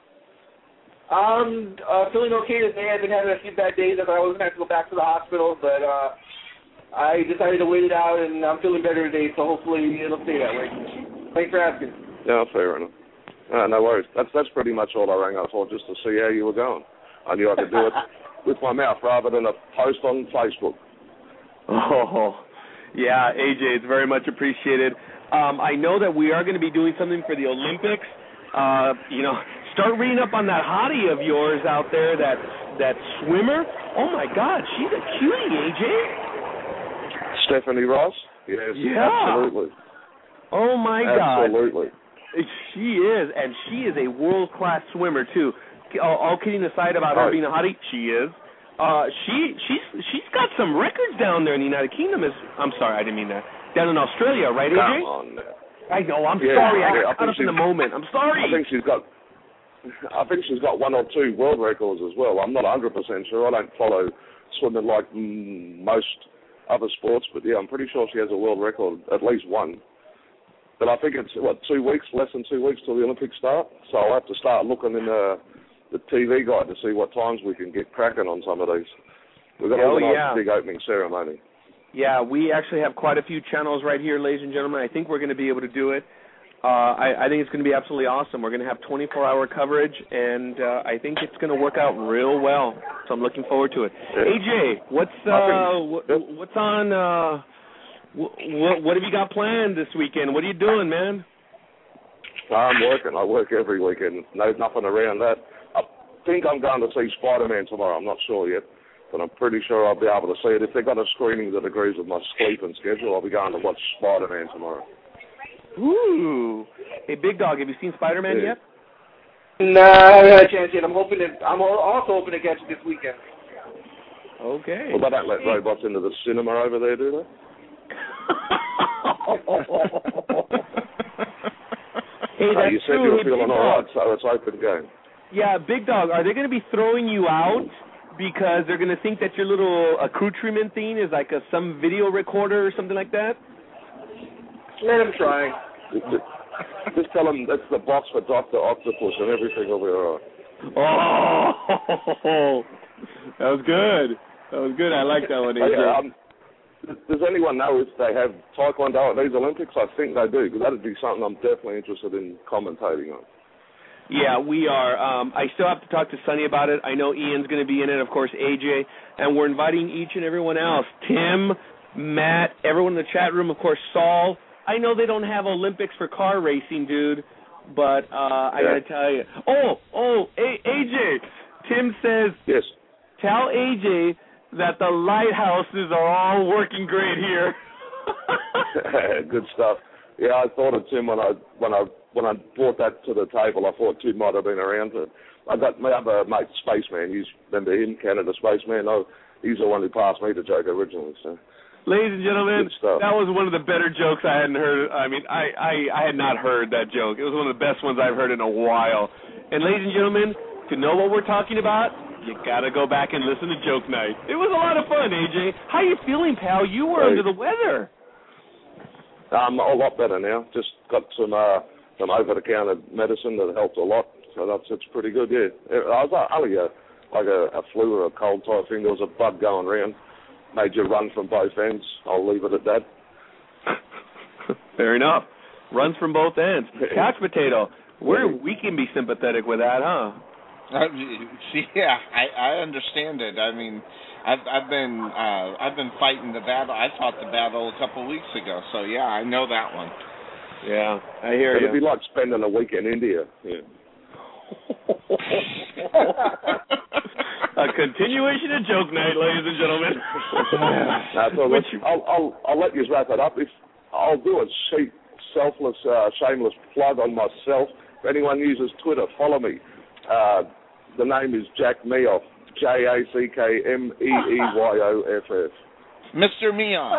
I'm uh, feeling okay today. I've been having a few bad days. I thought I was going to have to go back to the hospital, but uh, I decided to wait it out, and I'm feeling better today, so hopefully it'll stay that way. Thanks for asking. Yeah, fair enough. Uh, no worries. That's that's pretty much all I rang up for, just to see how you were going. I knew I could do it with my mouth rather than a post on Facebook. Oh, yeah, A J, it's very much appreciated. Um, I know that we are going to be doing something for the Olympics. Uh, you know, start reading up on that hottie of yours out there, that that swimmer. Oh, my God, she's a cutie, A J. Stephanie Ross? Yes, Yeah. absolutely. Oh, my God. Absolutely. She is, and she is a world-class swimmer, too. All, all kidding aside about her Right. being a hottie, she is. Uh, she she's she's got some records down there in the United Kingdom. Is I'm sorry, I didn't mean that. Down in Australia, right, A J? Come on now. I know. I'm Yeah, sorry. I yeah, got I caught up in think the moment. I'm sorry. I think she's got I think she's got one or two world records as well. I'm not one hundred percent sure. I don't follow swimming like mm, most other sports, but yeah, I'm pretty sure she has a world record, at least one. But I think it's, what, two weeks, less than two weeks till the Olympics start, so I'll have to start looking in uh, the T V guide to see what times we can get cracking on some of these. We've got to Oh, organise yeah. a big opening ceremony. Yeah, we actually have quite a few channels right here, ladies and gentlemen. I think we're going to be able to do it. Uh, I, I think it's going to be absolutely awesome. We're going to have twenty-four hour coverage, and uh, I think it's going to work out real well. So I'm looking forward to it. Yeah. A J, what's uh, what, what's on? Uh, what, what have you got planned this weekend? What are you doing, man? I'm working. I work every weekend. No, nothing around that. I think I'm going to see Spider-Man tomorrow. I'm not sure yet, but I'm pretty sure I'll be able to see it. If they've got a screening that agrees with my sleeping schedule, I'll be going to watch Spider-Man tomorrow. Ooh. Hey, Big Dog, have you seen Spider-Man Yeah. yet? No, I haven't had a chance yet. I'm hoping to, I'm also hoping to catch it this weekend. Okay. Well, they don't let robots into the cinema over there, do they? Hey, Uh, that's you said true. you were Hey, feeling Big all right, Dog. so it's open game. Yeah, Big Dog, are they going to be throwing you out because they're going to think that your little accoutrement thing is like a some video recorder or something like that? Man, I'm trying. Just, just tell them that's the box for Doctor Octopus and everything will be all right. Oh, that was good. That was good. I like that one, A J. Hey, um, does anyone know if they have Taekwondo at these Olympics? I think they do, because that would be something I'm definitely interested in commentating on. Yeah, we are. Um, I still have to talk to Sonny about it. I know Ian's going to be in it, of course, A J, and we're inviting each and everyone else. Tim, Matt, everyone in the chat room, of course, Saul. I know they don't have Olympics for car racing, dude, but uh, I Yeah. got to tell you. Oh, oh, A- AJ, Tim says, Yes. tell A J that the lighthouses are all working great here. Good stuff. Yeah, I thought of Tim when I when I when I brought that to the table. I thought Tim might have been around. To, I got my other mate, Spaceman. He's remember him, Canada Spaceman. I he's the one who passed me the joke originally. So. Ladies and gentlemen, that was one of the better jokes I hadn't heard. I mean, I, I, I had not heard that joke. It was one of the best ones I've heard in a while. And ladies and gentlemen, to know what we're talking about, you got to go back and listen to Joke Night. It was a lot of fun, A J. How you feeling, pal? You were hey. under the weather. I'm a lot better now. Just got some uh, some over-the-counter medicine that helped a lot. So that's it's pretty good, yeah. I was only a, like a, a flu or a cold type thing. There was a bug going around. Made you run from both ends. I'll leave it at that. Fair enough. Runs from both ends. Couch potato. We're, we can be sympathetic with that, huh? Uh, yeah, I, I understand it. I mean, I've I've been uh, I've been fighting the battle. I fought the battle a couple of weeks ago, so yeah, I know that one. Yeah, I hear It'd you. It'd be like spending a week in India. Yeah. A continuation of Joke Night, ladies and gentlemen. That's all right. I'll, I'll, I'll let you wrap it up. If I'll do a cheap, selfless, uh, shameless plug on myself. If anyone uses Twitter, follow me. Uh, the name is Jack Meoff, J A C K M E E Y O F F. Mister Meoff.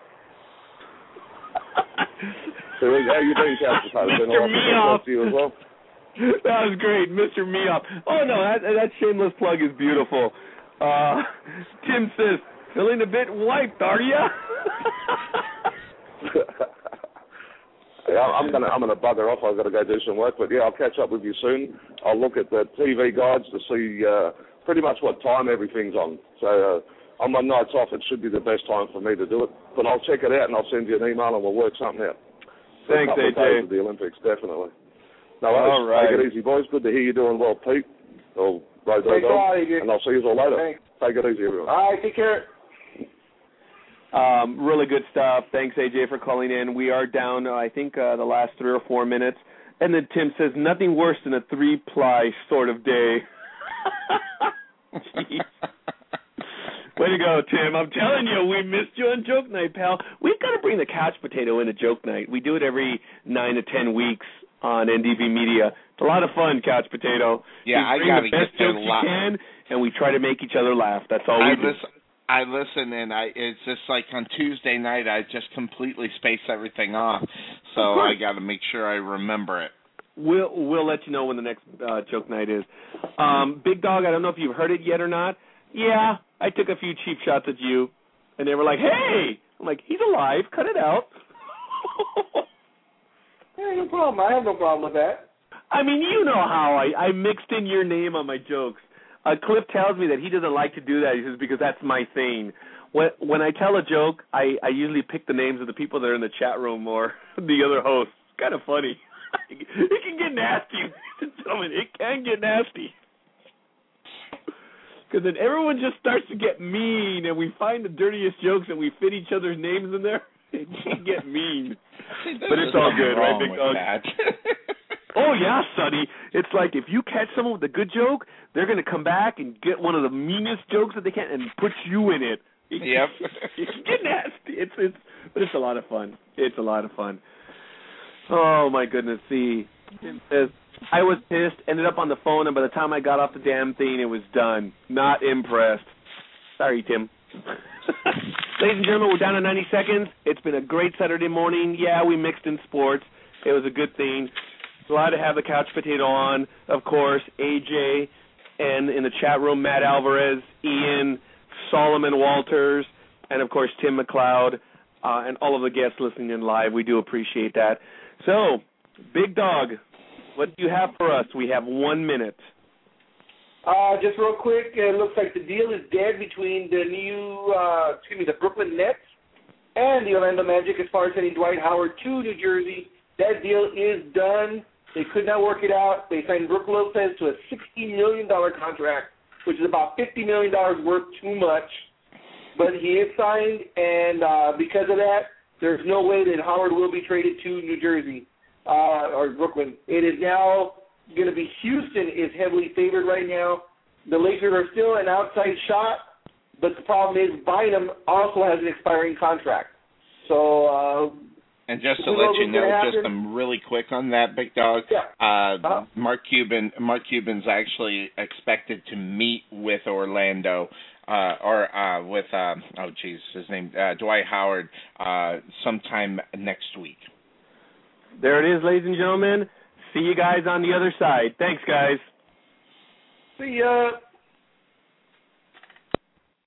So how you doing, Couch? Mister Meoff. To you as well. That was great, Mister Meoff. Oh, no, that, that shameless plug is beautiful. Uh, Tim says, feeling a bit wiped, are ya? yeah, I'm gonna I'm gonna bugger off. I've got to go do some work, but yeah, I'll catch up with you soon. I'll look at the T V guides to see uh, pretty much what time everything's on. So uh, on my nights off, it should be the best time for me to do it. But I'll check it out and I'll send you an email and we'll work something out. For Thanks, a couple A J. of days of the Olympics, definitely. No worries. All right. Take it easy, boys. Good to hear you doing well, Pete. Or Road Thanks a lot, A J. And I'll see you all later. Thanks. Take it easy, everyone. All right, take care. Um, really good stuff. Thanks, A J, for calling in. We are down, uh, I think, uh, the last three or four minutes. And then Tim says, nothing worse than a three-ply sort of day. Jeez. Way to go, Tim. I'm telling you, we missed you on Joke Night, pal. We've got to bring the couch potato into Joke Night. We do it every nine to ten weeks on N D B Media. It's a lot of fun, couch potato. Yeah, we I bring got the to best get there jokes a lot. you can, and we try to make each other laugh. That's all I we do. listen, I listen, and I it's just like on Tuesday night, I just completely space everything off. So I got to make sure I remember it. We'll we'll let you know when the next uh, Joke Night is. Um, Big Dog, I don't know if you've heard it yet or not. Yeah, I took a few cheap shots at you, and they were like, hey! I'm like, he's alive. Cut it out. Yeah, no problem. I have no problem with that. I mean, you know how I, I mixed in your name on my jokes. Uh, Cliff tells me that he doesn't like to do that. He says, because that's my thing. When, when I tell a joke, I, I usually pick the names of the people that are in the chat room or the other hosts. It's kind of funny. It can get nasty, ladies and gentlemen. It can get nasty. Because then everyone just starts to get mean, and we find the dirtiest jokes, and we fit each other's names in there. It can get mean. But it's all good, right, Big Dog? Oh, yeah, Sonny. It's like if you catch someone with a good joke, they're going to come back and get one of the meanest jokes that they can and put you in it. it yep. It can get nasty. It's, it's, but it's a lot of fun. It's a lot of fun. Oh, my goodness. See, Tim says, I was pissed, ended up on the phone, and by the time I got off the damn thing, it was done. Not impressed. Sorry, Tim. Ladies and gentlemen, we're down to ninety seconds. It's been a great Saturday morning. Yeah, we mixed in sports. It was a good thing. Glad to have the couch potato on. Of course, A J, and in the chat room, Matt Alvarez, Ian, Solomon Walters, and, of course, Tim McLeod, uh, and all of the guests listening in live. We do appreciate that. So, Big Dog, what do you have for us? We have one minute. Uh, just real quick, it looks like the deal is dead between the new, uh, excuse me, the Brooklyn Nets and the Orlando Magic as far as sending Dwight Howard to New Jersey. That deal is done. They could not work it out. They signed Brook Lopez to a sixty million dollars contract, which is about fifty million dollars worth too much. But he is signed, and uh, because of that, there's no way that Howard will be traded to New Jersey uh, or Brooklyn. It is now going to be Houston is heavily favored right now. The Lakers are still an outside shot, but the problem is Bynum also has an expiring contract. So, uh, and just to let you know, just um, really quick on that, Big Dog. Yeah. Uh, uh-huh. Mark Cuban, Mark Cuban's actually expected to meet with Orlando uh, or uh, with uh, oh geez, his name uh, Dwight Howard uh, sometime next week. There it is, ladies and gentlemen. See you guys on the other side. Thanks, guys. See ya.